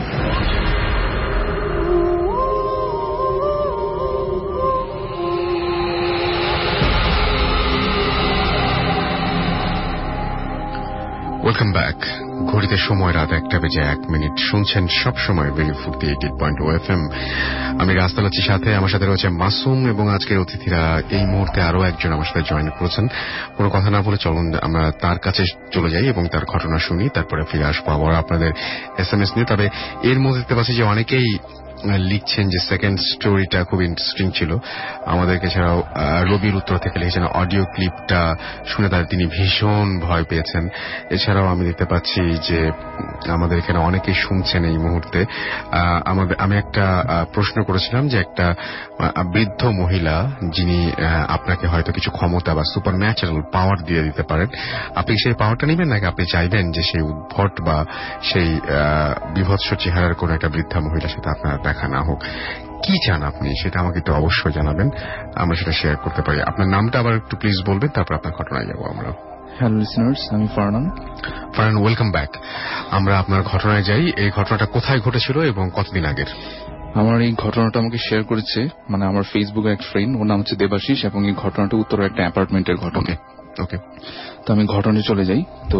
Welcome back. ঘড়িতে সময় রাত একটা বেজে এক মিনিট। শুনছেন সব সময় radio Foorti eighty point O F M. আমি রাস্তাল আছি সাথে, আমার সাথে রয়েছে মাসুম এবং আজকের অতিথিরা এই মুহূর্তে আরো একজন আমার সাথে জয়েন করেছেন। কোনো কথা না বলে চলুন আমরা তার কাছে চলে যাই এবং তার ঘটনা শুনি, তারপরে ফিরে আসবো আবার আপনাদের এস এম এস নিয়ে। তবে এর মধ্যে দেখতে পাচ্ছি যে অনেকেই লিখছেন যে সেকেন্ড স্টোরিটা খুব ইন্টারেস্টিং ছিল। আমাদেরকে ছাড়াও রবির উত্তর থেকে লিখেছেন অডিও ক্লিপটা শুনে তার তিনি ভীষণ ভয় পেয়েছেন। এছাড়াও আমি দেখতে পাচ্ছি যে আমাদের এখানে অনেকেই শুনছেন এই মুহূর্তে। আমাদের আমি একটা প্রশ্ন করেছিলাম যে একটা বৃদ্ধ মহিলা যিনি আপনাকে হয়তো কিছু ক্ষমতা বা সুপার ন্যাচারাল পাওয়ার দিয়ে দিতে পারেন, আপনি সেই পাওয়ারটা নেবেন নাকি আপনি চাইবেন যে সেই উদ্ভট বা সেই বিভৎস চেহারার কোন একটা বৃদ্ধা মহিলার সাথে আপনার দেখা না হোক? কি চান আপনি সেটা আমাকে একটু অবশ্যই জানাবেন, আমরা সেটা শেয়ার করতে পারি। আপনার নামটা আবার একটু প্লিজ বলবেন, তারপর আপনার ঘটনায় যাবো আমরা।
হ্যালো লিসনার্স, আমি ফারহান।
Farhan, welcome back. আমরা আপনার ঘটনায় যাই। এই ঘটনাটা কোথায় ঘটেছিল এবং কতদিন আগের?
আমার এই ঘটনাটা আমাকে শেয়ার করেছে মানে আমার ফেসবুকে এক ফ্রেন্ড, ওর নাম হচ্ছে দেবাশিস, এবং এই ঘটনাটা উত্তরের একটা অ্যাপার্টমেন্টের ঘটনা।
ওকে,
তো আমি ঘটনায় চলে যাই। তো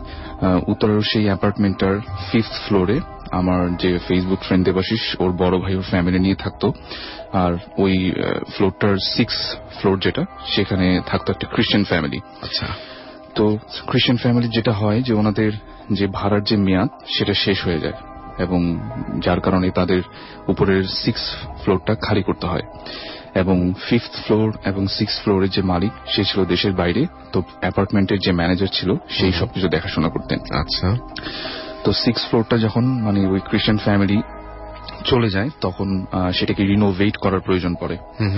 উত্তরের সেই অ্যাপার্টমেন্টটার ফিফথ ফ্লোরে আমার যে ফেসবুক ফ্রেন্ড দেবাশিস, ওর বড় ভাই ওর ফ্যামিলি নিয়ে থাকতো। আর ওই ফ্লোরটার সিক্স ফ্লোর যেটা, সেখানে থাকতো একটা খ্রিস্টান ফ্যামিলি।
আচ্ছা।
তো খ্রিস্টান ফ্যামিলি যেটা হয় যে ওনাদের যে ভাড়ার যে মেয়াদ সেটা শেষ হয়ে যায় এবং যার কারণে তাদের উপরের সিক্স ফ্লোরটা খালি করতে হয়। এবং ফিফথ ফ্লোর এবং সিক্স ফ্লোরের যে মালিক সে ছিল দেশের বাইরে, তো অ্যাপার্টমেন্টের যে ম্যানেজার ছিল সেই সবকিছু দেখাশোনা করতেন।
আচ্ছা।
তো সিক্স ফ্লোরটা যখন মানে ওই খ্রিস্টান ফ্যামিলি চলে যায় তখন সেটাকে রিনোভেট করার প্রয়োজন পড়ে।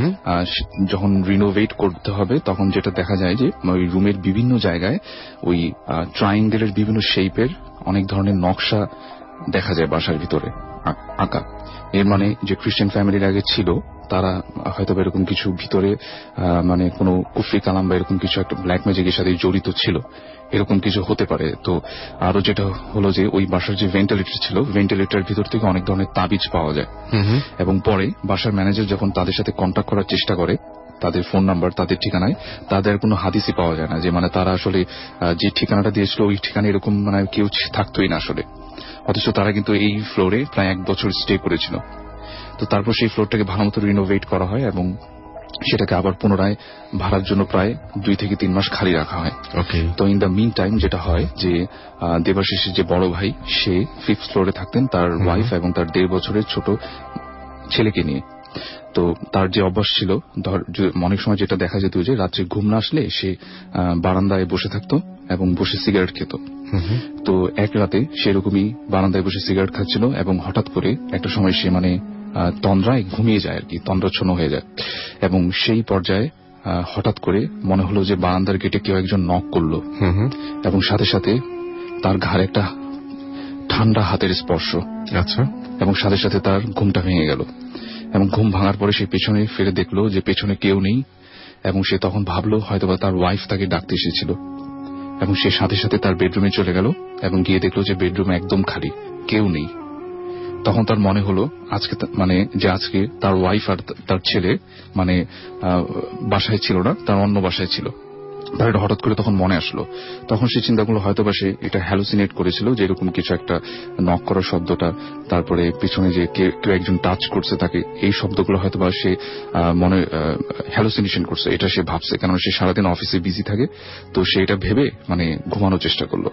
যখন রিনোভেট করতে হবে তখন যেটা দেখা যায় যে ওই রুমের বিভিন্ন জায়গায় ওই ট্রায়াঙ্গেলের বিভিন্ন শেপের অনেক ধরনের নকশা দেখা যায় বাসার ভিতরে আঁকা। এর মানে যে খ্রিস্টান ফ্যামিলির আগে ছিল তারা হয়তো এরকম কিছু ভিতরে মানে কোনো কুফরি কালাম বা এরকম কিছু একটা ব্ল্যাক ম্যাজিকের সাথে জড়িত ছিল, এরকম কিছু হতে পারে। তো আরো যেটা হলো যে ওই বাসার যে ভেন্টিলেটর ছিল, ভেন্টিলেটরের ভিতর থেকে অনেক ধরনের তাবিজ পাওয়া যায়। এবং পরে বাসার ম্যানেজার যখন তাদের সাথে কন্ট্যাক্ট করার চেষ্টা করে তাদের ফোন নাম্বার, তাদের ঠিকানায় তাদের কোনো হাদিসই পাওয়া যায় না যে মানে তারা আসলে যে ঠিকানাটা দিয়েছিল ওই ঠিকানায় এরকম মানে কেউ থাকতোই না আসলে। অথচ তারা কিন্তু এই ফ্লোরে প্রায় এক বছর স্টে করেছিল। তো তারপর সেই ফ্লোরটাকে ভালো মতো রিনোভেট করা হয় এবং সেটাকে আবার পুনরায় ভাড়ার জন্য প্রায় দুই থেকে তিন মাস খালি রাখা হয়। তো ইন দ্য মিন টাইম যেটা হয় যে দেবাশিসের যে বড় ভাই সে ফিফথ ফ্লোরে থাকতেন তার ওয়াইফ এবং তার দেড় বছরের ছোট ছেলেকে নিয়ে। তো তার যে অভ্যাস ছিল, ধর অনেক সময় যেটা দেখা যেত যে রাত্রে ঘুম না আসলে সে বারান্দায় বসে থাকতো এবং বসে সিগারেট খেত। তো এক রাতে সেরকমই বারান্দায় বসে সিগারেট খাচ্ছিল এবং হঠাৎ করে একটা সময় সে মানে তন্দ্রায় ঘুমিয়ে যায় আর কি, তন্দ্রাচ্ছন্ন হয়ে যায়। এবং সেই পর্যায়ে হঠাৎ করে মনে হলো যে বারান্দার গেটে কেউ একজন নক করলো এবং সাথে সাথে তার ঘাড়ে একটা ঠান্ডা হাতের স্পর্শ। আচ্ছা। এবং সাথে সাথে তার ঘুমটা ভেঙে গেল এবং ঘুম ভাঙার পরে সে পেছনে ফিরে দেখলো যে পেছনে কেউ নেই এবং সে তখন ভাবলো হয়তোবা তার ওয়াইফ তাকে ডাকতে এসেছিল এবং সে সাথে সাথে তার বেডরুমে চলে গেল এবং গিয়ে দেখলো যে বেডরুম একদম খালি, কেউ নেই। তখন তার মনে হলো আজকে মানে যে আজকে তার ওয়াইফ আর তার ছেলে মানে বাসায় ছিল না, তার অন্য বাসায় ছিল। তার এটা হঠাৎ করে তখন মনে আসলো। তখন সে চিন্তা করলো হয়তোবা সে এটা হ্যালুসিনেট করেছিল, যে এরকম কিছু একটা নক করার শব্দটা, তারপরে পিছনে যে কেউ একজন টাচ করছে তাকে, এই শব্দগুলো হয়তোবা সে মনে হ্যালুসিনেশন করছে, এটা সে ভাবছে, কারণ সে সারাদিন অফিসে বিজি থাকে। তো সে এটা ভেবে মানে ঘুমানোর চেষ্টা করলো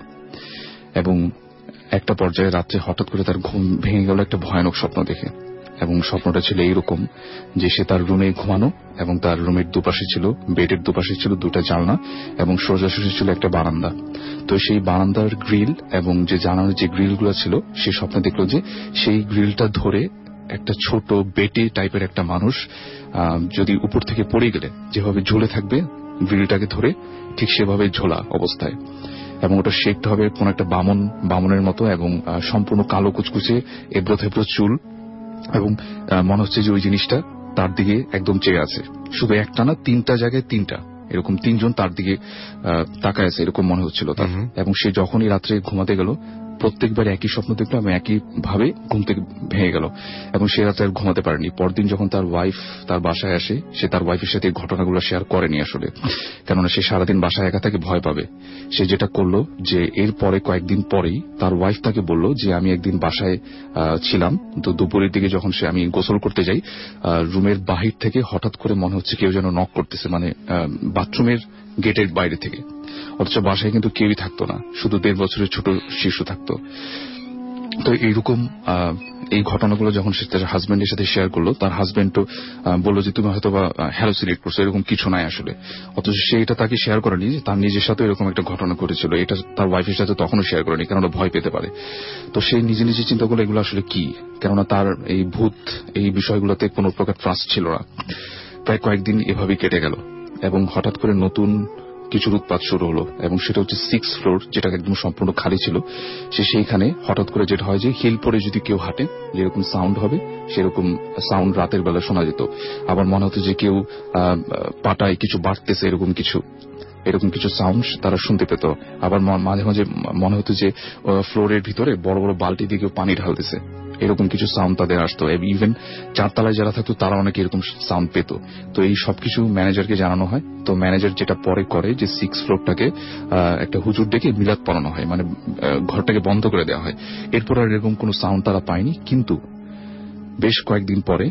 এবং একটা পর্যায়ে রাত্রে হঠাৎ করে তার ঘুম ভেঙে গেল একটা ভয়ানক স্বপ্ন দেখে। এবং স্বপ্নটা ছিল এইরকম যে সে তার রুমে ঘুমানো এবং তার রুমের দুপাশে ছিল, বেডের দুপাশে ছিল দুটা জানলা এবং সোজাসুজি ছিল একটা বারান্দা। তো সেই বারান্দার গ্রিল এবং যে জানালার যে গ্রিলগুলো ছিল, সে স্বপ্নে দেখলো যে সেই গ্রিলটা ধরে একটা ছোট বেটে টাইপের একটা মানুষ যদি উপর থেকে পড়ে গেলে যেভাবে ঝুলে থাকবে গ্রিলটাকে ধরে, ঠিক সেভাবে ঝোলা অবস্থায়, এবং ওটা শেখতে হবে কোন একটা বামন বামনের মতো এবং সম্পূর্ণ কালো কুচকুচে এবড়ো থেবড়ো চুল এবং মনে হচ্ছে যে ওই জিনিসটা তার দিকে একদম চেয়ে আছে, শুধু একটা না তিনটা জায়গায় তিনটা, এরকম তিনজন তার দিকে তাকায় আছে এরকম মনে হচ্ছিল তার। এবং সে যখনই রাত্রে ঘুমাতে গেল প্রত্যেকবার একই স্বপ্ন দেখলো এবং একই ভাবে ঘুম থেকে ভেঙে গেল এবং সে রাতে আর ঘুমাতে পারেনি। পরদিন যখন তার ওয়াইফ তার বাসায় আসে, সে তার ওয়াইফের সাথে ঘটনাগুলো শেয়ার করেনি আসলে, কেননা সে সারাদিন বাসায় একা থাকে, ভয় পাবে। সে যেটা করলো যে এর পরে কয়েকদিন পরেই তার ওয়াইফ তাকে বলল যে আমি একদিন বাসায় ছিলাম, তো দুপুরের দিকে যখন সে আমি গোসল করতে যাই, রুমের বাহির থেকে হঠাৎ করে মনে হচ্ছে কেউ যেন নক করতেছে, মানে বাথরুমের গেটের বাইরে থেকে। অথচ বাসায় কিন্তু কেউই থাকতো না, শুধু দেড় বছরের ছোট শিশু থাকতো। তো এইরকম এই ঘটনাগুলো যখন সে তার হাজব্যান্ডের সাথে শেয়ার করলো, তার হাজব্যান্ড তো বললো যে তুমি হয়তো বা হ্যালুসিনেট করছো, এরকম কিছু নাই আসলে। অথচ সে এটা তাকে শেয়ার করেনি যে তার নিজের সাথে এরকম একটা ঘটনা ঘটেছিল, এটা তার ওয়াইফের সাথে তখনও শেয়ার করেনি, কেননা ভয় পেতে পারে। তো সে নিজে নিজে চিন্তা করলো এগুলো আসলে কি, কেননা তার এই ভূত এই বিষয়গুলোতে কোন প্রকার ট্রাস্ট ছিল না। প্রায় কয়েকদিন এভাবেই কেটে গেল এবং হঠাৎ করে নতুন কিছুর উৎপাত শুরু হলো এবং সেটা হচ্ছে সিক্স ফ্লোর, যেটা একদম সম্পূর্ণ খালি ছিল। সে সেইখানে হঠাৎ করে যেটা হয় যে হিল পরে যদি কেউ হাঁটে যেরকম সাউন্ড হবে সেরকম সাউন্ড রাতের বেলা শোনা যেত। আবার মনে হতো যে কেউ পাটায় কিছু বাড়তেছে, এরকম কিছু এরকম কিছু সাউন্ড তারা শুনতে পেত। আবার মাঝে মাঝে মনে হতো যে ফ্লোরের ভিতরে বড় বড় বালতি দিয়ে কেউ পানি ঢালতেছে, এরকম কিছু সাউন্ড তাদের আসতো। ইভেন চারতলায় যারা থাকতো তারা অনেকে এরকম সাউন্ড পেত। তো এই সবকিছু ম্যানেজারকে জানানো হয়। তো ম্যানেজার যেটা পরে করে যে সিক্স ফ্লোরটাকে একটা হুজুর ডেকে মিলাদ পড়ানো হয়, মানে ঘরটাকে বন্ধ করে দেওয়া হয়। এরপর আর এরকম কোন সাউন্ড তারা পায়নি। কিন্তু বেশ কয়েকদিন পরে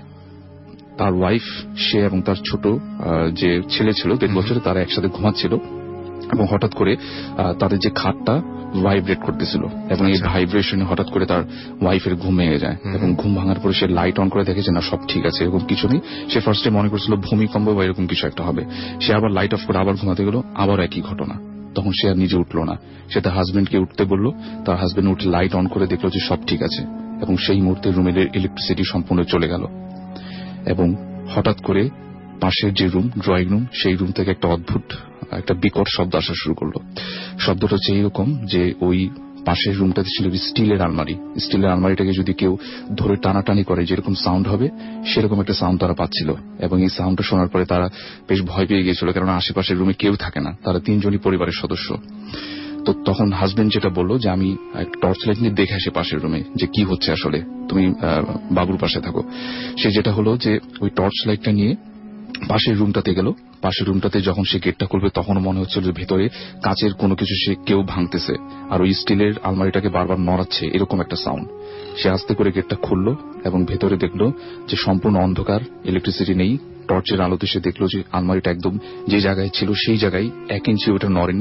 তার ওয়াইফ, সে এবং তার ছোট যে ছেলে ছিল দেড় বছরে, তারা একসাথে ঘুমাচ্ছিল এবং হঠাৎ করে তাদের যে খাটটা ভাইব্রেট করতেছিল এবং এই ভাইব্রেশনে হঠাৎ করে তার ওয়াইফের ঘুম ভেঙে যায় এবং ঘুম ভাঙার পরে সে লাইট অন করে দেখে যে না সব ঠিক আছে, এরকম কিছু নেই। সে ফার্স্টে মনে করছিল ভূমিকম্প বা এরকম কিছু একটা হবে। সে আবার লাইট অফ করে আবার ঘুমাতে গেল, আবার একই ঘটনা। তখন সে আর নিজে উঠলো না, সে তার হাজবেন্ডকে উঠতে বললো। তার হাজবেন্ড উঠে লাইট অন করে দেখলো যে সব ঠিক আছে এবং সেই মুহূর্তে রুমের ইলেকট্রিসিটি সম্পূর্ণ চলে গেল। এবং হঠাৎ করে পাশের যে রুম, ড্রয়িং রুম, সেই রুম থেকে একটা অদ্ভুত একটা বিকট শব্দ আসা শুরু করলো। শব্দটা হচ্ছে এইরকম যে ওই পাশের রুমটাতে ছিল স্টিলের আলমারি। স্টিলের আলমারিটাকে যদি কেউ ধরে টানাটানি করে যেরকম সাউন্ড হবে সেরকম একটা সাউন্ড তারা পাচ্ছিল। এবং এই সাউন্ডটা শোনার পরে তারা বেশ ভয় পেয়ে গিয়েছিল, কারণ আশেপাশের রুমে কেউ থাকে না, তারা তিনজনই পরিবারের সদস্য। তো তখন হাজবেন্ড যেটা বললো যে আমি টর্চ লাইট নিয়ে দেখে আসি পাশের রুমে যে কি হচ্ছে আসলে, তুমি বাবুর পাশে থাকো। সে যেটা হলো যে ওই টর্চ লাইটটা নিয়ে পাশের রুমটাতে গেল। পাশের রুমটাতে যখন সে গেটটা খুলবে তখনও মনে হচ্ছিল যে ভেতরে কাচের কোনো কিছু সে কেউ ভাঙতেছে, আর ওই স্টিলের আলমারিটাকে বারবার নড়াচ্ছে, এরকম একটা সাউন্ড। সে আস্তে করে গেটটা খুললো এবং ভেতরে দেখলো যে সম্পূর্ণ অন্ধকার, ইলেকট্রিসিটি নেই। টর্চের আলোতে সে দেখলো যে আলমারিটা একদম যে জায়গায় ছিল সেই জায়গায় এক ইঞ্চি ওটা নড়েনি,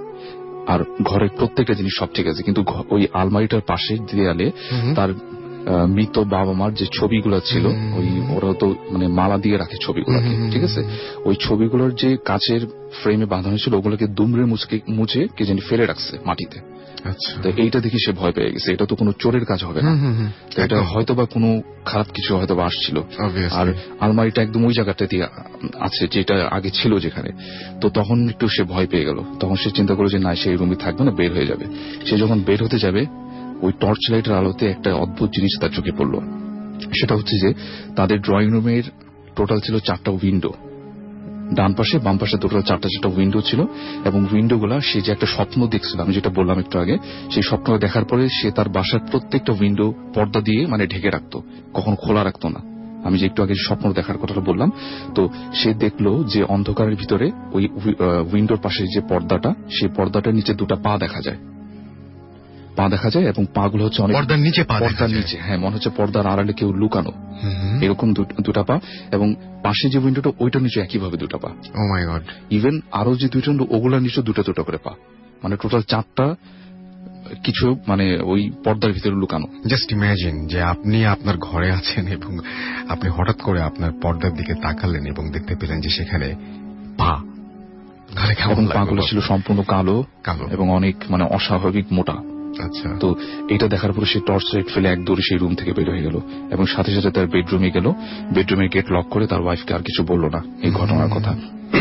আর ঘরের প্রত্যেকটা জিনিস সব ঠিক আছে। কিন্তু ওই আলমারিটার পাশে দেয়ালে তার মৃত বাবা মার যে ছবিগুলো ছিল, ওই ওরা তো মানে মালা দিয়ে রাখে ছবিগুলোকে, ঠিক আছে, ওই ছবিগুলোর যে কাচের ফ্রেমে বাঁধানো ছিল ওগুলোকে দুমড়ে মুচকে মুছে কে জানি ফেলে রাখছে মাটিতে। তো এইটা দেখে সে ভয় পেয়ে গেছে, এটা তো কোনো চোরের কাজ হবে না, এটা হয়তো বা কোনো খারাপ কিছু হয়তো বা আসছিল। আর আলমারিটা একদম ওই জায়গাটাতে আছে যেটা আগে ছিল যেখানে। তো তখন একটু সে ভয় পেয়ে গেল। তখন সে চিন্তা করলো যে না, সেই রুমে থাকবে না, বের হয়ে যাবে। সে যখন বের হতে যাবে ওই টর্চ লাইটের আলোতে একটা অদ্ভুত জিনিস তার চোখে পড়ল। সেটা হচ্ছে যে তাদের ড্রয়িং রুমের টোটাল ছিল চারটা উইন্ডো, ডান পাশে বাম পাশে টোটাল চারটা চারটা উইন্ডো ছিল। এবং উইন্ডোগুলা সে যে একটা স্বপ্ন দেখছিল, আমি যেটা বললাম একটু আগে, সেই স্বপ্ন দেখার পরে সে তার বাসার প্রত্যেকটা উইন্ডো পর্দা দিয়ে মানে ঢেকে রাখতো, কখনো খোলা রাখতো না। আমি যে একটু আগে স্বপ্ন দেখার কথাটা বললাম, তো সে দেখলো যে অন্ধকারের ভিতরে ওই উইন্ডোর পাশে যে পর্দাটা, সেই পর্দাটার নিচে দুটা পা দেখা যায়, পা দেখা যায় এবং পা গুলো হচ্ছে অনেক পর্দার নিচে, পর্দার নিচে, হ্যাঁ, মনে হচ্ছে পর্দার আড়ালে কেউ লুকানো, এরকম দুটা পা। এবং পাশে যে উইন্ডোটা ওইটার নিচে একইভাবে দুটা পা। ও মাই গড। ইভেন আরো যে দুইটা ওগুলার নিচে দুটা দুটা করে পা, মানে টোটাল চারটা কিছু মানে ওই পর্দার ভিতরে লুকানো।
জাস্ট ইমাজিন যে আপনি আপনার ঘরে আছেন এবং আপনি হঠাৎ করে আপনার পর্দার দিকে তাকালেন এবং দেখতে পেলেন যে সেখানে পা,
এবং পাগুলো ছিল সম্পূর্ণ কালো কালো এবং অনেক মানে অস্বাভাবিক মোটা। আচ্ছা। তো এটা দেখার পরে সে টর্চ লাইট ফেলে এক দৌড়ে সেই রুম থেকে বের হয়ে গেল এবং সাথে সাথে তার বেডরুমে গেল। বেডরুমের গেট লক করে তার ওয়াইফকে আর কিছু বলল না এই ঘটনার কথা।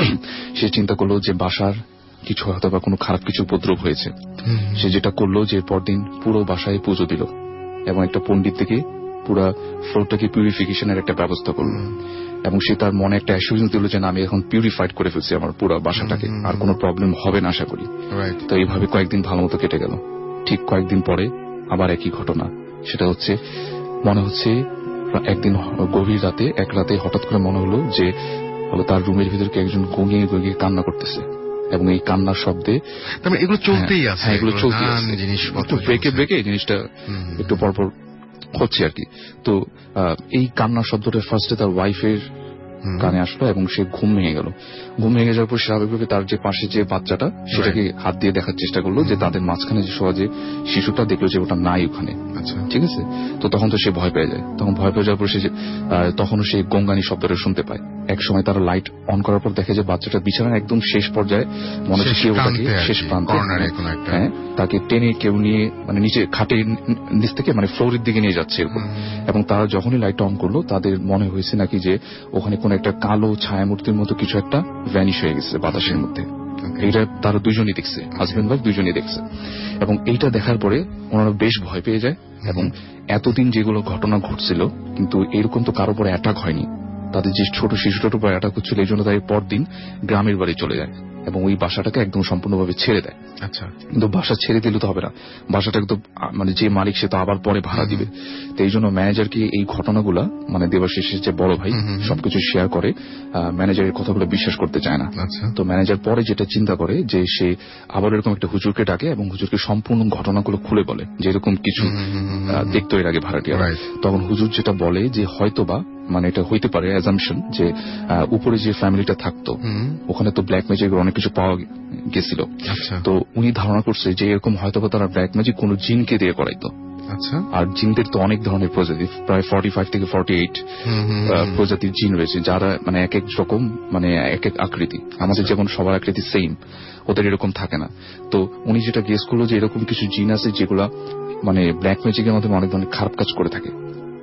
সে চিন্তা করলো যে বাসার কিছু হয়তো বা কোনো খারাপ কিছু উপদ্রব হয়েছে। সে যেটা করলো যে পরদিন পুরো বাসায় পুজো দিল এবং একটা পণ্ডিত থেকে পুরো ফ্লোরটাকে পিউরিফিকেশনের একটা ব্যবস্থা করলো। এবং সে তার মনে একটা অ্যাসুরেন্স দিল যে আমি এখন পিউরিফাইড করে ফেলছি আমার পুরো বাসাটাকে, আর কোনো প্রবলেম হবে না আশা করি। তো এইভাবে কয়েকদিন ভালো মতো কেটে গেল। ঠিক কয়েকদিন পরে আবার একই ঘটনা। সেটা হচ্ছে মনে হচ্ছে একদিন গভীর রাতে এক রাতে হঠাৎ করে মনে হলো যে তার রুমের ভিতরে একজন গঙিয়ে গঙিয়ে কান্না করতেছে এবং এই কান্নার শব্দে
এগুলো চলতেই আছে,
এগুলো চলতেই আছে, জিনিসপত্র ব্রেকে ব্রেকে জিনিসটা একটু পরপর হচ্ছে আর কি। তো এই কান্নার শব্দটা ফার্স্টে তার ওয়াইফের কানে আসলো এবং সে ঘুম ভেঙে গেল। ঘুম ভেঙে যাওয়ার পর স্বাভাবিকভাবে তার যে পাশে যে বাচ্চাটা সেটাকে হাত দিয়ে দেখার চেষ্টা করলো যে তাদের মাঝখানে যে শোয়া যে শিশুটা, দেখলো যে ওটা নাই ওখানে। আচ্ছা, ঠিক আছে। তো তখন তো সে ভয় পেয়ে যায়। তখন ভয় পেয়ে যাওয়ার পর সে তখনও সেই গঙ্গানি শব্দটা শুনতে পায়। এক সময় তারা লাইট অন করার পর দেখে যে বাচ্চাটা বিছানার একদম শেষ পর্যায়ে, মনে হচ্ছে কেউ তাকে শেষ প্রান্তে, হ্যাঁ, তাকে টেনে কেউ নিয়ে মানে নিচে খাটের নিচ থেকে মানে ফ্লোরের দিকে নিয়ে যাচ্ছে এরকম। এবং তারা যখনই লাইট অন করলো তাদের মনে হয়েছে নাকি যে ওখানে কোন একটা কালো ছায়ামূর্তির মতো কিছু একটা ভ্যানিশ হয়ে গেছে বাতাসের মধ্যে। এইটা তারা দুইজনই দেখছে, হাজবেন্ড ওয়াইফ দুইজনই দেখছে। এবং এইটা দেখার পরে ওনারা বেশ ভয় পেয়ে যায়। এবং এতদিন যেগুলো ঘটনা ঘটছিল কিন্তু এরকম তো কারো পরে অ্যাটাক হয়নি, তাদের যে ছোট শিশুটার উপর অ্যাটাক হচ্ছিল, এই জন্য তাই পরদিন গ্রামের বাড়ি চলে যায় এবং ওই বাসাটাকে একদম সম্পূর্ণভাবে ছেড়ে দেয়। আচ্ছা, কিন্তু বাসা ছেড়ে দিলে তো হবে না, বাসাটা একদম মানে যে মালিক সে তো আবার পরে ভাড়া দিবে। তো এই জন্য ম্যানেজারকে এই ঘটনাগুলা মানে দেবাশিসের যে বড় ভাই সবকিছু শেয়ার করে, ম্যানেজারের কথাগুলো বিশ্বাস করতে চায় না। তো ম্যানেজার পরে যেটা চিন্তা করে যে সে আবার এরকম একটা হুজুরকে ডাকে এবং হুজুরকে সম্পূর্ণ ঘটনাগুলো খুলে বলে যে এরকম কিছু দেখতো এর আগে ভাড়াটিয়া। তখন হুজুর যেটা বলে যে হয়তোবা মানে এটা হইতে পারে অ্যাজাম্পশন যে উপরে যে ফ্যামিলিটা থাকতো ওখানে তো ব্ল্যাক ম্যাজিকের অনেক কিছু পাওয়া গেছিল। তো উনি ধারণা করছে যে এরকম হয়তোবা তারা ব্ল্যাক ম্যাজিক কোন জিনকে দিয়ে করাইতো। আচ্ছা, আর জিনদের তো অনেক ধরনের প্রজাতি, প্রায় ফর্টি ফাইভ থেকে ফর্টি এইট প্রজাতির জিন রয়েছে, যারা মানে এক এক রকম মানে এক এক আকৃতি। আমাদের যেমন সবার আকৃতি সেম, ওদের এরকম থাকে না। তো উনি যেটা গেস করলো যে এরকম কিছু জিন আছে যেগুলা মানে ব্ল্যাক ম্যাজিকের মাধ্যমে অনেক ধরনের খারাপ কাজ করে থাকে।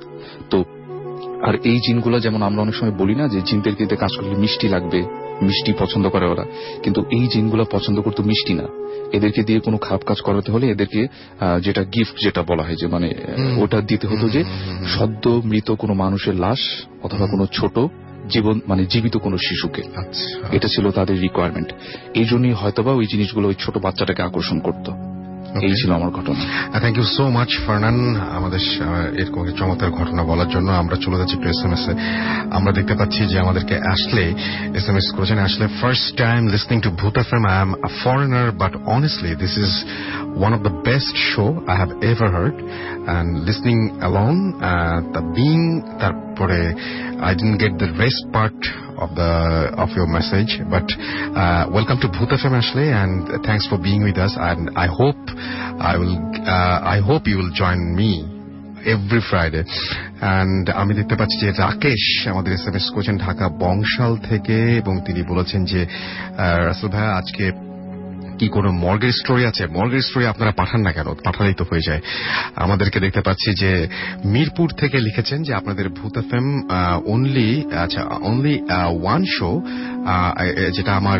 তো আর এই জিনগুলা যেমন আমরা অনেক সময় বলি না যে জিনদেরকে দিয়ে কাজ করলে মিষ্টি লাগবে, মিষ্টি পছন্দ করে ওরা, কিন্তু এই জিনগুলা পছন্দ করতো মিষ্টি না। এদেরকে দিয়ে কোনো খারাপ কাজ করাতে হলে এদেরকে যেটা গিফট যেটা বলা হয় যে মানে ওটা দিতে হতো যে সদ্য মৃত কোনো মানুষের লাশ অথবা কোনো ছোট জীবন মানে জীবিত কোনো শিশুকে। এটা ছিল তাদের রিকোয়ারমেন্ট। এই জন্যই হয়তোবা ওই জিনিসগুলো ওই ছোট বাচ্চাটাকে আকর্ষণ করতো। এই ছিল আমার ঘটনা।
থ্যাংক ইউ সো মাচ ফারনান আমাদের এরকম চমৎকার ঘটনা বলার জন্য। আমরা চলে যাচ্ছি একটু এস এম এস এ। আমরা দেখতে পাচ্ছি যে আমাদেরকে আসলে এস এম এস করেছেন, আসলে first time listening to Bhoot F M, I am a foreigner but honestly this is one of the best show I have ever heard, and listening alone uh, the being tarpore I didn't get the rest part of the of your message, but uh, welcome to Bhoot F M Ashley, and thanks for being with us, and I hope I will uh, I hope you will join me every Friday. And আমি দেখতে পাচ্ছি যে রাকেশ আমাদের এস এম এস করছেন ঢাকা বংশাল থেকে, এবং তিনি বলেছেন যে রাসেল ভাই আজকে কি কোনো মর্গের স্টোরি আছে? মর্গের স্টোরি আপনারা পাঠান না কেন, পাঠালেই তো হয়ে যায়। আমাদেরকে দেখতে পাচ্ছি যে মিরপুর থেকে লিখেছেন যে আপনাদের ভূত এফ এম অনলি আচ্ছা অনলি ওয়ান শো, যেটা আমার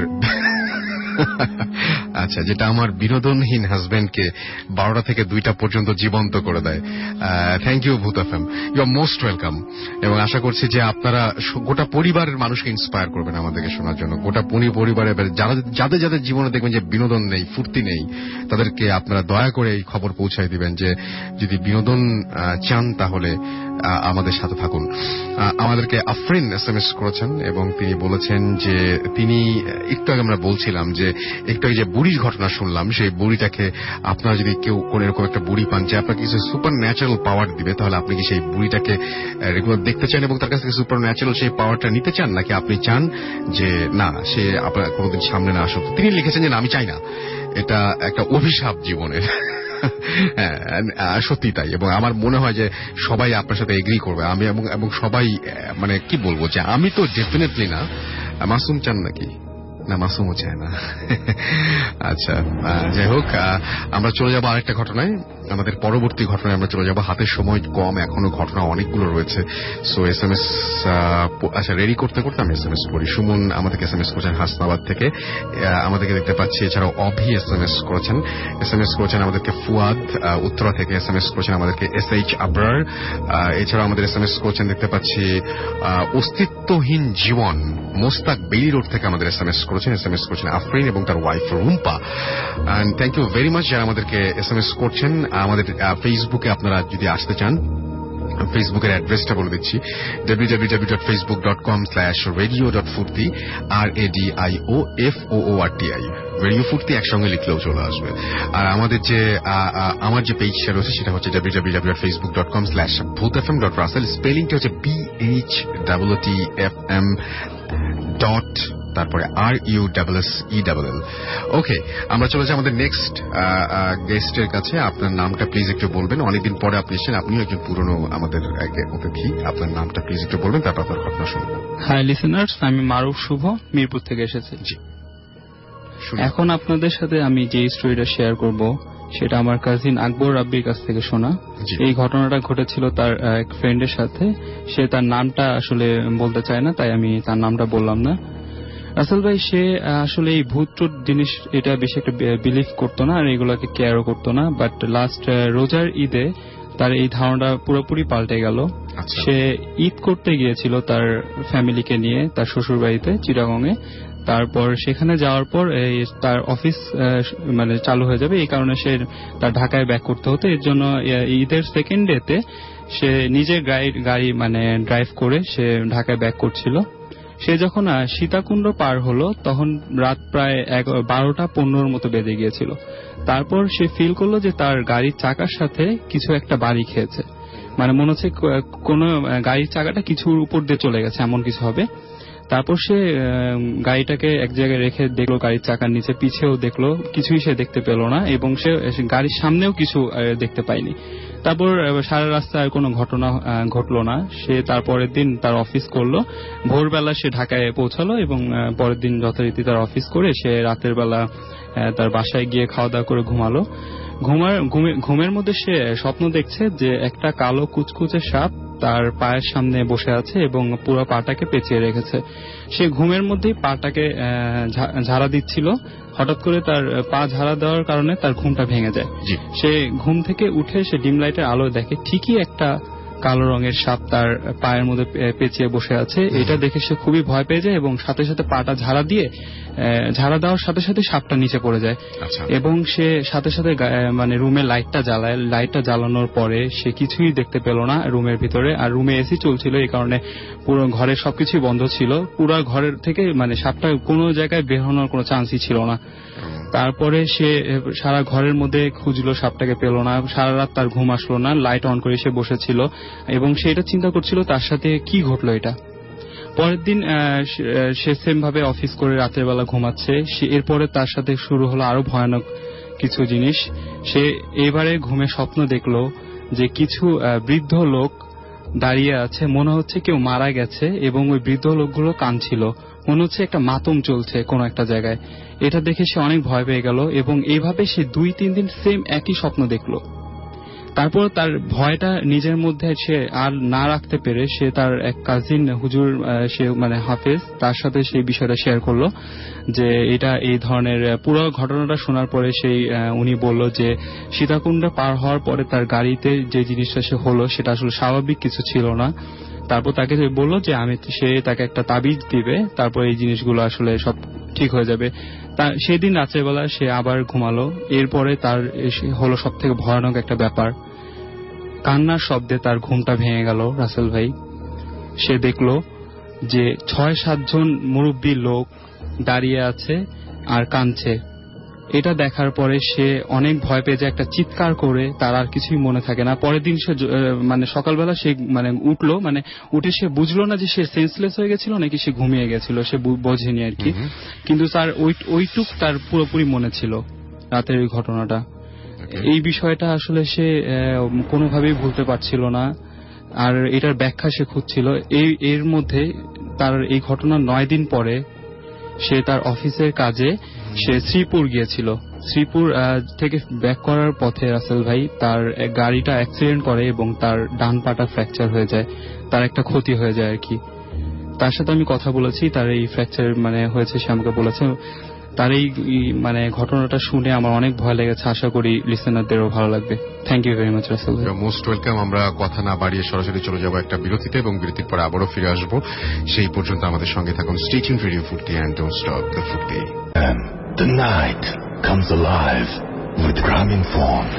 আচ্ছা যেটা আমার বিনোদনহীন হাজবেন্ডকে বারোটা থেকে দুইটা পর্যন্ত জীবন্ত করে দেয়। Thank you Bhoot F M, you are most welcome. এবং আশা করছি যে আপনারা গোটা পরিবারের মানুষকে ইন্সপায়ার করবেন আমাদেরকে শোনার জন্য। গোটা পরিবারে যাদের যাদের জীবনে দেখবেন যে বিনোদন নেই, ফুর্তি নেই, তাদেরকে আপনারা দয়া করে এই খবর পৌঁছায় দিবেন যে যদি বিনোদন চান তাহলে আমাদের সাথে থাকুন। আমাদেরকে আফরিন এস এম এস করেছেন এবং তিনি বলেছেন যে তিনি একটু আগে আমরা বলছিলাম যে একটু আগে যে বুড়ির ঘটনা শুনলাম, সেই বুড়িটাকে আপনারা যদি কেউ কোন এরকম একটা বুড়ি পান যে আপনাকে কিছু সুপার ন্যাচারাল পাওয়ার দিবে, তাহলে আপনি কি সেই বুড়িটাকে রেগুলার দেখতে চান এবং তার কাছ থেকে সুপার ন্যাচারাল সেই পাওয়ারটা নিতে চান, নাকি আপনি চান যে না সে আপনার কোনোদিন সামনে না আসুক? তিনি লিখেছেন যে না, আমি চাই না, এটা একটা অভিশাপ জীবনের। সত্যি তাই, এবং আমার মনে হয় যে সবাই আপনার সাথে এগ্রি করবে। আমি এবং সবাই মানে কি বলবো যে আমি তো ডেফিনেটলি না। মাসুম চান নাকি? না, মাসুমও চায় না। আচ্ছা, যাই হোক, আমরা চলে যাবো আরেকটা ঘটনায়। আমাদের পরবর্তী ঘটনায় আমরা চলে যাবো। হাতের সময় কম, এখনো ঘটনা অনেকগুলো রয়েছে। সো এস এম এস আচ্ছা রেডি করতে করতে আমি এস এম এস করি। সুমন আমাদেরকে এস এম এস করেছেন হাসনাবাদ থেকে, আমাদেরকে দেখতে পাচ্ছি। এছাড়াও অভি এস এম এস করেছেন এস এম এস করেছেন আমাদেরকে ফুয়াদ উত্তরা থেকে এস এম এস করেছেন আমাদেরকে এস এইচ আবরার। এছাড়াও আমাদের এস এম এস করেছেন দেখতে পাচ্ছি অস্তিত্বহীন জীবন মোস্তাক বেলি রোড থেকে আমাদের এস এম এস করেছেন এস এম এস করেছেন আফরিন এবং তার wife Rumpa. And thank you very much যারা আমাদেরকে এস এম এস করছেন। আমাদের ফেসবুকে আপনারা যদি আসতে চান, ফেসবুকের অ্যাড্রেসটা বলে দিচ্ছি, W W W dot Facebook dot com slash radio dot Foorti, R A D I O F O O R T I, radio Foorti একসঙ্গে লিখলেও চলে আসবে। আর আমাদের যে আমার যে পেজটা রয়েছে সেটা হচ্ছে W W W dot Facebook dot com slash Bhoot F M dot Russell, স্পেলিংটা হচ্ছে B H double T F M dot তারপরে R U double S E double L. Okay, আমরা চলে যাই আমাদের নেক্সট গেস্টের কাছে। আপনার নামটা প্লিজ একটু বলবেন। অনেকদিন পরে আপনি এসেছেন, আপনিও একজন পুরনো আমাদের অতিথি। আপনার নামটা প্লিজ একটু বলবেন, তারপর আপনার ঘটনা শুনবো।
হাই লিসেনার্স, আমি মারুফ শুভ, মিরপুর থেকে এসেছি। জি, এখন আপনাদের সাথে আমি যে স্টোরিটা শেয়ার করব সেটা আমার কাজিন আকবর রাব্বির কাছ থেকে শোনা। এই ঘটনাটা ঘটেছিল তার এক ফ্রেন্ডের সাথে। সে তার নামটা আসলে বলতে চায় না, তাই আমি তার নামটা বললাম না। রাসেল ভাই, সে আসলে এই ভূত টুত জিনিস এটা বেশি একটা বিলিভ করতো না আর এগুলোকে কেয়ারও করতো না, বাট লাস্ট রোজার ঈদে তার এই ধারণাটা পুরোপুরি পাল্টে গেল। সে ঈদ করতে গিয়েছিল তার ফ্যামিলিকে নিয়ে তার শ্বশুর বাড়িতে চিটাগংয়ে। তারপর সেখানে যাওয়ার পর তার অফিস মানে চালু হয়ে যাবে, এই কারণে সে তার ঢাকায় ব্যাক করতে হতো। এর জন্য ঈদের সেকেন্ড ডেতে সে নিজে গাড়ি মানে ড্রাইভ করে সে ঢাকায় ব্যাক করছিল। সে যখন সীতাকুণ্ড পার হলো তখন রাত প্রায় বারোটা পনেরোর মতো বেজে গিয়েছিল। তারপর সে ফিল করলো যে তার গাড়ির চাকার সাথে কিছু একটা বাড়ি খেয়েছে, মানে মনে হচ্ছে কোন গাড়ির চাকাটা কিছুর উপর দিয়ে চলে গেছে, এমন কিছু হবে। তারপর সে গাড়িটাকে এক জায়গায় রেখে দেখলো গাড়ির চাকার নিচে, পিছেও দেখলো, কিছুই সে দেখতে পেল না এবং সে গাড়ির সামনেও কিছু দেখতে পায়নি। তারপর সারা রাস্তায় কোনো ঘটনা ঘটলো না। সে তারপরের দিন তার অফিস করলো, ভোরবেলা সে ঢাকায় পৌঁছালো এবং পরের দিন যথারীতি তার অফিস করে সে রাতের বেলা তার বাসায় গিয়ে খাওয়া দাওয়া করে ঘুমালো। ঘুমার ঘুমের মধ্যে সে স্বপ্ন দেখছে যে একটা কালো কুচকুচে সাপ তার পায়ের সামনে বসে আছে এবং পুরো পাটাকে পেঁচিয়ে রেখেছে। সে ঘুমের মধ্যেই পাটাকে ঝাড়া দিচ্ছিল। হঠাৎ করে তার পা ঝাড়া দেওয়ার কারণে তার ঘুমটা ভেঙে যায়। সে ঘুম থেকে উঠে সে ডিম লাইটের আলো দেখে ঠিকই একটা কালো রঙের সাপ তার পায়ের মধ্যে পেঁচিয়ে বসে আছে। এটা দেখে সে খুবই ভয় পেয়ে যায় এবং সাথে সাথে পাটা ঝাড়া দিয়ে ঝাড়া দেওয়ার সাথে সাথে সাপটা নিচে পড়ে যায় এবং সে সাথে সাথে মানে রুমে লাইটটা জ্বালায়। লাইটটা জ্বালানোর পরে সে কিছুই দেখতে পেল না রুমের ভিতরে, আর রুমে এসি চলছিল, এই কারণে পুরো ঘরের সবকিছুই বন্ধ ছিল। পুরো ঘরের থেকে মানে সাপটা কোনো জায়গায় বের হওয়ার কোনো চান্সই ছিল না। তারপরে সে সারা ঘরের মধ্যে খুঁজলো, সাপটাকে পেল না। সারা রাত তার ঘুম আসলো না, লাইট অন করে সে বসেছিল এবং সে এটা চিন্তা করছিল তার সাথে কি ঘটলো এটা। পরের দিন সে সেম ভাবে অফিস করে রাতের বেলা ঘুমাচ্ছে। এরপরে তার সাথে শুরু হলো আরো ভয়ানক কিছু জিনিস। সে এবারে ঘুমে স্বপ্ন দেখলো যে কিছু বৃদ্ধ লোক দাঁড়িয়ে আছে, মনে হচ্ছে কেউ মারা গেছে এবং ওই বৃদ্ধ লোকগুলো কাঁদছিল, মনে হচ্ছে একটা মাতম চলছে কোন একটা জায়গায়। এটা দেখে সে অনেক ভয় পেয়ে গেল এবং এইভাবে সে দুই তিন দিন সেম একই স্বপ্ন দেখলো। তারপর তার ভয়টা নিজের মধ্যে সে আর না রাখতে পেরে সে তার এক কাজিন হুজুর, সে মানে হাফেজ, তার সাথে সেই বিষয়টা শেয়ার করলো যে এটা এই ধরনের। পুরো ঘটনাটা শোনার পরে সেই উনি বলল যে সীতাকুণ্ড পার হওয়ার পরে তার গাড়িতে যে জিনিসটা সে হলো সেটা আসলে স্বাভাবিক কিছু ছিল না। তারপর তাকে বলল যে আমি সে তাকে একটা তাবিজ দিবে, তারপর এই জিনিসগুলো আসলে সব ঠিক হয়ে যাবে। সেদিন রাতের বেলা সে আবার ঘুমালো। এরপরে তার হলো সব থেকে ভয়ানক একটা ব্যাপার, কান্নার শব্দে তার ঘুমটা ভেঙে গেল রাসেল ভাই। সে দেখলো যে ছয় সাতজন মুরব্বী লোক দাঁড়িয়ে আছে আর কাঁদছে। এটা দেখার পরে সে অনেক ভয় পেয়ে যায়, একটা চিৎকার করে, তার আর কিছুই মনে থাকে না। পরের দিন সে মানে সকালবেলা সে মানে উঠলো, মানে উঠে সে বুঝলো না যে সে সেন্সলেস হয়ে গেছিল নাকি সে ঘুমিয়ে গেছিল, সে বোঝেনি আর কি। কিন্তু তার ওইটুক তার পুরোপুরি মনে ছিল রাতের ওই ঘটনাটা। এই বিষয়টা আসলে সে কোনোভাবেই ভুলতে পারছিল না, আর এটার ব্যাখ্যা সে খুঁজছিল। এই এর মধ্যে তার এই ঘটনার নয় দিন পরে সে তার অফিসের কাজে সে শ্রীপুর গিয়েছিল। শ্রীপুর থেকে ব্যাক করার পথে রাসেল ভাই তার গাড়িটা অ্যাক্সিডেন্ট করে এবং তার ডান পাটা ফ্র্যাকচার হয়ে যায়, তার একটা ক্ষতি হয়ে যায় আর কি। তার সাথে আমি কথা বলেছি, তার এই ফ্র্যাকচার মানে হয়েছে, সে আমাকে বলেছে। তার এই মানে ঘটনাটা শুনে আমার অনেক ভয় লেগেছে, আশা করি লিসেনারদেরও ভালো লাগবে। Thank you very much Russell ভাই।
Most welcome. আমরা কথা না বাড়িয়ে সরাসরি চলে যাব একটা বিরতিতে এবং বিরতির পর আবারও ফিরে আসব। সেই পর্যন্ত আমাদের সঙ্গে থাকুন। Stay tuned radio Foorti and don't stop the Foorti.
The night comes alive with Grameenphone.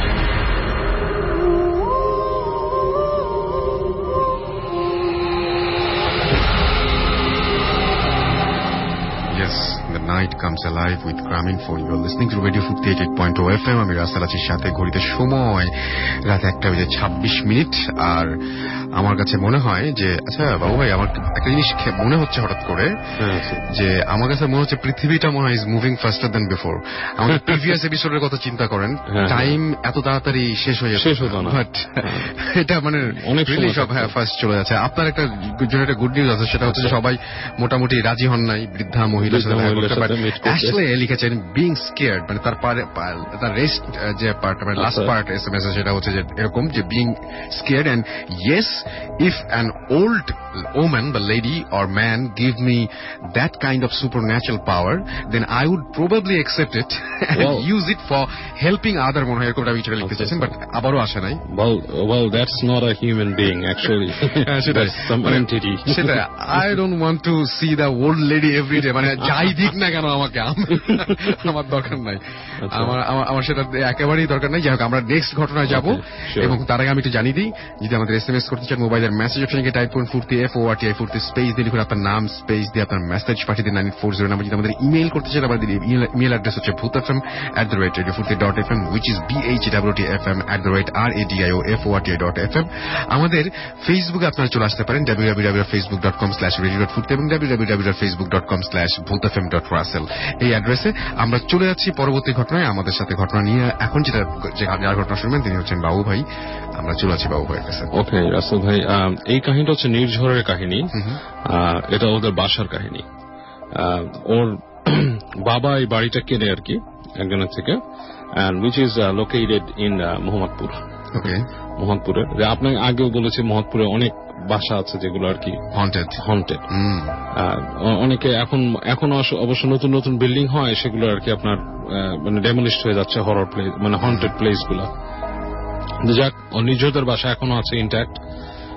Yes, the night comes alive with Grameenphone. You are listening to Radio Futi eighty-eight point oh F M. আমি রাসেল আছির সাথে। ঘড়িতে সময় রাত একটা বেজে ছাব্বিশ মিনিট। আর আমার কাছে মনে হয় যে আচ্ছা বাবু ভাই, আমার একটা জিনিস মনে হচ্ছে হঠাৎ করে যে আমার কাছে মনে হচ্ছে পৃথিবীটা মনে হয় is moving faster than before. আমাদের প্রিভিয়াস এপিসোডের কথা চিন্তা করেন, টাইম এত তাড়াতাড়ি শেষ হয়ে যাচ্ছে, বাট এটা মানে অনেক সব হ্যাঁ ফার্স্ট চলে যাচ্ছে। আপনার একটা জন্য একটা গুড নিউজ আছে, সেটা হচ্ছে সবাই মোটামুটি রাজি হন নাই বৃদ্ধা মহিলার সাথে আসলে লিখেছেন বিং স্কেয়ার্ড, মানে তার তার রেস্ট যে পার্ট মানে last part S M S সেটা হচ্ছে যে এরকম যে being scared and yes if an old woman, the lady or man, give me that kind of supernatural power, then I would probably accept it and well, use it for helping other মনে হয় এরকমটা বিচারে লিখতে চাইছেন, বাট আবারও আসে নাই।
well well that's not a human being actually. That's some entity.
সেটা I don't want to see the old lady every day, মানে যাই দিক না কেন আমাকে, আমার দরকার নাই, আমার আমার সেটা একেবারেই দরকার নাই। যাই হোক, আমরা নেক্সট ঘটনায় যাব এবং তার আগে আমি একটু জানিয়ে দিই, যদি আমাদের এসএমএস করতে চান মোবাইলের মেসেজ অপশনে টাইপ করুন Foorti F O R T I Foorti space দিয়ে লিখুন আপনার নাম, স্পেস দিয়ে আপনার মেসেজ পাঠিয়ে দিন নাইন ফোর জিরো নাম্বার। যদি আমাদের ইমেল করতে চান আমাদের ইমেল অ্যাড্রেস হচ্ছে Bhoot F M at the rate radio Foorti dot F M, which is B H W T F M at the rate R A D I O F O R T I dot F M. আমাদের ফেসবুকে আপনারা চলে আসতে পারেন W W W dot Facebook dot com slash radio dot Foorti এবং W W W dot Facebook dot com slash Bhoot F M dot Russell. এই অ্যাড্রেসে আমরা চলে যাচ্ছি পরবর্তী ঘটনায়। আমাদের সাথে ঘটনা নিয়ে এখন যেটা যার ঘটনা শুনবেন তিনি হচ্ছেন বাবু ভাই। আমরা চলে আছি বাবু ভাইয়ের কাছে।
ওকে রাসেল ভাই, এই কাহিনীটা হচ্ছে নির্ঝরের কাহিনী। এটা ওদের বাসার কাহিনী। ওর বাবা এই বাড়িটা কেনে আর কি একজনের থেকে, which is located in Mohammadpur.
ওকে,
মোহাম্মদপুরে আপনাকে আগেও বলেছি মোহাম্মদপুরে অনেক বাসা আছে যেগুলো আর কি
হন্টেড
হন্টেড অনেকে এখন এখন অবশ্য নতুন নতুন বিল্ডিং হয়, সেগুলো আর কি আপনার মানে ডেমোলিশড হয়ে যাচ্ছে, হরর প্লেস মানে হন্টেড প্লেস গুলা। যাক, নির্ঝরদের বাসা এখনো আছে ইনট্যাক্ট।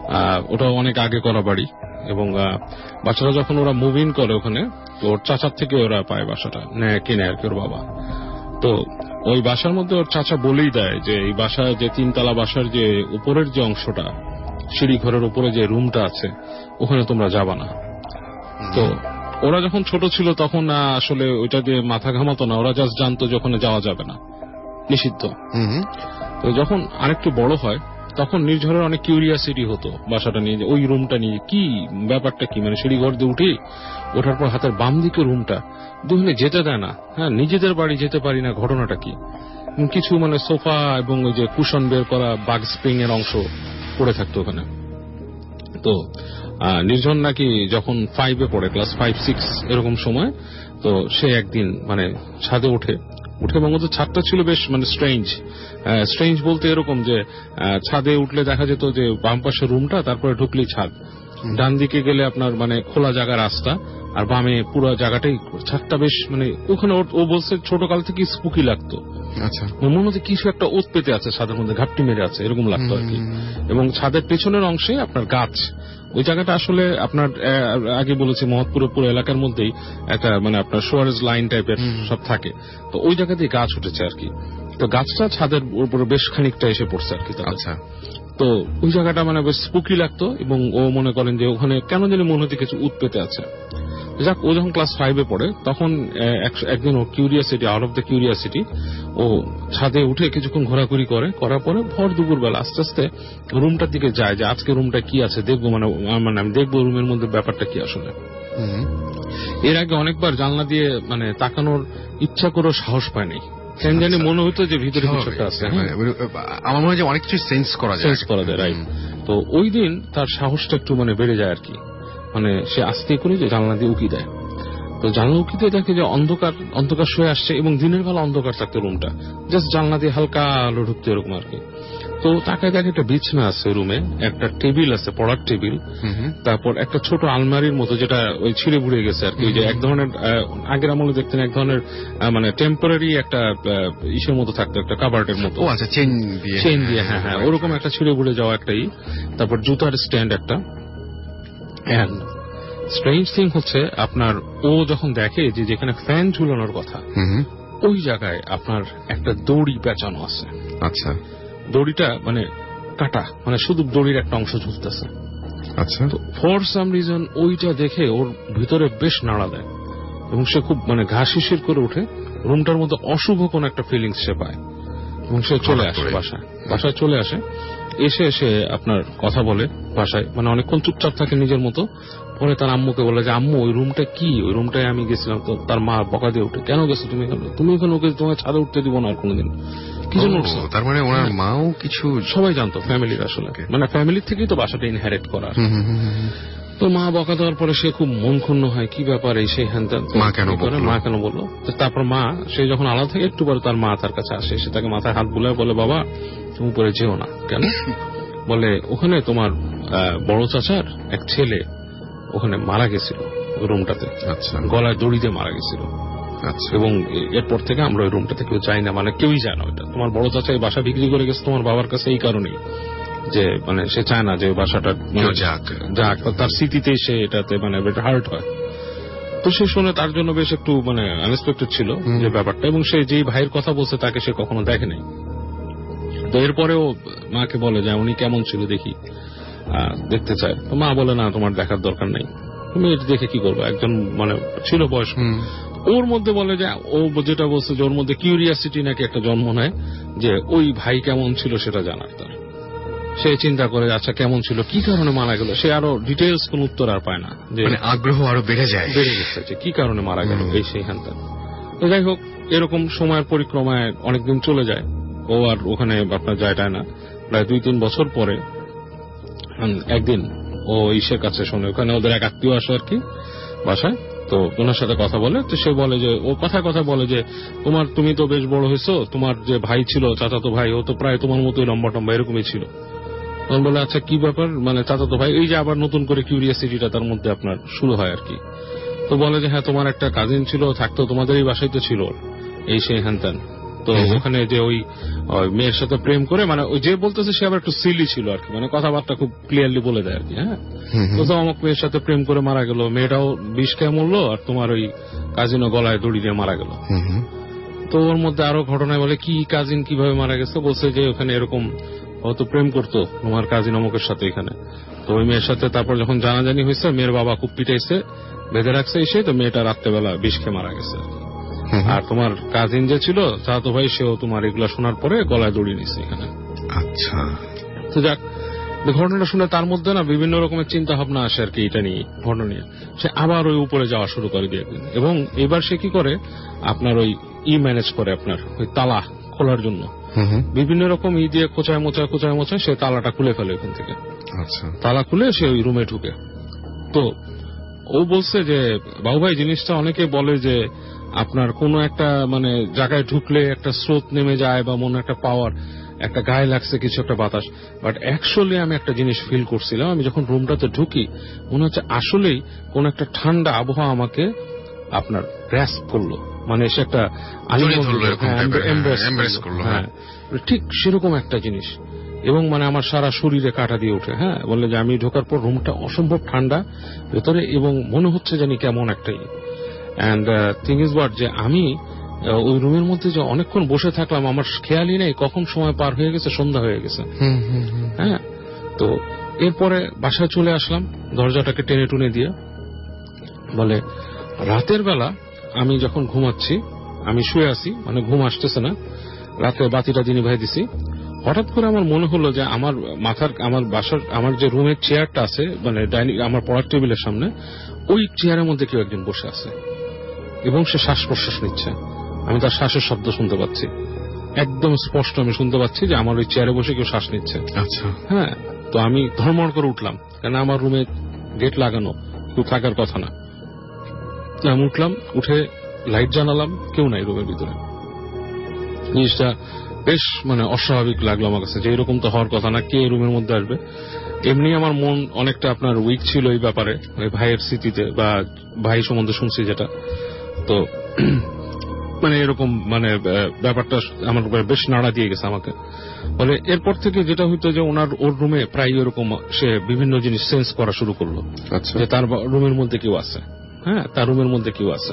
ওটা অনেক আগে করা বাড়ি, এবং বাসাটা যখন ওরা মুভ ইন করে ওখানে, ওর চাচার থেকে ওরা পায় বাসাটা, নেয় কিনে আর কি ওর বাবা। তো ওই বাসার মধ্যে ওর চাচা বলেই দেয় যে এই বাসা যে তিনতলা বাসার যে উপরের যে অংশটা, সিঁড়ি ঘরের উপরে যে রুমটা আছে, ওখানে তোমরা যাবা না। তো ওরা যখন ছোট ছিল তখন আসলে ওইটা দিয়ে মাথা ঘামাতো না, ওরা জাস্ট জানতো যে ওখানে যাওয়া যাবে না, নিষিদ্ধ। তো যখন আরেকটু বড় হয় তখন নির্ঝরের অনেক কিউরিয়াসিটি হতো বাসাটা নিয়ে, ওই রুমটা নিয়ে কি ব্যাপারটা কি, মানে সিঁড়ি ঘর দিয়ে উঠে ওঠার পর হাতের বাম দিকে রুমটা দুজনে যেতে দেয় না, হ্যাঁ নিজেদের বাড়ি যেতে পারি না, ঘটনাটা কি? কিছু মানে সোফা এবং ওই যে কুশন বের করা বাগ স্প্রিং এর অংশ পড়ে থাকতো ওখানে। তো নির্ঝর নাকি যখন ফাইভে পড়ে, ক্লাস ফাইভ সিক্স এরকম সময়, তো সে একদিন মানে ছাদে ওঠে উঠে এবং ওদের ছাদটা ছিল বেশ মানে স্ট্রেঞ্জ। স্ট্রেঞ্জ বলতে এরকম যে ছাদে উঠলে দেখা যেত যে বাম পাশে রুমটা, তারপরে ঢুকলেই ছাদ, ডান দিকে গেলে আপনার মানে খোলা জায়গা রাস্তা, আর বামে পুরো জায়গাটাই ছাদটা বেশ মানে ওখানে ও বলছে ছোটকাল থেকে স্পুকি লাগতো। আচ্ছা, মনে হচ্ছে কিছু একটা ওত পেতে আছে ছাদের মধ্যে, ঘাপটি মেরে আছে এরকম লাগতো আর কি। এবং ছাদের পেছনের অংশে আপনার গাছ, ওই জায়গাটা আসলে আপনার আগে বলেছি মহৎপুরের পুরো এলাকার মধ্যেই একটা মানে আপনার সোয়ারেজ লাইন টাইপের সব থাকে, তো ওই জায়গাতেই গাছ উঠেছে আর কি। তো গাছটা ছাদের উপরে বেশ খানিকটা এসে পড়ছে আর কি। আচ্ছা, তো ওই জায়গাটা মানে বেশ স্পুকি লাগতো, এবং ও মনে করেন যে ওখানে কেন জানি মনে হতে কিছু উত পেতে আছে। যাক, ও যখন ক্লাস ফাইভে পড়ে তখন একদিন ও curiosity, out of the curiosity, ও ছাদে উঠে কিছুক্ষণ ঘোরাঘুরি করে, করার পরে ভর দুপুর বেলা আস্তে আস্তে রুমটার দিকে যায় যে আজকে রুমটা কি আছে দেখবো, মানে মানে আমি দেখবো রুমের মধ্যে ব্যাপারটা কি আসলে। এর আগে অনেকবার জানলা দিয়ে মানে তাকানোর ইচ্ছা করেও সাহস পায়নি, কেন জানি মনে হতো যে ভিতরে কিছু একটা আছে।
আমার মনে হয় যে অনেক কিছু সেন্স করা যায়,
সেন্স করা যায়, রাইট। তো ওই দিন তার সাহসটা একটু মানে বেড়ে যায় আর কি, মানে সে আস্তে করে যে জানলা দিয়ে উকি দেয়। তো জানলা উকি দিয়ে দেখে যে অন্ধকার অন্ধকার শুয়ে আসছে, এবং দিনের বেলা অন্ধকার থাকতো রুমটা, জাস্ট জানলা দিয়ে হালকা আলো ঢুকতে এরকম আর কি। তো তাকে দেখে একটা বিছনা আছে রুমে, একটা টেবিল আছে, পড়ার টেবিল, তারপর একটা ছোট আলমারির মতো যেটা ওই ছিঁড়ে ঘুরে গেছে আর কি, যে এক ধরনের আগের আমলে দেখতেন এক ধরনের মানে টেম্পোরারি একটা ইসের মতো থাকতো, একটা কাবার্ডের মতো,
চেইন দিয়ে
চেইন দিয়ে হ্যাঁ হ্যাঁ ওরকম একটা ছিঁড়ে ঘুরে যাওয়া একটাই। তারপর জুতার স্ট্যান্ড একটা। এন্ড স্ট্রেঞ্জ থিং হচ্ছে আপনার ও যখন দেখে যে যেখানে ফ্যান ঝুলানোর কথা ওই জায়গায় আপনার একটা দড়ি পেঁচানো আছে। আচ্ছা, দড়িটা মানে কাটা, মানে শুধু দড়ির একটা অংশ ঝুলতেছে। আচ্ছা, তো ফর সাম রিজন ওইটা দেখে ওর ভিতরে বেশ নাড়া দেয়, এবং সে খুব মানে ঘা শিশির করে উঠে, রুমটার মধ্যে অশুভ কোন একটা ফিলিংস সে পায়, এবং সে চলে আসে বাসায়। বাসায় চলে আসে, এসে এসে আপনার কথা বলে বাসায়, মানে অনেকক্ষণ চুপচাপ থাকে নিজের মতো। পরে তার আম্মুকে বলে যে আম্মু ওই রুমটা কি, ওই রুমটায় আমি গেছিলাম। তো তার মা বকা দিয়ে উঠে, কেন গেছো তুমি এখানে, তুমি এখানে ওকে তোমার ছাদে উঠতে দিব না আর কোনোদিন। কি জন্য উঠছো?
তার মানে ওনার মাও কিছু
সবাই জানতো ফ্যামিলির, আসলে মানে ফ্যামিলির থেকেই তো বাসাটা ইনহেরিট করা। তো মা বকা দেওয়ার পরে সে খুব মন ক্ষুণ্ণ হয়, কি ব্যাপার এই সেই হ্যান ত্যান, মা কেন মা কেন বললো। তারপর মা সে যখন আলাদা থেকে একটু পরে তার মা তার কাছে আসে, সে তাকে মাথায় হাত বুলায় বলে, বাবা তুমি উপরে যেও না। কেন? বলে ওখানে তোমার বড় চাচার এক ছেলে ওখানে মারা গেছিল রুমটাতে। আচ্ছা, গলায় দড়ি দিয়ে মারা গেছিল। আচ্ছা, এবং এরপর থেকে আমরা ওই রুমটাতে কেউ যাই না, মানে কেউই যায় না। ওইটা তোমার বড় চাচা এই বাসা বিক্রি করে গেছে তোমার বাবার কাছে এই কারণেই, যে মানে সে চায় না যে বাসাটা যাক যাক তার স্মৃতিতে সে এটাতে মানে হার্ট হয়। তো সে শুনে তার জন্য বেশ একটু মানে আনএক্সপেক্টেড ছিল যে ব্যাপারটা, এবং সে যেই ভাইয়ের কথা বলছে তাকে সে কখনো দেখে নাই। তো এরপরেও মাকে বলে যে উনি কেমন ছিল দেখি, দেখতে চায়। তো মা বলে না তোমার দেখার দরকার নেই, তুমি এটা দেখে কি করবো, একজন মানে ছিল বয়স্ক। ওর মধ্যে বলে যে ও যেটা বলছে যে ওর মধ্যে কিউরিয়াসিটি নাকি একটা জন্ম নেয় যে ওই ভাই কেমন ছিল সেটা জানার তার। সে চিন্তা করে আচ্ছা কেমন ছিল, কি কারণে মারা গেল, সে আরো ডিটেলস কোন উত্তর আর পায় না, যে
আগ্রহ আরো বেড়ে যায়,
বেড়ে গেছে যে কি কারণে মারা গেল এই সেইখানটা। তো যাই হোক, এরকম সময়ের পরিক্রমায় অনেকদিন চলে যায়, ও আর ওখানে আপনার যায় টায় না। প্রায় দুই তিন বছর পরে একদিন ও ঈশের কাছে শোনে, ওখানে ওদের এক আত্মীয় আসে আর কি বাসায়। তো ওনার সাথে কথা বলে, তো সে বলে যে ও কথা কথা বলে যে তোমার তুমি তো বেশ বড় হয়েছো, তোমার যে ভাই ছিল চাচাতো ভাই ও তো প্রায় তোমার মতোই লম্বা টম্বা এরকমই ছিল। তখন বলে আচ্ছা কি ব্যাপার, মানে চাচাতো ভাই, এই যে আবার নতুন করে কিউরিয়াসিটিটা তার মধ্যে আপনার শুরু হয় আর কি। তো বলে যে হ্যাঁ তোমার একটা কাজিন ছিল, থাকতো তোমাদের এই বাসায় তো ছিল এই সেই হ্যান ত্যান। তো তো ওখানে যে ওই মেয়ের সাথে প্রেম করে, মানে ওই যে বলতেছে সে আবার একটু সিলি ছিল আর কি, মানে কথাবার্তা খুব ক্লিয়ারলি বলে দেয় আর কি। হ্যাঁ, তো তো অমুক মেয়ের সাথে প্রেম করে মারা গেল, মেয়েটাও বিষ খেয়ে মরলো, আর তোমার ওই কাজিনও গলায় দড়ি দিয়ে মারা গেল। তো ওর মধ্যে আরো ঘটনায় বলে কি কাজিন কিভাবে মারা গেছে, বলছে যে ওখানে এরকম হয়তো প্রেম করতো তোমার কাজিন অমুকের সাথে এখানে। তো ওই মেয়ের সাথে তারপর যখন জানাজানি হয়েছে, মেয়ের বাবা খুব পিটাইছে, বেঁধে রাখছে এসে, তো মেয়েটা রাত্রেবেলা বিষ খেয়ে মারা গেছে। আর তোমার কাজিন যে ছিল চাচাতো ভাই, সেও তোমার এগুলা শোনার পরে গলায় দড়ি নিছে এখানে।
আচ্ছা,
তো যাক, ঘটনাটা শুনে তার মধ্যে না বিভিন্ন রকমের চিন্তা ভাবনা আসে আর কি এটা নিয়ে, ঘটনা নিয়ে। সে আবার ওই উপরে যাওয়া শুরু করে দিয়ে একদিন, এবং এবার সে কি করে আপনার ওই ই ম্যানেজ করে, আপনার ওই তালা খোলার জন্য বিভিন্ন রকম ই দিয়ে কোচায় মোচায় কোচায় মোচায় সে তালাটা খুলে ফেলে ওখান থেকে।
আচ্ছা,
তালা খুলে সে ওই রুমে ঢুকে। তো ও বলছে যে বাবু ভাই, জিনিসটা অনেকে বলে যে আপনার কোন একটা মানে জায়গায় ঢুকলে একটা স্রোত নেমে যায় বা মনে একটা পাওয়ার, একটা গায়ে লাগছে কিছু একটা বাতাস, বাট অ্যাকচুয়ালি আমি একটা জিনিস ফিল করছিলাম, আমি যখন রুমটাতে ঢুকি মনে হচ্ছে আসলেই কোন একটা ঠান্ডা আবহাওয়া আমাকে আপনার গ্র্যাস্প করলো, মানে সে একটা এমব্রেস করলো। হ্যাঁ, ঠিক সেরকম একটা জিনিস, এবং মানে আমার সারা শরীরে কাঁটা দিয়ে ওঠে। হ্যাঁ, বললে যে আমি ঢোকার পর রুমটা অসম্ভব ঠান্ডা ভেতরে, এবং মনে হচ্ছে জানি কেমন একটাই। অ্যান্ড থিং ইজ হোয়াট, যে আমি ওই রুমের মধ্যে যে অনেকক্ষণ বসে থাকলাম, আমার খেয়ালই নেই কখন সময় পার হয়ে গেছে, সন্ধ্যা হয়ে গেছে। হ্যাঁ, তো এরপরে বাসায় চলে আসলাম, দরজাটাকে টেনে টুনে দিয়ে। বলে রাতের বেলা আমি যখন ঘুমাচ্ছি, আমি শুয়ে আছি, মানে ঘুম আসতেছে না, রাতে বাতিটা দিনে ভাই দিছি, হঠাৎ করে আমার মনে হলো যে আমার মাথার, আমার বাসার, আমার যে রুমের চেয়ারটা আছে, মানে ডাইনিং, আমার পড়ার টেবিলের সামনে, ওই চেয়ারের মধ্যে কেউ একজন বসে আছে, এবং সে শ্বাস প্রশ্বাস নিচ্ছে। আমি তার শ্বাসের শব্দ শুনতে পাচ্ছি, একদম স্পষ্ট আমি শুনতে পাচ্ছি যে আমার ওই চেয়ারে বসে কেউ শ্বাস নিচ্ছে।
আচ্ছা,
হ্যাঁ, তো আমি ধর্মড় করে উঠলাম, কেন আমার রুমে গেট লাগানো, কেউ থাকার কথা না। আমি উঠলাম, উঠে লাইট জ্বালালাম, কেউ নাই রুমের ভিতরে। জিনিসটা বেশ মানে অস্বাভাবিক লাগলো আমার কাছে, যে এরকম তো হওয়ার কথা না, কে রুমের মধ্যে আসবে। এমনি আমার মন অনেকটা আপনার উইক ছিল এই ব্যাপারে, ওই ভাইয়ের স্মৃতিতে বা ভাই সম্বন্ধে শুনছি যেটা, তো মানে এরকম মানে ব্যাপারটা আমার বেশ নাড়া দিয়ে গেছে আমাকে। বলে এরপর থেকে যেটা হইতো যে ওনার ওর রুমে প্রায় এরকম সে বিভিন্ন জিনিস সেন্স করা শুরু করলো, যে তার রুমের মধ্যে কেউ আছে। হ্যাঁ, তার রুমের মধ্যে কেউ আছে।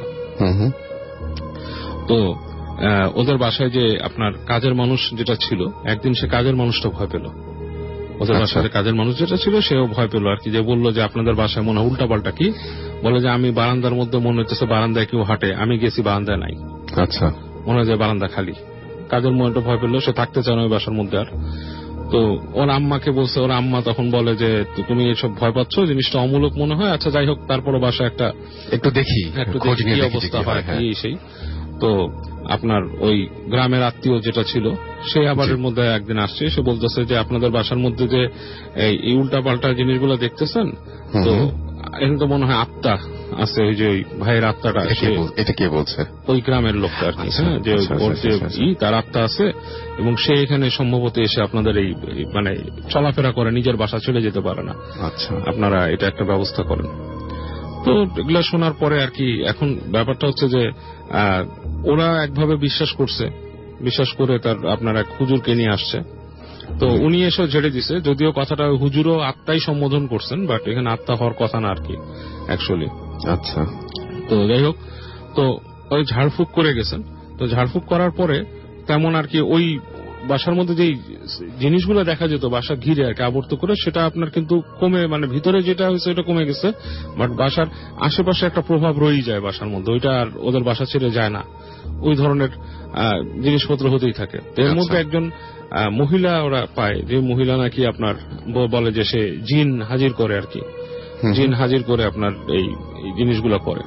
তো ওদের বাসায় যে আপনার কাজের মানুষ যেটা ছিল, একদিন সে কাজের মানুষটা ভয় পেল, ওদের বাসায় কাজের মানুষ যেটা ছিল সেও ভয় পেল আর কি, যে বললো যে আপনাদের বাসায় মনে হয় উল্টা পাল্টা কি। বলে যে আমি বারান্দার মধ্যে মনে হচ্ছে বারান্দায় কেউ হাঁটে, আমি গেছি বারান্দায় নাই।
আচ্ছা,
মনে হয় যে বারান্দা খালি। কাজের মনটা ভয় পেল, সে থাকতে চায় না ওই বাসার মধ্যে আর। তো ওর আম্মাকে বলছে, ওর আম্মা তখন বলে যে তুমি এসব ভয় পাচ্ছ, জিনিসটা অমূলক মনে হয়, আচ্ছা যাই হোক, তারপরে বাসায় একটা একটু দেখি একটু দেখি কি অবস্থা হয় এই সেই। তো আপনার ওই গ্রামের আত্মীয় যেটা ছিল সে আবার এর মধ্যে একদিন আসছে, সে বলতেছে যে আপনাদের বাসার মধ্যে যে এই উল্টা পাল্টা জিনিসগুলো দেখতেছেন, তো এখন তো মনে হয় আত্মা আছে, ওই যে ওই ভাইয়ের আত্মাটা।
এটা কে বলছে?
ওই গ্রামের লোকটা আর কি, হ্যাঁ, যে ওর যে তার আত্মা আছে, এবং সে এখানে সম্ভবত এসে আপনাদের এই মানে চলাফেরা করে, নিজের বাসা চলে যেতে পারে না।
আচ্ছা,
আপনারা এটা একটা ব্যবস্থা করেন। তো এগুলা শোনার পরে আর কি, এখন ব্যাপারটা হচ্ছে যে ওরা একভাবে বিশ্বাস করছে, বিশ্বাস করে তার আপনার এক হুজুরকে নিয়ে আসছে। তো উনি এসে ঝেড়ে দিছে, যদিও কথাটা হুজুরও আত্মাই সম্বোধন করছেন, বাট এখানে আত্মা হওয়ার কথা না আর কি অ্যাকচুয়ালি।
আচ্ছা,
তো যাই হোক, তো ওই ঝাড়ফুঁক করে গেছেন। তো ঝাড়ফুঁক করার পরে তেমন আর কি ওই বাসার মধ্যে যেই জিনিসগুলো দেখা যেত বাসা ঘিরে আর কি আবর্ত করে, সেটা আপনার কিন্তু কমে, মানে ভিতরে যেটা হয়েছে ওটা কমে গেছে, বাট বাসার আশেপাশে একটা প্রভাব রয়েই যায় বাসার মধ্যে, ওইটা আর ওদের বাসা ছেড়ে যায় না, ওই ধরনের জিনিসপত্র হতেই থাকে। এর মধ্যে একজন মহিলা ওরা পায়, যে মহিলা নাকি আপনার বলে যে সে জিন হাজির করে আর কি, জিন হাজির করে আপনার এই জিনিসগুলো করে।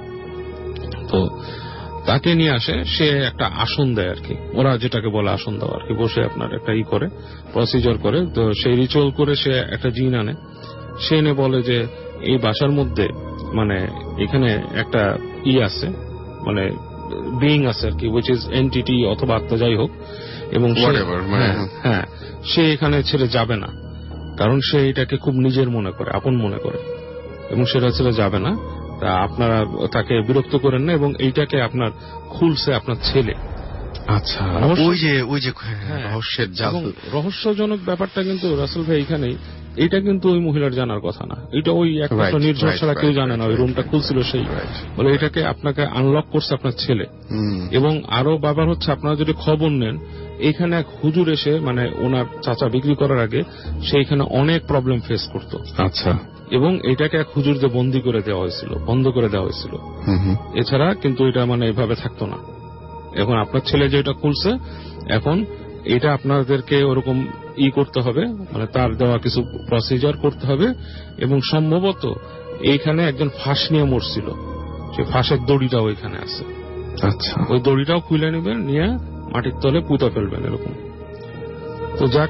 তো তাকে নিয়ে আসে, সে একটা আসন দেয় আর কি, ওরা যেটাকে বলে আসন দেওয়া আর কি, বসে আপনার একটা ই করে প্রসিজার করে। তো সেই রিচুয়াল করে সে একটা জিন আনে, সে এনে বলে যে এই বাসার মধ্যে মানে এখানে একটা ই আছে, মানে বিইং আছে আর কি, উইচ ইজ এন্টিটি অথবা আত্মা, যাই হোক, এবং হ্যাঁ সে এখানে ছেড়ে যাবে না, কারণ সে এটাকে খুব নিজের মনে করে, আপন মনে করে, এবং সেটা ছেড়ে যাবে না। তা আপনারা তাকে বিরক্ত করেন না, এবং এইটাকে আপনার খুলছে আপনার ছেলে, আচ্ছা,
ওই যে ওই যে রহস্যের জাল,
রহস্যজনক ব্যাপারটা কিন্তু রাসেল ভাই এখানেই, এটা কিন্তু ওই মহিলার জানার কথা না, এটা ওই একমাত্র নির্ঝর ছাড়া কেউ জানে না। ওই রুমটা খুলছিল সেই, বলে এটাকে আপনাকে আনলক করছে আপনার ছেলে। এবং আরো ব্যাপার হচ্ছে, আপনারা যদি খবর নেন, এইখানে এক হুজুর এসে, মানে ওনার চাচা বিক্রি করার আগে সেইখানে অনেক প্রবলেম ফেস করতো।
আচ্ছা,
এবং এটাকে এক হুজুরদের বন্দি করে দেওয়া হয়েছিল, বন্ধ করে দেওয়া হয়েছিল। এছাড়া কিন্তু এটা মানে এভাবে থাকতো না। এখন আপনার ছেলে যে এটা খুলছে, এখন এটা আপনাদেরকে ওরকম ই করতে হবে, মানে তার দেওয়া কিছু প্রসিজার করতে হবে। এবং সম্ভবত এইখানে একজন ফাঁস নিয়ে মরছিল, সেই ফাঁসের দড়িটাও এখানে আছে।
আচ্ছা,
ওই দড়িটাও খুলে নেবেন, নিয়ে মাটির তলে পুঁতে ফেলবেন এরকম। তো যাক,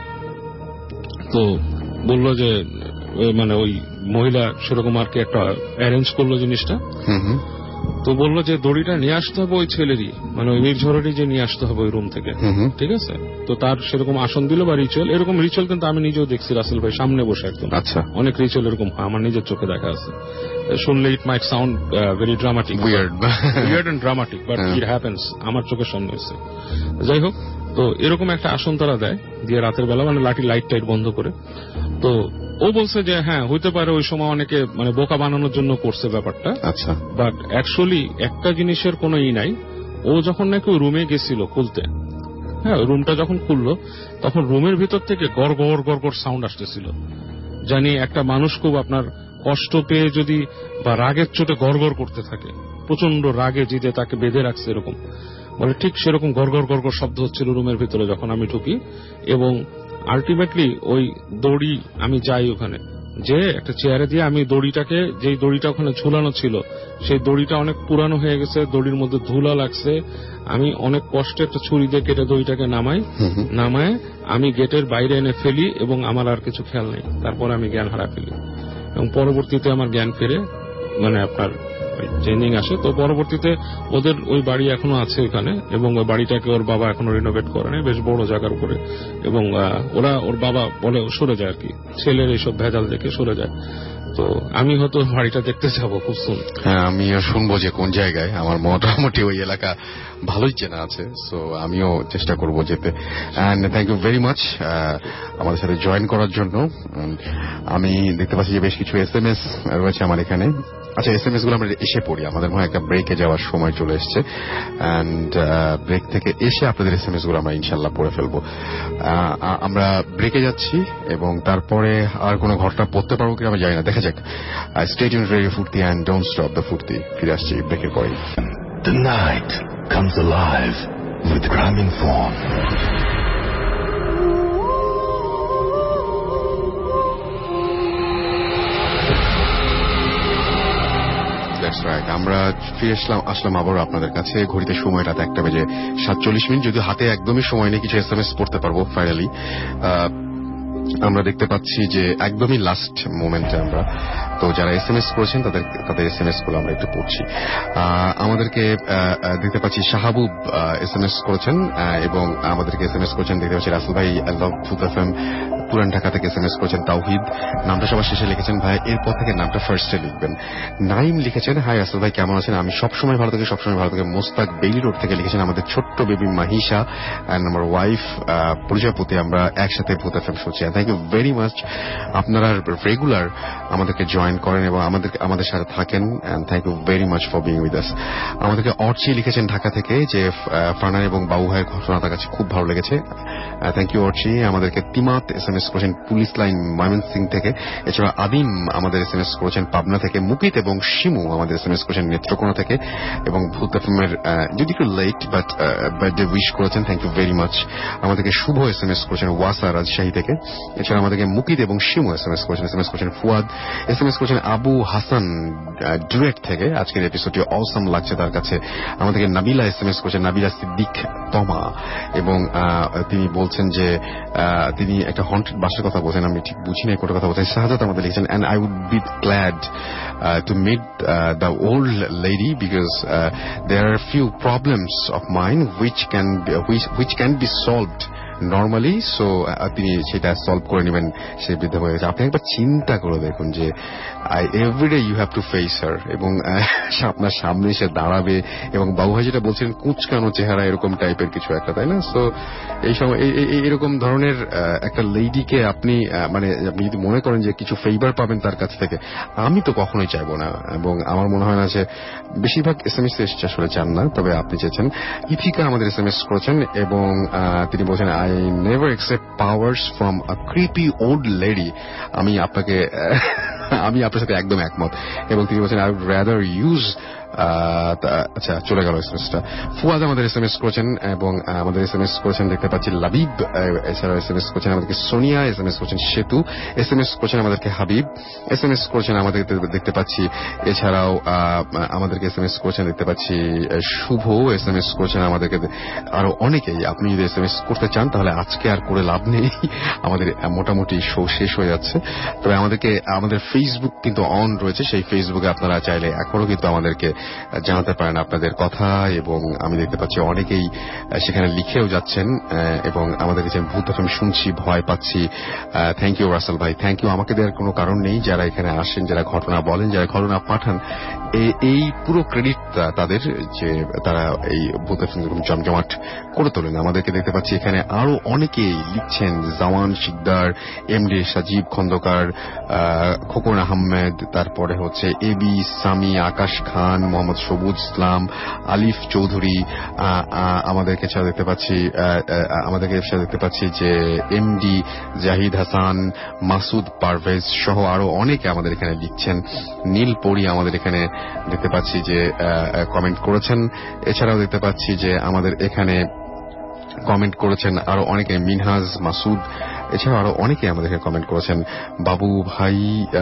তো বললো যে মানে ওই মহিলা সেরকম আর কি একটা অ্যারেঞ্জ করলো জিনিসটা। তো বললো যে দড়িটা নিয়ে আসতে হবে ওই ছেলেরই, মানে ওই নির্ঝরেরই যে নিয়ে আসতে হবে ওই রুম থেকে, ঠিক আছে। তো তার সেরকম আসন দিল বা রিচুয়াল, এরকম রিচুয়াল কিন্তু আমি নিজেও দেখছি রাসেল ভাই সামনে বসে একদম।
আচ্ছা,
অনেক রিচুয়াল এরকম আমার নিজের চোখে দেখা আছে। শুনলে it might sound very dramatic, weird weird and dramatic, but it happens, আমার চোখের সামনে হয়েছে। যাই হোক, তো এরকম একটা আসন তারা দেয়, দিয়ে রাতের বেলা মানে লাঠি লাইট টাইট বন্ধ করে। তো ও বলছে যে হ্যাঁ হইতে পারে ওই সময় অনেকে মানে বোকা বানানোর জন্য করছে ব্যাপারটা।
আচ্ছা,
বাট অ্যাকচুয়ালি একটা জিনিসের কোনো ই নাই। ও যখন নাকি ওই রুমে গেছিল খুলতে, হ্যাঁ রুমটা যখন খুললো, তখন রুমের ভিতর থেকে গড় গড় গড় গড় সাউন্ড আসতেছিল। জানি একটা মানুষ খুব আপনার কষ্ট পেয়ে যদি বা রাগের চোটে গড় গড় করতে থাকে, প্রচন্ড রাগে জিদে তাকে বেঁধে রাখছে এরকম, বলে ঠিক সেরকম গড় গড় গড় গড় শব্দ হচ্ছিল রুমের ভিতরে যখন আমি ঢুকি। এবং আলটিমেটলি ওই দড়ি, আমি যাই ওখানে, যে একটা চেয়ারে দিয়ে আমি দড়িটাকে, যেই দড়িটা ওখানে ঝুলানো ছিল, সেই দড়িটা অনেক পুরানো হয়ে গেছে, দড়ির মধ্যে ধুলা লাগছে। আমি অনেক কষ্টে একটা ছুরি দিয়ে কেটে দড়িটাকে নামাই, নামায় আমি গেটের বাইরে এনে ফেলি, এবং আমার আর কিছু খেয়াল নেই। তারপরে আমি জ্ঞান হারা ফেলি, এবং পরবর্তীতে আমার জ্ঞান ফিরে, মানে আপনার চেঞ্জিং আসে। তো পরবর্তীতে ওদের ওই বাড়ি এখনো আছে ওখানে, এবং ওই বাড়িটাকে ওর বাবা এখনো রিনোভেট করে নেই, বেশ বড় জায়গার উপরে। এবং ওরা, ওর বাবা বলে সরে যায় আর কি, ছেলের এইসব ভেজাল দেখে সরে যায়। তো আমি হয়তো বাড়িটা দেখতে যাবো খুব শুন।
হ্যাঁ, আমিও শুনবো যে কোন জায়গায়, আমার মোটামুটি ওই এলাকা ভালোই চেনা আছে, সো আমিও চেষ্টা করবো যেতে। And thank you very much আমাদের সাথে জয়েন করার জন্য। আমি দেখতে পাচ্ছি যে বেশ কিছু এস এম এস রয়েছে আমার এখানে। আচ্ছা, এস এম এস গুলো আমরা এসে পড়ি, আমাদের মনে একটা ব্রেকে যাওয়ার সময় চলে এসছে। অ্যান্ড ব্রেক থেকে এসে আপনাদের এস এম এস গুলো আমরা ইনশাল্লাহ পড়ে ফেলবো। আমরা ব্রেকে যাচ্ছি, এবং তারপরে আর কোনো ঘটনা পড়তে পারবো কিনা আমি জানি না, দেখা যাক। Stay tuned radio Foorti and don't stop the Foorti. ফিরে আসছি ব্রেকের পরে।
The night comes alive with Grameenphone.
আমরা ফিরে আসলাম আসলাম আবার আপনাদের কাছে। ঘড়িতে সময় রাত একটা বেজে সাতচল্লিশ মিনিট। যদিও হাতে একদমই সময় নেই, কিছু এস এম এস পড়তে পারবো ফাইনালি। আমরা দেখতে পাচ্ছি যে একদমই লাস্ট মোমেন্টে আমরা, তো যারা এস এম এস করেছেন তাদের তাদের এস এম এস গুলো আমরা একটু পড়ছি। আমাদেরকে দেখতে পাচ্ছি শাহাবুব এস এম এস করেছেন, এবং আমাদেরকে এস এম এস করেছেন দেখতে পাচ্ছি রাসেল ভাই, আই লাভ ফুড এফএম, পুরান ঢাকা থেকে এস এম এস করেছেন তাওহিদ। নামটা সবার শেষে লিখেছেন ভাই, এরপর থেকে নামটা ফার্স্টে লিখবেন। নাইম লিখেছেন হাই রাসেল ভাই, কেমন আছেন? আমি সবসময় ভালো থেকে সবসময় ভালো থেকে। মোস্তাক বেইলি রোড থেকে লিখেছেন আমাদের ছোট্ট বেবি মাহিশা অ্যান্ড আমার ওয়াইফ পরিচয়পতি, আমরা একসাথে ফুড এফএম শুনছি। Thank you very much. আপনারা রেগুলার আমাদেরকে জয়েন করেন এবং আমাদের আমাদের সাথে থাকেন, and thank you very much for being with us. আমাদেরকে অর্চি লিখেছেন ঢাকা থেকে যে ফারহান এবং বাবু ভাইয়ের ঘটনা তার কাছে খুব ভালো লেগেছে। Thank you Archi. আমাদেরকে তিমাত এস এম এস করেছেন পুলিশ লাইন ময়মনসিংহ থেকে। এছাড়া আদিম আমাদের এস এম এস করেছেন পাবনা থেকে। মুকিত এবং শিমু আমাদের এস এম এস করেছেন নেত্রকোনা থেকে। এবং ভূত এফএমের যদি একটু লেট বাট বার্থডে উইশ করেছেন, থ্যাংক ইউ ভেরি মাচ। আমাদেরকে শুভ এস এম এস করেছেন ওয়াসা রাজশাহী থেকে। এছাড়া আমাদেরকে মুকিত এবং শিমু এস এম এস করেছেন। এস এম এস করেছেন ফুয়াদ। এস এম এস করেছেন আবু হাসান ডিরেক্ট থেকে। আজকের এপিসোডটি অসাম লাগছে তার কাছে। আমাদেরকে নাবিলা এস এম এস করেছেন, নাবিলা সিদ্দিক তমা, এবং তিনি বলছেন যে তিনি একটা হন্টেড বাসের কথা বলছেন, আমি ঠিক বুঝি না কোটা কথা বলছেন। শাহাদাত আমাদের লিখেছেন and I would be glad to meet the old lady because there are few problems of mind which can be, which, which can be solved normally, so তিনি সেটা সলভ করে নেবেন। সে বৃদ্ধ হয়ে গেছে। আপনি একবার চিন্তা করে দেখুন যে everyday you have to face her, এবং আপনার সামনে এসে দাঁড়াবে, এবং বাবু ভাই যেটা বলছেন কুচকানো চেহারা এরকম টাইপের কিছু একটা, তাই না? সো এই সময় এরকম ধরনের একটা লেডিকে আপনি মানে আপনি যদি মনে করেন যে কিছু ফেভার পাবেন তার কাছ থেকে, আমি তো কখনোই চাইবো না, এবং আমার মনে হয় না যে বেশিরভাগ এস এম এস এসছে আসলে চান না, তবে আপনি চেয়েছেন। ইথিকা আমাদের এস এম এস করেছেন এবং তিনি বলছেন I never accept powers from a creepy old lady. আমি আপনাকে আমি আপনার সাথে একদম একমত, এবং তিনি বলছেন আই উড রাদার ইউজ। আচ্ছা, চলে গেল এসএমএসটা। ফুয়াদ আমাদের এসএমএস করেছেন এবং আমাদের এসএমএস করেছেন দেখতে পাচ্ছি লাবিব, এছাড়াও এসএমএস করেছেন আমাদেরকে সোনিয়া, এসএমএস করেছেন সেতু, এসএমএস করেছেন আমাদেরকে হাবিব, এসএমএস করেছেন আমাদের দেখতে পাচ্ছি, এছাড়াও আমাদেরকে এসএমএস করেছেন দেখতে পাচ্ছি শুভ, এসএমএস করেছেন আমাদেরকে আরো অনেকেই। আপনি যদি এসএমএস করতে চান তাহলে আজকে আর করে লাভ নেই, আমাদের মোটামুটি শো শেষ হয়ে যাচ্ছে। তবে আমাদেরকে আমাদের ফেসবুক কিন্তু অন রয়েছে, সেই ফেসবুকে আপনারা চাইলে এখনো কিন্তু আমাদেরকে জানাতে পারেন আপনাদের কথা, এবং আমি দেখতে পাচ্ছি অনেকেই সেখানে লিখেও যাচ্ছেন এবং আমাদের কাছে ভূত এফএম শুনছি, ভয় পাচ্ছি। থ্যাংক ইউ রাসেল ভাই, থ্যাংক ইউ। আমাকে দেওয়ার কোনো কারণ নেই, যারা এখানে আসেন, যারা ঘটনা বলেন, যারা ঘটনা পাঠান, এই পুরো ক্রেডিট তাদের, যে তারা এই ভূত এফএম জমজমাট করে তোলেন। আমাদেরকে দেখতে পাচ্ছি এখানে আরো অনেকেই লিখছেন, জাওয়ান শিকদার, এম ডি সাজিব খন্দকার, খোকন আহমেদ, তারপরে হচ্ছে এবি সামি, আকাশ খান, মোহাম্মদ সবুজ ইসলাম, আলিফ চৌধুরী, আমাদেরকে ছাড়া দেখতে পাচ্ছি আমাদেরকে দেখতে পাচ্ছি যে এমডি জাহিদ হাসান, মাসুদ পারভেজ সহ আরো অনেকে আমাদের এখানে লিখছেন। নীল পরি আমাদের এখানে দেখতে পাচ্ছি যে কমেন্ট করেছেন। এছাড়াও দেখতে পাচ্ছি যে আমাদের এখানে কমেন্ট করেছেন আরো অনেকে, মিনহাজ, মাসুদ, এছাড়াও আরো অনেকে আমাদেরকে কমেন্ট করেছেন। বাবু ভাই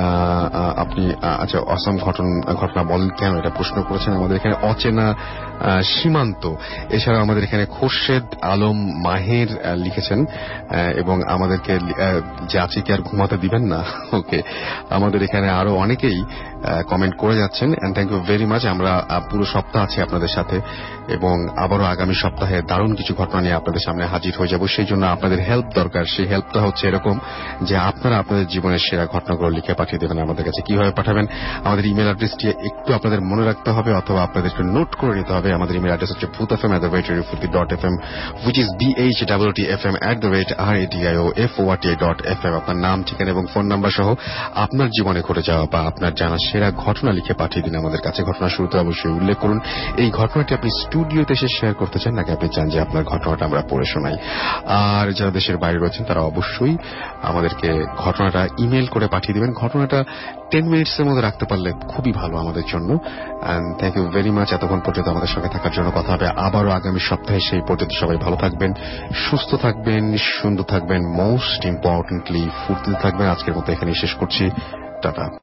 আপনি আচ্ছা অসম ঘটনা বলেন কেন, এটা প্রশ্ন করেছেন আমাদের এখানে অচেনা সীমান্ত। এছাড়াও আমাদের এখানে খোরশেদ আলম মাহের লিখেছেন এবং আমাদেরকে যে আছে কি আর ঘুমাতে দিবেন না, ওকে। আমাদের এখানে আরো অনেকেই কমেন্ট করে যাচ্ছেন, and thank you very much. আমরা পুরো সপ্তাহ আছি আপনাদের সাথে, এবং আবারও আগামী সপ্তাহে দারুণ কিছু ঘটনা নিয়ে আপনাদের সামনে হাজির হয়ে যাব। সেই জন্য আপনাদের হেল্প দরকার। সেই হেল্পটা হচ্ছে এরকম যে আপনারা আপনাদের জীবনের সেরা ঘটনাগুলো লিখে পাঠিয়ে দেবেন আমাদের কাছে। কিভাবে পাঠাবেন? আমাদের ইমেল অ্যাড্রেসটি একটু আপনাদের মনে রাখতে হবে, অথবা আপনাদের একটু নোট করে নিতে হবে। আমাদের ইমেল অ্যাড্রেস হচ্ছে Bhoot FM at the rate radio Foorti dot F M, which is B H W T F M at the rate R A T I O F O R T dot F M. আপনার নাম, ঠিকানা এবং ফোন নাম্বার সহ আপনার জীবনে ঘটে যাওয়া বা আপনার জানা সেরা ঘটনা লিখে পাঠিয়ে দিন আমাদের কাছে। ঘটনা শুরুতে অবশ্যই উল্লেখ করুন এই ঘটনাটি আপনি স্টুডিওতে এসে শেয়ার করতে চান, নাকি আপনি চান যে আপনার ঘটনাটা আমরা পড়ে শোনাই। আর যারা দেশের বাইরে রয়েছেন তারা অবশ্যই আমাদেরকে ঘটনাটা ইমেল করে পাঠিয়ে দিবেন। ঘটনাটা টেন মিনিটস এর মধ্যে রাখতে পারলে খুবই ভালো আমাদের জন্য। And thank you very much এতক্ষণ পর্যন্ত আমাদের সঙ্গে থাকার জন্য। কথা হবে আবারও আগামী সপ্তাহে। সেই পর্যন্ত সবাই ভালো থাকবেন, সুস্থ থাকবেন, সুন্দর থাকবেন, মোস্ট ইম্পর্টেন্টলি ফুর্তিতে থাকবেন। আজকের মতো এখানেই শেষ করছি। টাটা।